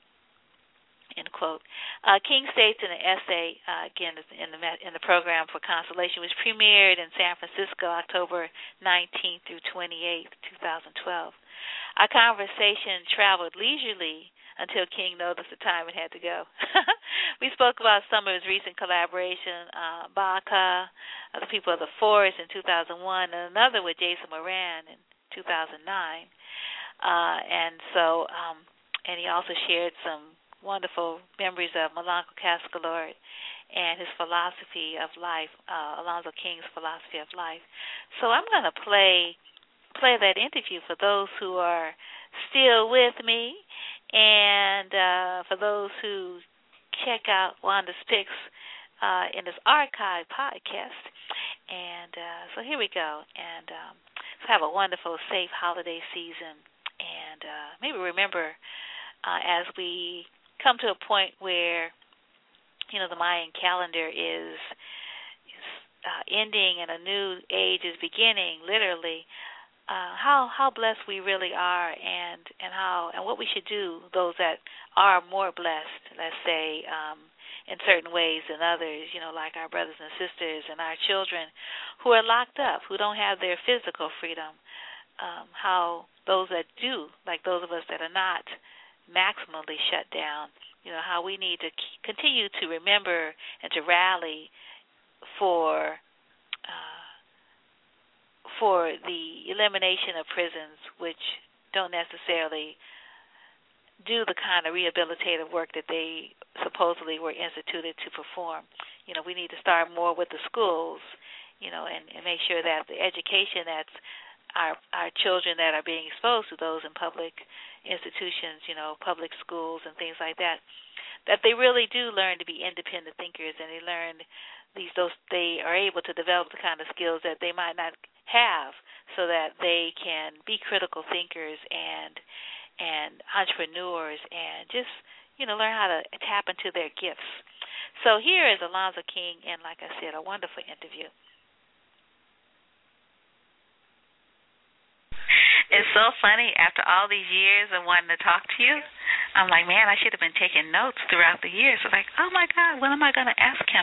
End quote. Uh, King states in an essay, uh, again, in the in the program for Constellation, which premiered in San Francisco October nineteenth through twenty-eighth, twenty twelve. Our conversation traveled leisurely until King noticed the time it had to go. We spoke about some of his recent collaboration, uh, Baka, uh, the People of the Forest in two thousand one, and another with Jason Moran in two thousand nine. Uh, and so, um, and he also shared some wonderful memories of Malanko Cascalord and his philosophy of life, uh, Alonzo King's philosophy of life. So I'm going to play play that interview for those who are still with me, and uh, for those who check out Wanda's Picks uh, in this archive podcast. And uh, so here we go. And um, so have a wonderful, safe holiday season. And uh, maybe remember uh, as we come to a point where, you know, the Mayan calendar is, is uh, ending and a new age is beginning, literally, uh, how how blessed we really are, and, and how and what we should do, those that are more blessed, let's say, um, in certain ways than others, you know, like our brothers and sisters and our children who are locked up, who don't have their physical freedom, um, how those that do, like those of us that are not maximally shut down, you know, how we need to continue to remember and to rally for uh, for the elimination of prisons, which don't necessarily do the kind of rehabilitative work that they supposedly were instituted to perform. You know, we need to start more with the schools, you know, and, and make sure that the education that's our our children that are being exposed to those in public institutions, you know, public schools and things like that, that they really do learn to be independent thinkers, and they learn these those they are able to develop the kind of skills that they might not have, so that they can be critical thinkers and and entrepreneurs, and just, you know, learn how to tap into their gifts. So here is Alonzo King, and like I said, a wonderful interview. It's so funny, after all these years of wanting to talk to you, I'm like, man, I should have been taking notes throughout the years. So like, oh, my God, what am I going to ask him?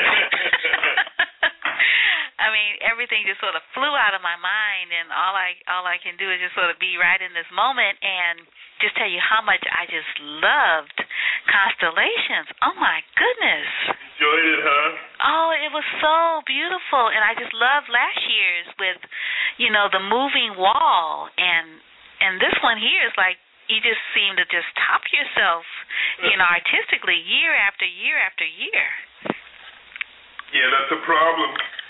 I mean, everything just sort of flew out of my mind, and all I all I can do is just sort of be right in this moment and just tell you how much I just loved Constellations. Oh, my goodness. Enjoyed it, huh? Oh, it was so beautiful, and I just loved last year's with, you know, the moving wall, and and this one here is like, you just seem to just top yourself, you know, artistically year after year after year. Yeah, that's a problem.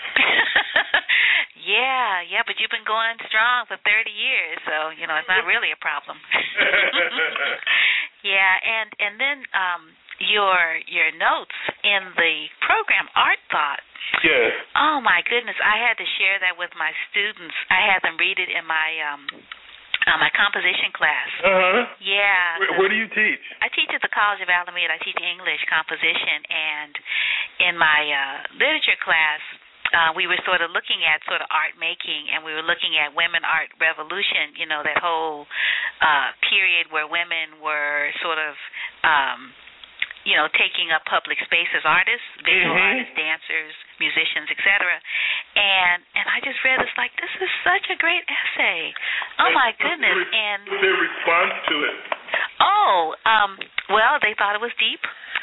yeah, yeah, but you've been going strong for thirty years, so, you know, it's not really a problem. Yeah, and and then um, your your notes in the program Art Thought. Yes. Oh my goodness, I had to share that with my students. I had them read it in my um, uh, my composition class. Uh huh. Yeah. Where, where do you teach? I teach at the College of Alameda. I teach English composition, and in my uh, literature class, uh, we were sort of looking at sort of art making, and we were looking at women art revolution. You know, that whole uh, period where women were sort of um, you know, taking up public space as artists, visual mm-hmm. artists, dancers, musicians, et cetera. And and I just read this like, this is such a great essay. Oh my goodness! What's and what's their response to it? Oh, um, well, they thought it was deep.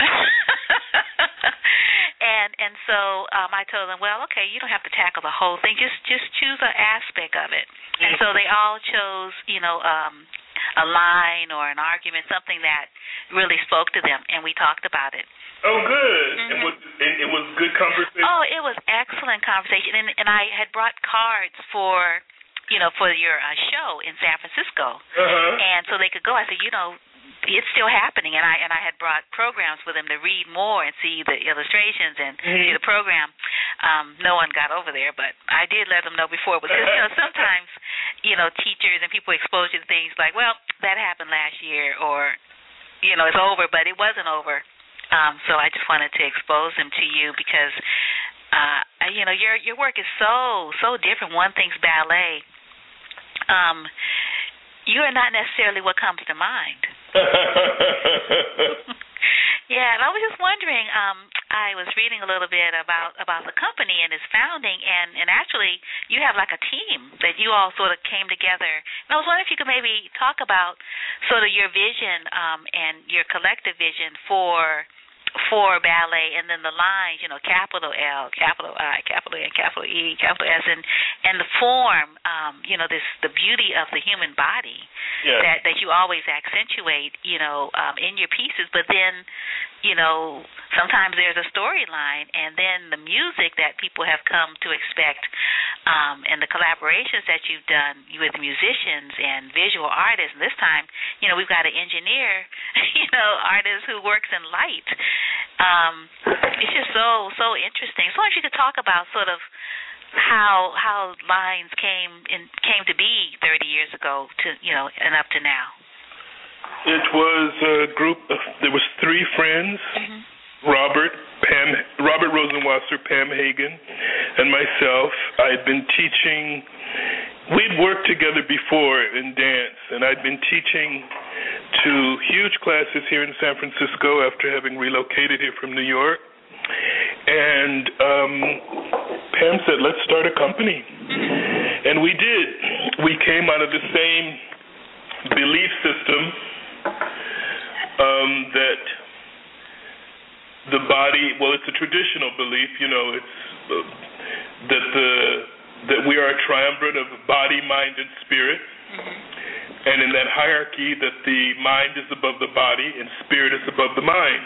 and and so um, I told them, well, okay, you don't have to tackle the whole thing. Just just choose an aspect of it. Mm-hmm. And so they all chose, you know, um, a line or an argument, something that really spoke to them, and we talked about it. Oh, good. Mm-hmm. It was it, it was good conversation. Oh, it was excellent conversation, and and I had brought cards for, you know, for your uh, show in San Francisco, uh-huh. and so they could go. I said, you know, it's still happening, and I and I had brought programs for them to read more and see the illustrations and mm-hmm. see the program. Um, no one got over there, but I did let them know before, because you know sometimes you know teachers and people expose you to things like, well, that happened last year, or you know it's over, but it wasn't over. Um, so I just wanted to expose them to you because uh, you know your your work is so so different. One thing's ballet. Um, you are not necessarily what comes to mind. Yeah, and I was just wondering, um, I was reading a little bit about, about the company and its founding, and, and actually you have like a team that you all sort of came together. And I was wondering if you could maybe talk about sort of your vision um, and your collective vision for for ballet, and then the lines, you know, capital L, capital I, capital N, capital E, capital S, and and the form, um, you know, this the beauty of the human body yeah. that that you always accentuate, you know, um, in your pieces. But then, you know, sometimes there's a storyline, and then the music that people have come to expect, um, and the collaborations that you've done with musicians and visual artists. And this time, you know, we've got an engineer, you know, artist who works in light. Um, it's just so so interesting. So, if you could talk about sort of how how lines came in came to be thirty years ago to you know and up to now. It was a group of, there was three friends, mm-hmm. Robert, Pam, Robert Rosenwasser, Pam Hagen, and myself. I had been teaching. We'd worked together before in dance, and I'd been teaching to huge classes here in San Francisco after having relocated here from New York. And um, Pam said, let's start a company. And we did. We came out of the same belief system um, that the body, well, it's a traditional belief, you know, it's uh, that the that we are a triumvirate of body, mind, and spirit. Mm-hmm. And in that hierarchy, that the mind is above the body and spirit is above the mind.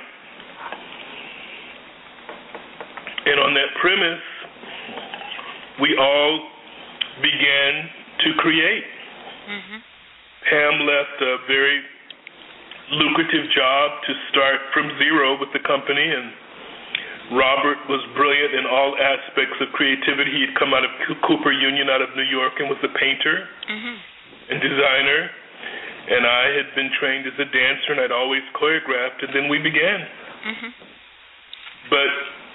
And on that premise, we all began to create. Mm-hmm. Pam left a very lucrative job to start from zero with the company, and Robert was brilliant in all aspects of creativity. He had come out of Cooper Union out of New York and was a painter mm-hmm. and designer, and I had been trained as a dancer, and I'd always choreographed, and then we began. Mm-hmm. But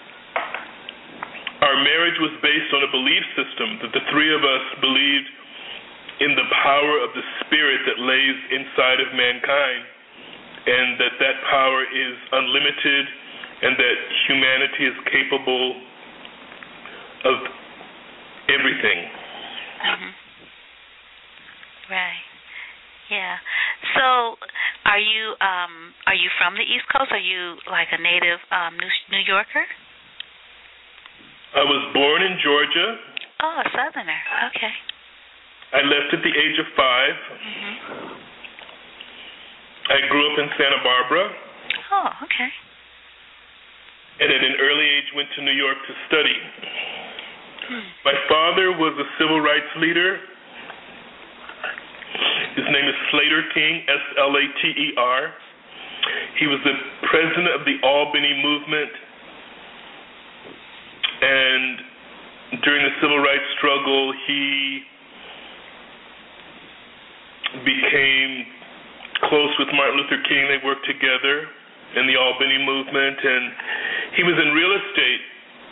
our marriage was based on a belief system that the three of us believed in the power of the spirit that lays inside of mankind, and that that power is unlimited, and that humanity is capable of everything. Mm-hmm. Right. Yeah. So, are you um, are you from the East Coast? Are you like a native um, New, New Yorker? I was born in Georgia. Oh, a Southerner. Okay. I left at the age of five. Mm-hmm. I grew up in Santa Barbara. Oh, okay. And at an early age went to New York to study. Hmm. My father was a civil rights leader. His name is Slater King, S L A T E R. He was the president of the Albany movement, and during the civil rights struggle, he became close with Martin Luther King. They worked together in the Albany movement, and he was in real estate,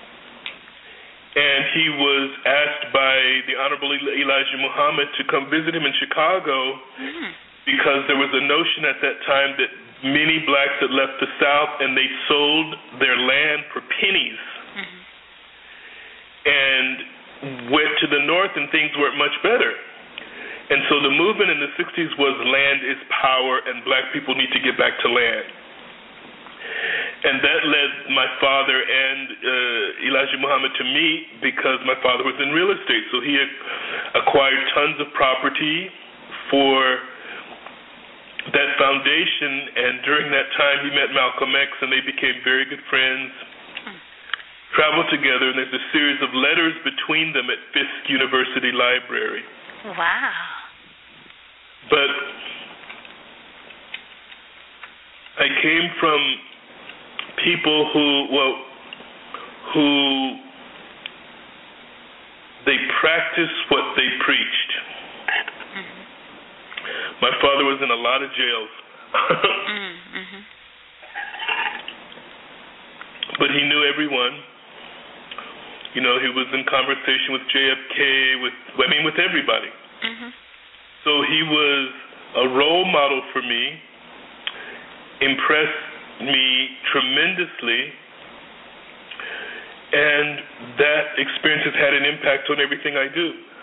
and he was asked by the Honorable Elijah Muhammad to come visit him in Chicago mm-hmm. because there was a notion at that time that many blacks had left the South and they sold their land for pennies mm-hmm. and went to the North and things weren't much better. And so the movement in the sixties was land is power and black people need to get back to land. And that led my father and uh, Elijah Muhammad to meet because my father was in real estate. So he had acquired tons of property for that foundation, and during that time he met Malcolm X and they became very good friends, traveled together, and there's a series of letters between them at Fisk University Library. Wow. But I came from people who, well, who they practiced what they preached. Mm-hmm. My father was in a lot of jails. mm-hmm. But he knew everyone. You know, he was in conversation with J F K, with, I mean, with everybody. Mm-hmm. So he was a role model for me, impressed me tremendously, and that experience has had an impact on everything I do.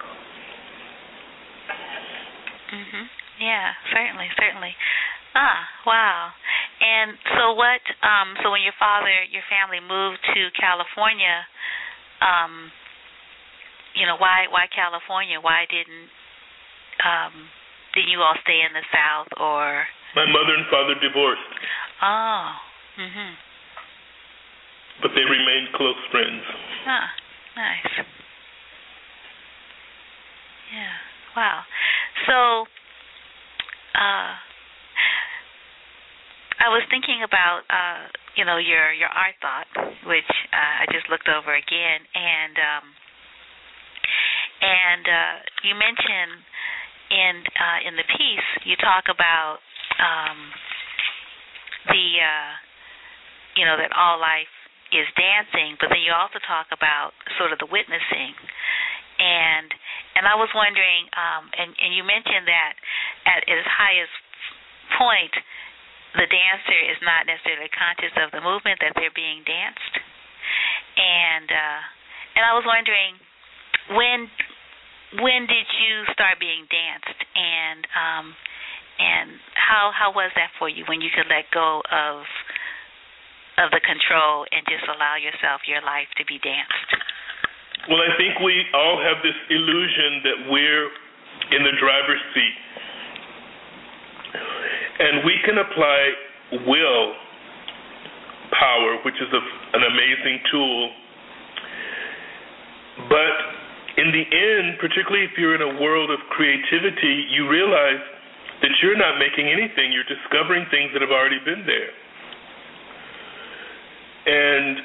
Mhm. Yeah, certainly, certainly. Ah, wow. And so what, um, so when your father, your family moved to California, um, you know, why why California? Why didn't Um, did you all stay in the South, or? My mother and father divorced. Oh. Mhm. But they remained close friends. Ah, nice. Yeah. Wow. So, uh, I was thinking about, uh, you know, your your art thought, which uh, I just looked over again, and um, and uh, you mentioned. In uh, in the piece, you talk about um, the uh, you know that all life is dancing, but then you also talk about sort of the witnessing, and and I was wondering, um, and and you mentioned that at its highest point, the dancer is not necessarily conscious of the movement that they're being danced, and uh, and I was wondering when. When did you start being danced, and um, and how how was that for you when you could let go of of the control and just allow yourself, your life, to be danced? Well, I think we all have this illusion that we're in the driver's seat, and we can apply will power, which is a, an amazing tool, but in the end, particularly if you're in a world of creativity, you realize that you're not making anything. You're discovering things that have already been there. And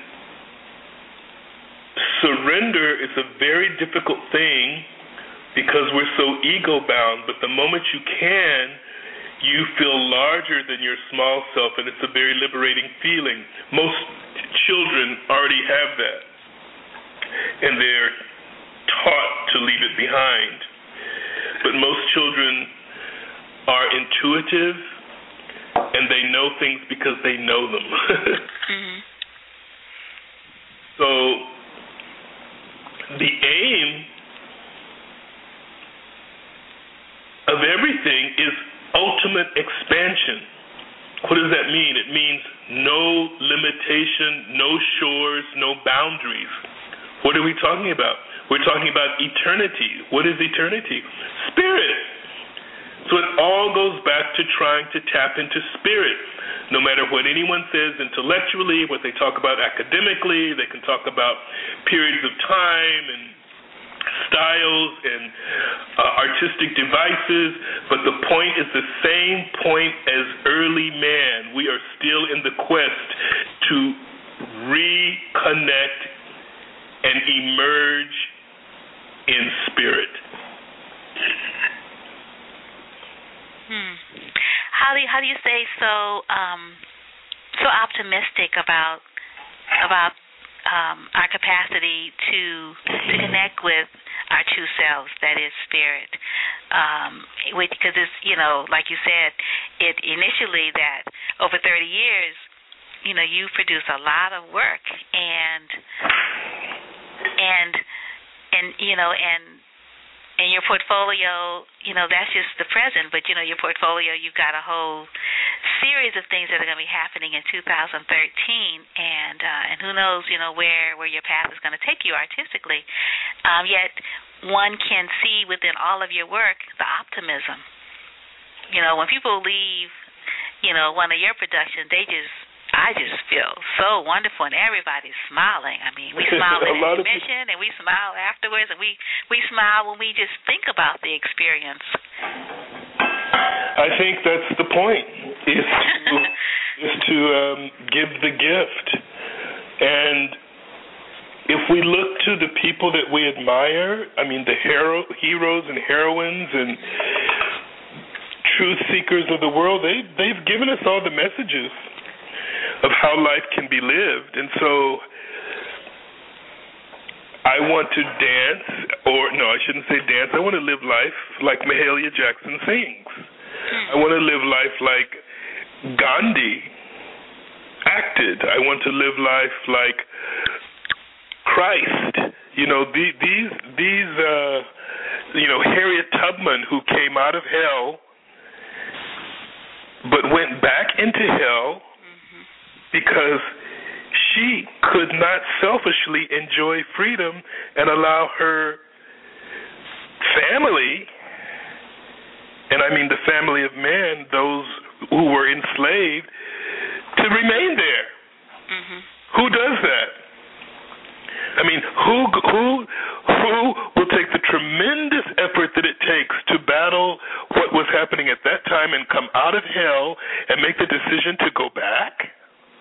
surrender is a very difficult thing because we're so ego-bound, but the moment you can, you feel larger than your small self, and it's a very liberating feeling. Most children already have that, and they're taught to leave it behind. But most children are intuitive, and they know things because they know them. mm-hmm. So the aim of everything is ultimate expansion. What does that mean? It means no limitation, no shores, no boundaries. What are we talking about? We're talking about eternity. What is eternity? Spirit. So it all goes back to trying to tap into spirit. No matter what anyone says intellectually, what they talk about academically, they can talk about periods of time and styles and uh, artistic devices, but the point is the same point as early man. We are still in the quest to reconnect and emerge in spirit. Hmm. How do you, how do you stay so um, so optimistic about about um, our capacity to to connect with our true selves, that is spirit? Um, because it's, you know, like you said, it initially that over thirty years, you know, you produce a lot of work, and and and you know, and in your portfolio, you know, that's just the present, but you know, your portfolio, you've got a whole series of things that are going to be happening in two thousand thirteen, and uh, and who knows, you know, where where your path is going to take you artistically. Um, yet one can see within all of your work the optimism. You know, when people leave, you know, one of your productions, they just, I just feel so wonderful, and everybody's smiling. I mean, we smile in intermission, and we smile afterwards, and we, we smile when we just think about the experience. I think that's the point, is to, is to um, give the gift. And if we look to the people that we admire, I mean, the hero, heroes and heroines and truth seekers of the world, they, they've given us all the messages of how life can be lived. And so I want to dance, or no, I shouldn't say dance. I want to live life like Mahalia Jackson sings. I want to live life like Gandhi acted. I want to live life like Christ. You know, the, these, these uh, you know, Harriet Tubman, who came out of hell but went back into hell because she could not selfishly enjoy freedom and allow her family, and I mean the family of men, those who were enslaved, to remain there. Mm-hmm. Who does that? I mean, who who who will take the tremendous effort that it takes to battle what was happening at that time and come out of hell and make the decision to go back?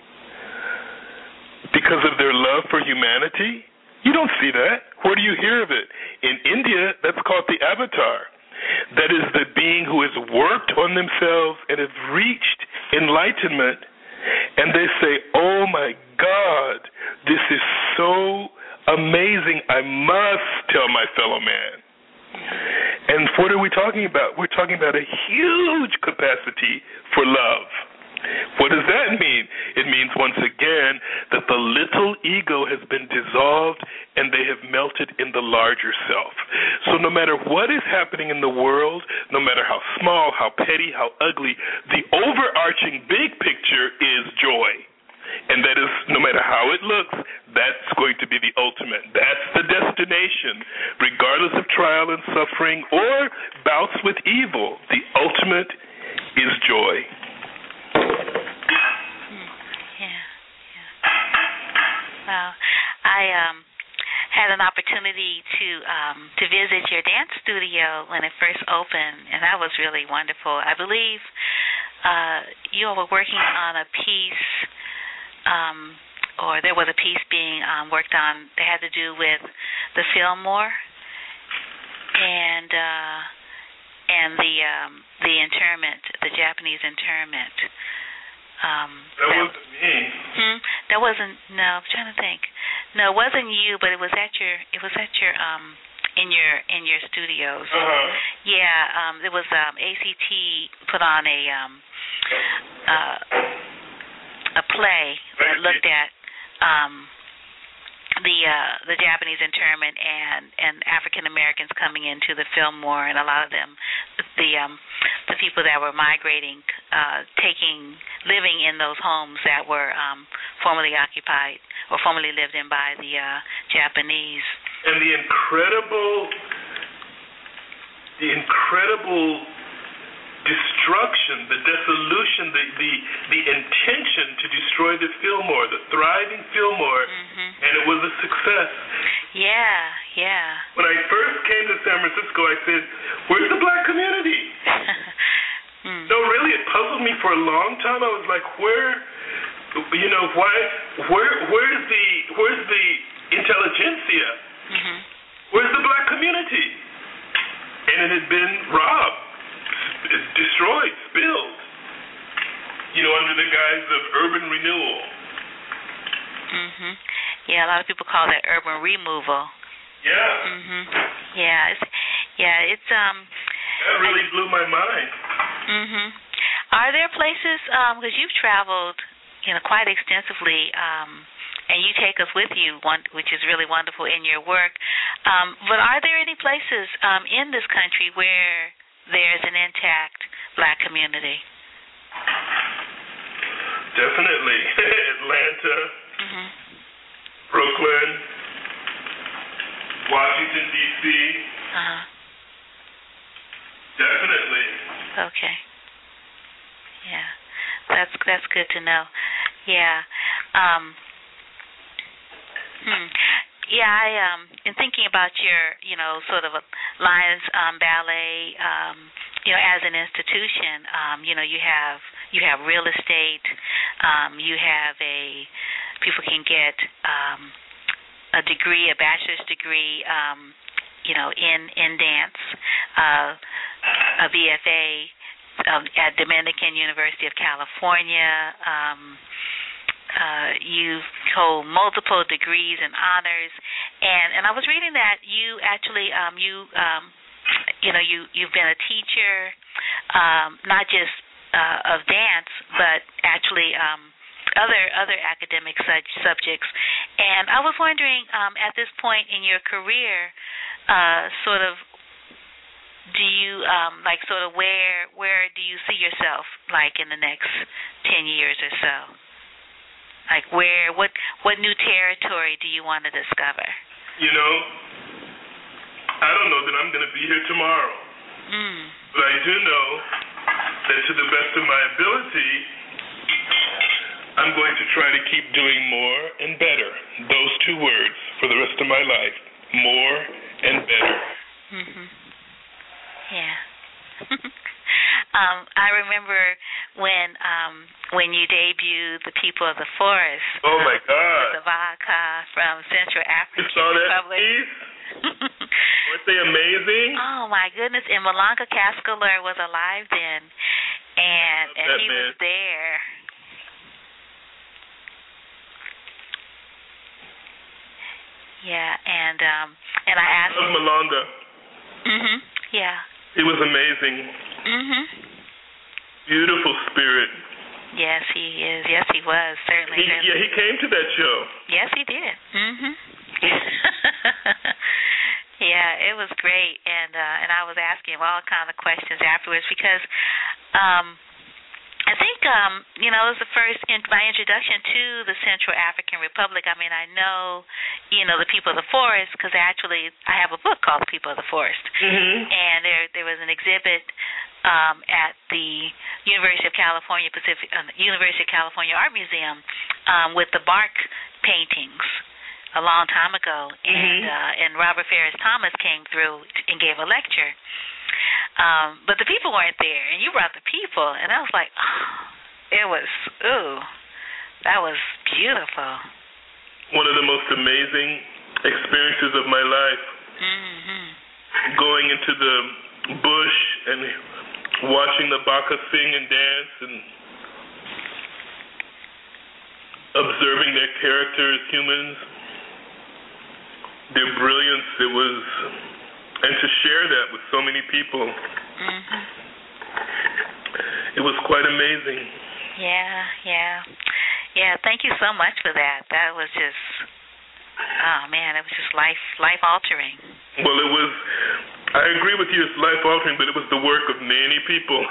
Because of their love for humanity? You don't see that. Where do you hear of it? In India, that's called the avatar. That is the being who has worked on themselves and have reached enlightenment, and they say, oh my God, this is so amazing, I must tell my fellow man. And what are we talking about? We're talking about a huge capacity for love. What does that mean? It means, once again, that the little ego has been dissolved and they have melted in the larger self. So no matter what is happening in the world, no matter how small, how petty, how ugly, the overarching big picture is joy. And that is, no matter how it looks, that's going to be the ultimate. That's the destination, regardless of trial and suffering or bouts with evil. The ultimate is joy. Yeah, yeah. Well, I um, had an opportunity to um, to visit your dance studio when it first opened, and that was really wonderful. I believe uh, you all were working on a piece, um, or there was a piece being um, worked on that had to do with the Fillmore and uh, and the um, the internment, the Japanese internment. Um, that, that wasn't me. Hmm, that wasn't. No, I'm trying to think. No, it wasn't you, but it was at your. It was at your. Um, in your in your studios. Uh-huh. Yeah. Um, there was um, A C T put on a um, uh, a play that looked at um, the uh, the Japanese internment and, and African Americans coming into the Fillmore, and a lot of them, the um, the people that were migrating, uh, taking, living in those homes that were um, formerly occupied or formerly lived in by the uh, Japanese. And the incredible, the incredible destruction, the dissolution, the, the the intention to destroy the Fillmore, the thriving Fillmore, mm-hmm. and it was a success. Yeah, yeah. When I first came to San Francisco, I said, where's the black community? mm. No, really, it puzzled me for a long time. I was like, where, you know, why, where, where's the, where's the intelligentsia? Mm-hmm. Where's the black community? And it had been robbed, destroyed, spilled, you know, under the guise of urban renewal. Mhm. Yeah, a lot of people call that urban removal. Yeah. Mhm. Yeah, it's yeah, it's um that really I, blew my mind. Mhm. Are there places um because you've traveled, you know, quite extensively um and you take us with you, one, which is really wonderful in your work. Um, but are there any places um, in this country where there's an intact black community? Definitely. Atlanta, mm-hmm. Brooklyn, Washington, D C Uh-huh. Definitely. Okay. Yeah. That's that's good to know. Yeah. Um Hmm. Yeah, I um in thinking about your, you know, sort of a Lions um, Ballet, um, you know, as an institution, um, you know, you have you have real estate, um, you have a people can get um, a degree, a bachelor's degree, um, you know, in in dance, uh, a B F A um, at Dominican University of California. Um, Uh, you hold multiple degrees and honors, and and I was reading that you actually um, you um, you know you you've been a teacher, um, not just uh, of dance, but actually um, other other academic such subjects. And I was wondering um, at this point in your career, uh, sort of, do you um, like sort of where where do you see yourself like in the next ten years or so? Like where, what, what new territory do you want to discover? You know, I don't know that I'm going to be here tomorrow. Mm. But I do know that to the best of my ability, I'm going to try to keep doing more and better. Those two words for the rest of my life. More and better. Mhm. Yeah. Um, I remember when um, when you debuted The People of the Forest. Oh, my um, God. The Savaka from Central African you saw that Republic. piece? Weren't they amazing? Oh, my goodness. And Malanga Kaskaler was alive then, and and he man. was there. Yeah, and um, and I asked. I love Malanga. Mhm. Yeah. He was amazing. Mhm. Beautiful spirit. Yes, he is. Yes, he was. Certainly. He, yeah, he came to that show. Yes, he did. Mhm. Yeah, it was great, and uh, and I was asking him all kind of questions afterwards because um, I think um, you know it was the first in my introduction to the Central African Republic. I mean, I know you know the People of the Forest because actually I have a book called The People of the Forest, mm-hmm. and there there was an exhibit um, at the University of California Pacific uh, University of California Art Museum um, with the bark paintings a long time ago, mm-hmm. and uh, and Robert Ferris Thomas came through and gave a lecture. Um, but the people weren't there, and you brought the people, and I was like, oh, it was, ooh, that was beautiful. One of the most amazing experiences of my life. Mm-hmm. Going into the bush and watching the Baka sing and dance and observing their characters, humans, their brilliance. It was, and to share that with so many people, mm-hmm. it was quite amazing. Yeah, yeah, yeah. Thank you so much for that. That was just, oh man, it was just life, life altering. Well, it was. I agree with you. It's life altering, but it was the work of many people,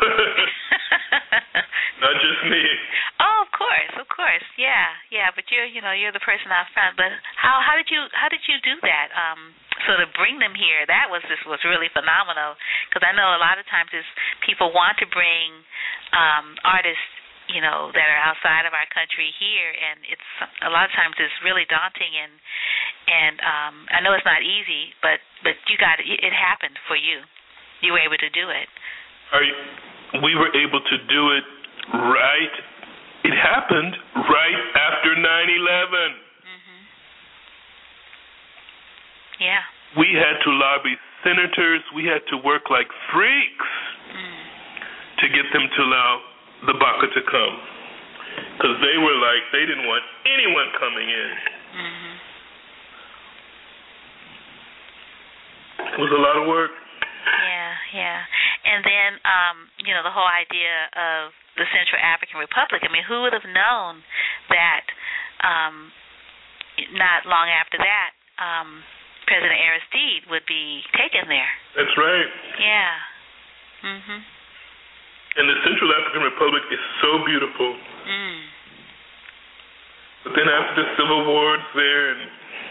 not just me. Oh, of course, of course, yeah, yeah. But you're, you know, you're the person out front. But how, how did you, how did you do that? Um, sort of bring them here. That was just was really phenomenal. Because I know a lot of times is people want to bring um, artists you know, that are outside of our country here, and it's a lot of times it's really daunting, and and um, I know it's not easy, but but you got it. It happened for you. You were able to do it. Are you, we were able to do it right. It happened right after nine eleven. Mm-hmm. Yeah. We had to lobby senators. We had to work like freaks mm. to get them to allow the B A C A to come, because they were like, they didn't want anyone coming in. Mm-hmm. It was a lot of work. Yeah, yeah. And then, um, you know, the whole idea of the Central African Republic. I mean, who would have known that um, not long after that, um, President Aristide would be taken there? That's right. Yeah. Mhm. And the Central African Republic is so beautiful. Mm. But then after the Civil Wars there, and,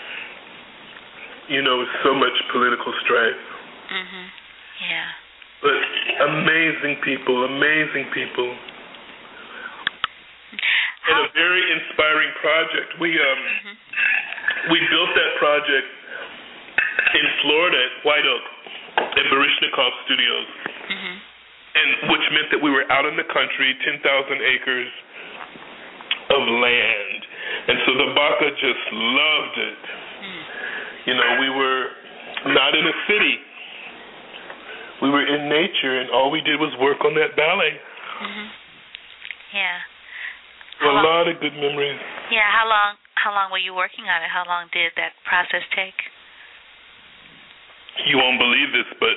you know, so much political strife. Mhm. Yeah. But amazing people, amazing people. How? And a very inspiring project. We um mm-hmm. we built that project in Florida at White Oak at Baryshnikov Studios. Mm-hmm. And which meant that we were out in the country, ten thousand acres of land. And so the B A C A just loved it. Mm. You know, we were not in a city. We were in nature, and all we did was work on that ballet. Mm-hmm. Yeah. A long, lot of good memories. Yeah, how long how long were you working on it? How long did that process take? You won't believe this, but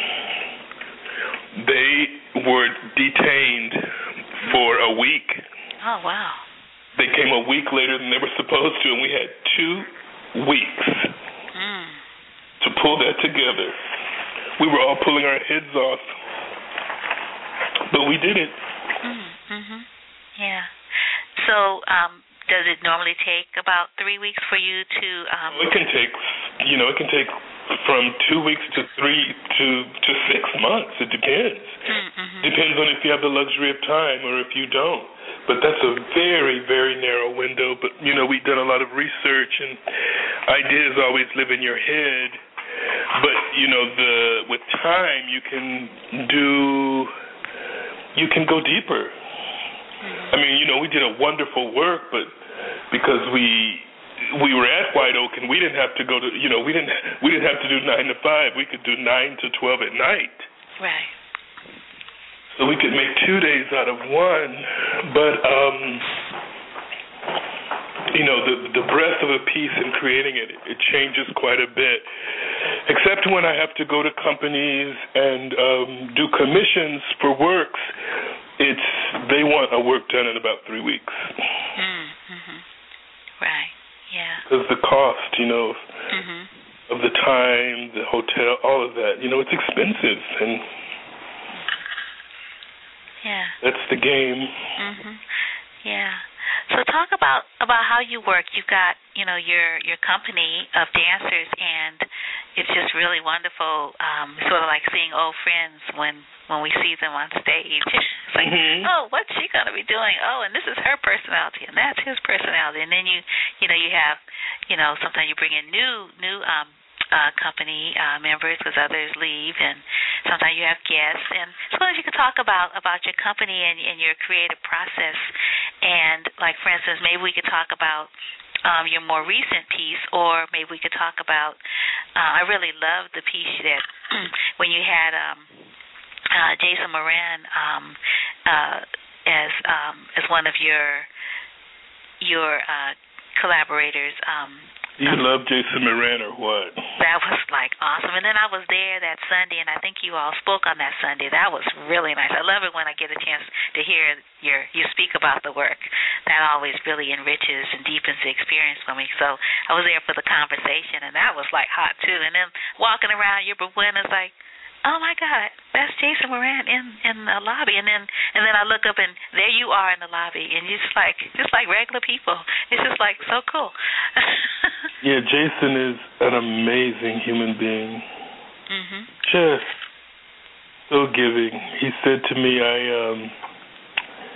they were detained for a week. Oh, wow. They came a week later than they were supposed to, and we had two weeks mm. to pull that together. We were all pulling our heads off, but we did it. Mm-hmm. Yeah. So, um, does it normally take about three weeks for you to? Um... Well, it can take, you know, it can take from two weeks to three to to six months. It depends. Mm-hmm. Depends on if you have the luxury of time or if you don't. But that's a very, very narrow window. But you know, we've done a lot of research, and ideas always live in your head. But you know, the with time you can do, you can go deeper. I mean, you know, we did a wonderful work, but because we we were at White Oak and we didn't have to go to, you know, we didn't we didn't have to do nine to five. We could do nine to twelve at night. Right. So we could make two days out of one, but um, you know, the the breadth of a piece in creating it, it changes quite a bit. Except when I have to go to companies and um, do commissions for works, it's they want a work done in about three weeks. Mm-hmm. Right. Yeah. Because the cost, you know, mm-hmm. of the time, the hotel, all of that, you know, it's expensive, and yeah, that's the game. Mhm. Yeah. So talk about about how you work. You've got, you know, your your company of dancers, and it's just really wonderful. Um, sort of like seeing old friends when when we see them on stage. It's like, mm-hmm. oh, what's she gonna be doing? Oh, and this is her personality, and that's his personality. And then you, you know, you have, you know, sometimes you bring in new new um, uh, company uh, members because others leave, and sometimes you have guests. And so, if you could talk about about your company and, and your creative process. And, like, for instance, maybe we could talk about um, your more recent piece, or maybe we could talk about, uh, I really loved the piece that when you had um, uh, Jason Moran um, uh, as um, as one of your your uh, collaborators. Um, You um, love Jason Moran or what? That was, like, awesome. And then I was there that Sunday, and I think you all spoke on that Sunday. That was really nice. I love it when I get a chance to hear your you speak about the work. That always really enriches and deepens the experience for me. So I was there for the conversation, and that was, like, hot, too. And then walking around Yerba Buena is like, oh my God, that's Jason Moran in, in the lobby, and then and then I look up and there you are in the lobby, and you're just like just like regular people. It's just like so cool. Yeah, Jason is an amazing human being. Mhm. Just so giving. He said to me, I um,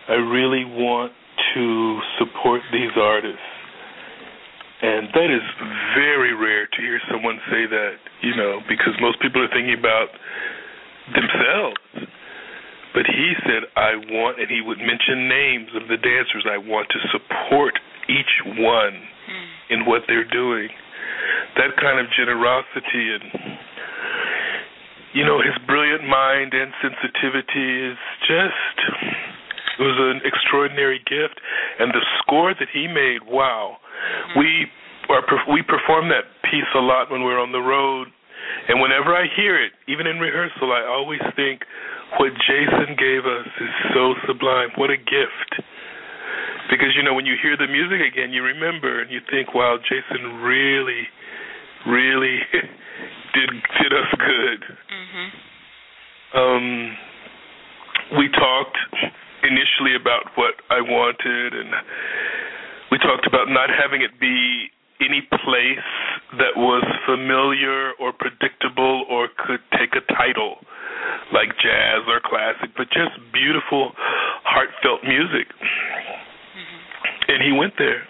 I really want to support these artists. And that is very rare to hear someone say that, you know, because most people are thinking about themselves. But he said, I want, and he would mention names of the dancers, I want to support each one mm. in what they're doing. That kind of generosity and, you know, his brilliant mind and sensitivity is just, it was an extraordinary gift. And the score that he made, wow. Mm-hmm. We are, we perform that piece a lot when we're on the road. And whenever I hear it, even in rehearsal, I always think what Jason gave us is so sublime. What a gift. Because, you know, when you hear the music again, you remember and you think, wow, Jason really, really did did us good. Mm-hmm. Um, we talked initially about what I wanted, and we talked about not having it be any place that was familiar or predictable or could take a title like jazz or classic, but just beautiful, heartfelt music. Mm-hmm. And he went there.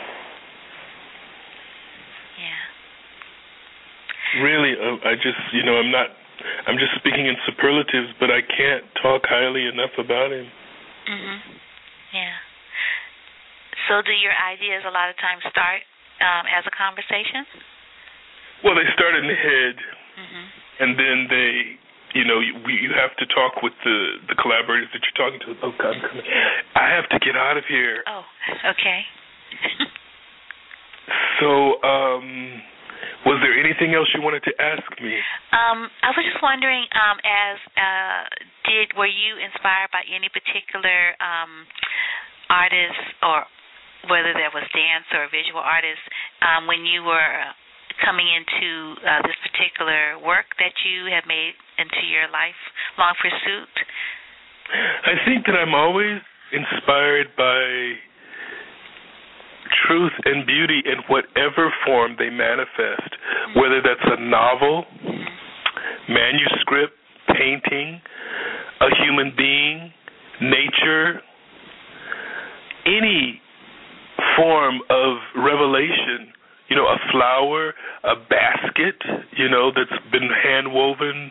Yeah. Really, uh, I just, you know, I'm not, I'm just speaking in superlatives, but I can't talk highly enough about him. Mm-hmm. Yeah. So do your ideas a lot of times start um, as a conversation? Well, they start in the head, mm-hmm. and then they, you know, you, you have to talk with the, the collaborators that you're talking to. Oh, God, I'm coming. I have to get out of here. Oh, okay. So, um, was there anything else you wanted to ask me? Um, I was just wondering, um, as uh, did were you inspired by any particular um, artist, or whether there was dance or visual artist, um, when you were coming into uh, this particular work that you have made into your lifelong pursuit? I think that I'm always inspired by truth and beauty in whatever form they manifest, mm-hmm. whether that's a novel, mm-hmm. manuscript, painting, a human being, nature, any form of revelation. You know, a flower, a basket, you know, that's been hand-woven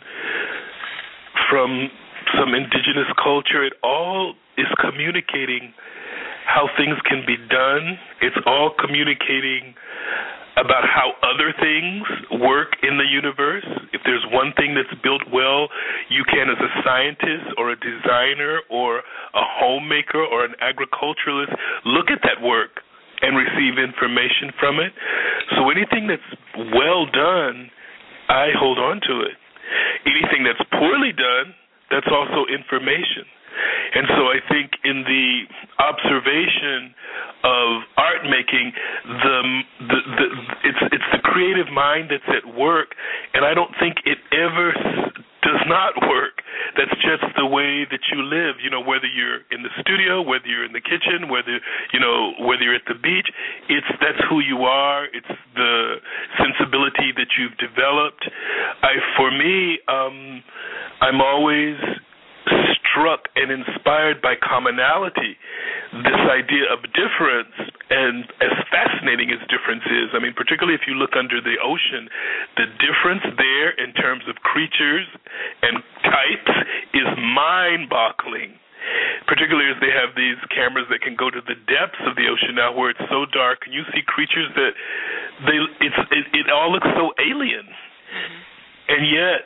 from some indigenous culture. It all is communicating how things can be done. It's all communicating about how other things work in the universe. If there's one thing that's built well, you can, as a scientist or a designer or a homemaker or an agriculturalist, look at that work and receive information from it. So anything that's well done, I hold on to it. Anything that's poorly done, that's also information. And so I think in the observation of art making, the, the, the it's it's the creative mind that's at work, and I don't think it ever does not work. That's just the way that you live. You know, whether you're in the studio, whether you're in the kitchen, whether you know whether you're at the beach, it's that's who you are. It's the sensibility that you've developed. I, for me, um, I'm always struck and inspired by commonality, this idea of difference, and as fascinating as difference is, I mean, particularly if you look under the ocean, the difference there in terms of creatures and types is mind-boggling, particularly as they have these cameras that can go to the depths of the ocean now where it's so dark, and you see creatures that they it's it, it all looks so alien, mm-hmm. and yet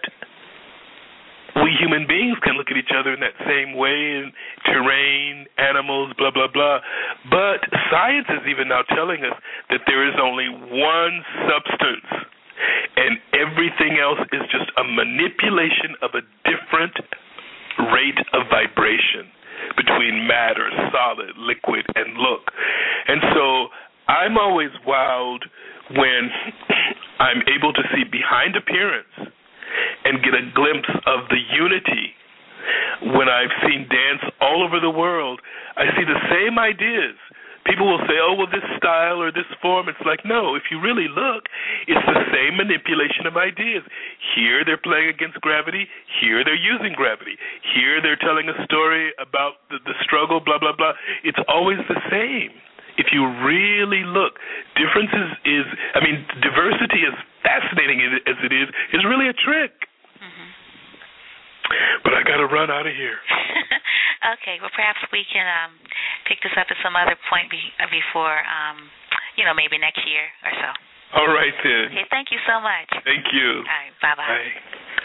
we human beings can look at each other in that same way, in terrain, animals, blah, blah, blah. But science is even now telling us that there is only one substance, and everything else is just a manipulation of a different rate of vibration between matter, solid, liquid, and look. And so I'm always wowed when I'm able to see behind appearance and get a glimpse of the unity. When I've seen dance all over the world, I see the same ideas people will say, oh, well, this style or this form. It's like, no, if you really look, it's the same manipulation of ideas. Here they're playing against gravity. Here they're using gravity. Here they're telling a story about the, the struggle, blah, blah, blah. It's always the same. If you really look, difference is, is I mean, diversity, as fascinating as it is, is really a trick. Mm-hmm. But I got to run out of here. Okay, well, perhaps we can um, pick this up at some other point be, before, um, you know, maybe next year or so. All right, then. Okay, thank you so much. Thank you. All right, bye-bye. Bye.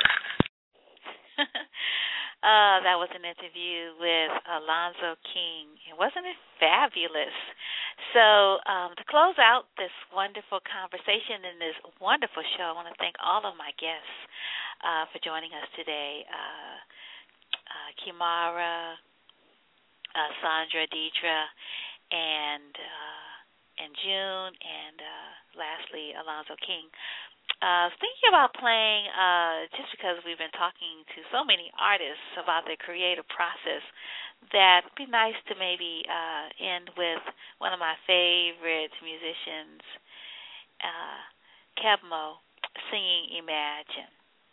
Uh, that was an interview with Alonzo King. Wasn't it fabulous? So um, to close out this wonderful conversation and this wonderful show, I want to thank all of my guests uh, for joining us today. Uh, uh, Kimara, uh, Sandra, Deidre, and uh, and June, and uh, lastly, Alonzo King. Uh, thinking about playing, uh, just because we've been talking to so many artists about their creative process, that it'd be nice to maybe uh, end with one of my favorite musicians, uh, Kebmo, singing Imagine.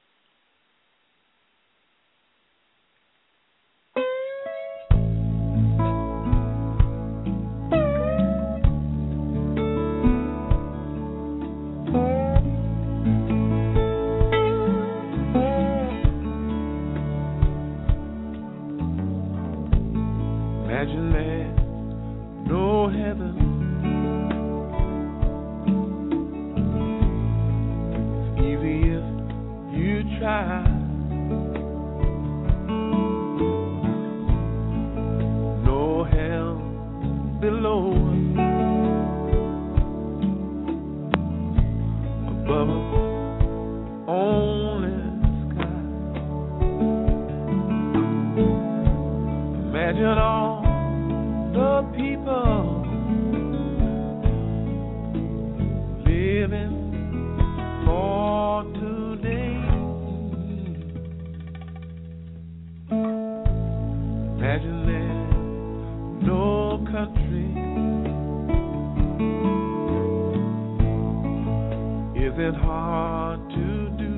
Imagine there's no heaven. It's easy if you try. No hell below us, above us, only sky. Imagine all the people living for today. Imagine there's no country. Is it hard to do?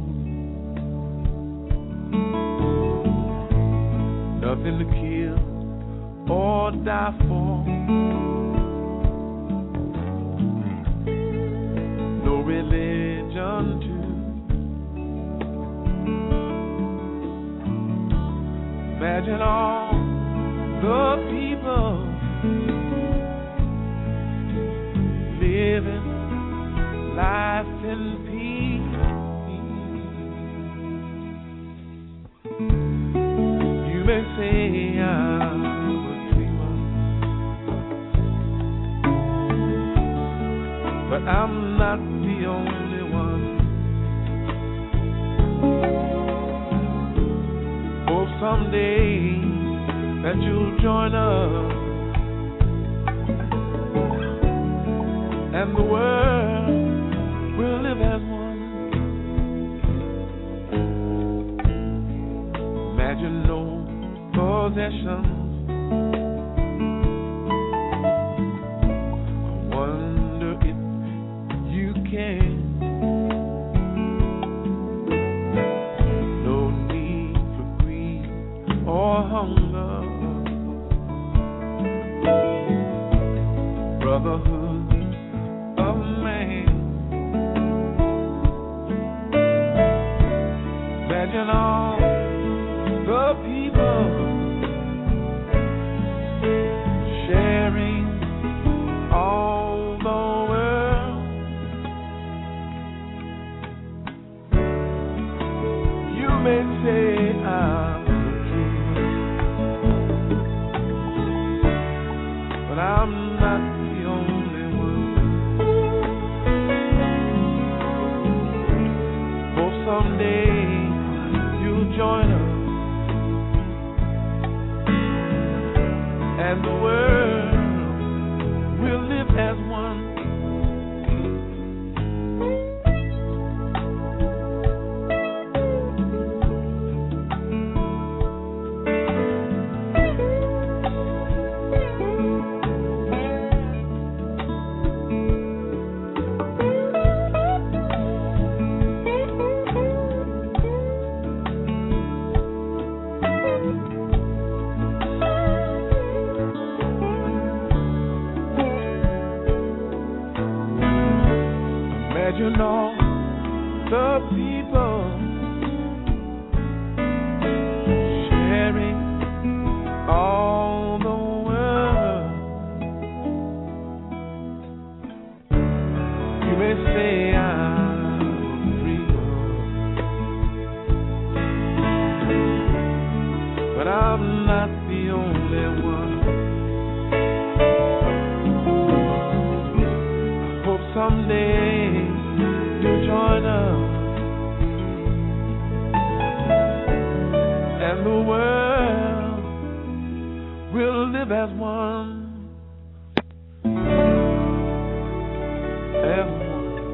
Nothing to kill or die for. No religion too. Imagine all the people living life in peace. You may say I'm but I'm not the only one. Hope someday that you'll join us and the world will live as one. Imagine no possessions. No need for greed or hunger. Brotherhood of man. Imagine all the people sharing all the world. You may say I'm a dreamer, but I'm not the only one. For someday you'll join us and the world will live as one. you know the people sharing all the world. You may say I'm free, but I'm not the only one. I hope someday you join us and the world will live as one. As one.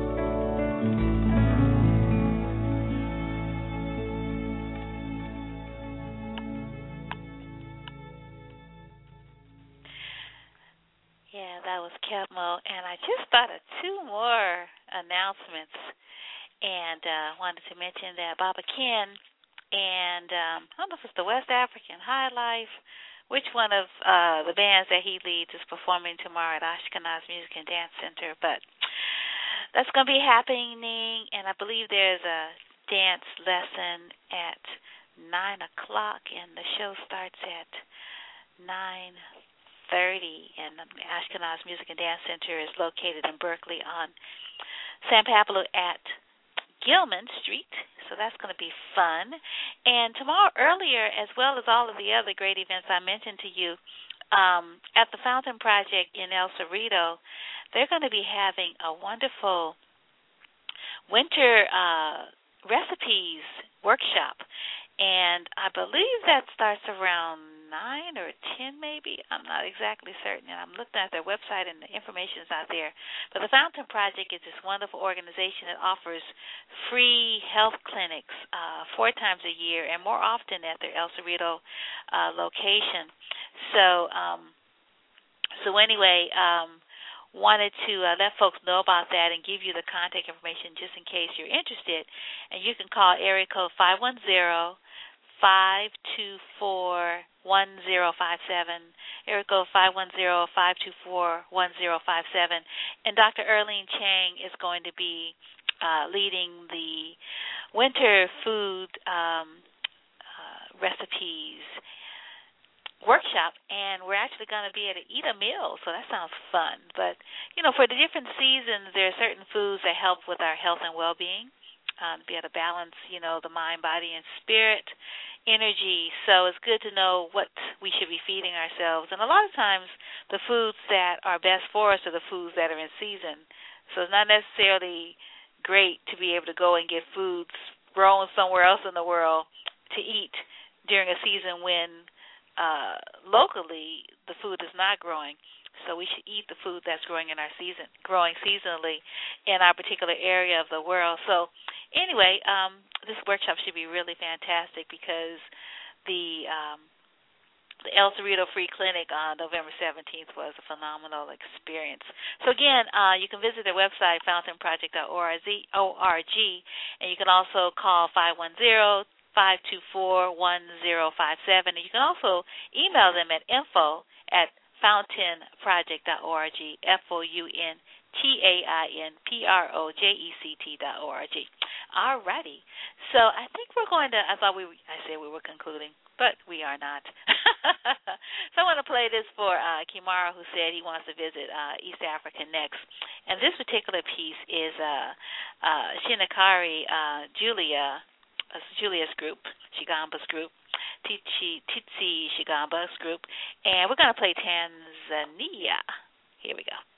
Yeah, that was Kepmo, and I just thought of two more announcements, and uh, wanted to mention that Baba Ken and um, I don't know if it's the West African High Life, which one of uh, the bands that he leads is performing tomorrow at Ashkenaz Music and Dance Center, but that's going to be happening, and I believe there's a dance lesson at nine o'clock, and the show starts at nine thirty, and the Ashkenaz Music and Dance Center is located in Berkeley on San Pablo at Gilman Street, so that's going to be fun. And tomorrow earlier, as well as all of the other great events I mentioned to you, um, at the Fountain Project in El Cerrito, they're going to be having a wonderful winter uh, recipes workshop, and I believe that starts around nine or ten maybe. I'm not exactly certain, and I'm looking at their website and the information is out there. But the Fountain Project is this wonderful organization that offers free health clinics uh, four times a year and more often at their El Cerrito uh, location. So, um, so anyway, um, wanted to uh, let folks know about that and give you the contact information just in case you're interested. And you can call area code five one zero, five two four, one zero five seven, area code five one zero, five two four, one zero five seven. And Doctor Erlene Chang is going to be uh, leading the winter food um, uh, recipes workshop, and we're actually going to be able to eat a meal, so that sounds fun. But, you know, for the different seasons, there are certain foods that help with our health and well-being, um, to be able to balance, you know, the mind, body, and spirit, energy. So it's good to know what we should be feeding ourselves. And a lot of times the foods that are best for us are the foods that are in season. So it's not necessarily great to be able to go and get foods grown somewhere else in the world to eat during a season when Uh, locally, the food is not growing, so we should eat the food that's growing in our season, growing seasonally in our particular area of the world. So, anyway, um, this workshop should be really fantastic because the um, the El Cerrito Free Clinic on November seventeenth was a phenomenal experience. So again, uh, you can visit their website, fountain project dot org, and you can also call five one zero, five two four, one zero five seven. And you can also email them at info at fountain project dot org, F O U N T A I N P R O J E C T dot org. All righty. So I think we're going to, I thought we, I said we were concluding, but we are not. So I want to play this for uh, Kimara, who said he wants to visit uh, East Africa next. And this particular piece is uh, uh, Shinakari uh, Julia, uh, Julia's group, Shigamba's group, Tichi, Titsi Shigamba's group. And we're going to play Tanzania. Here we go.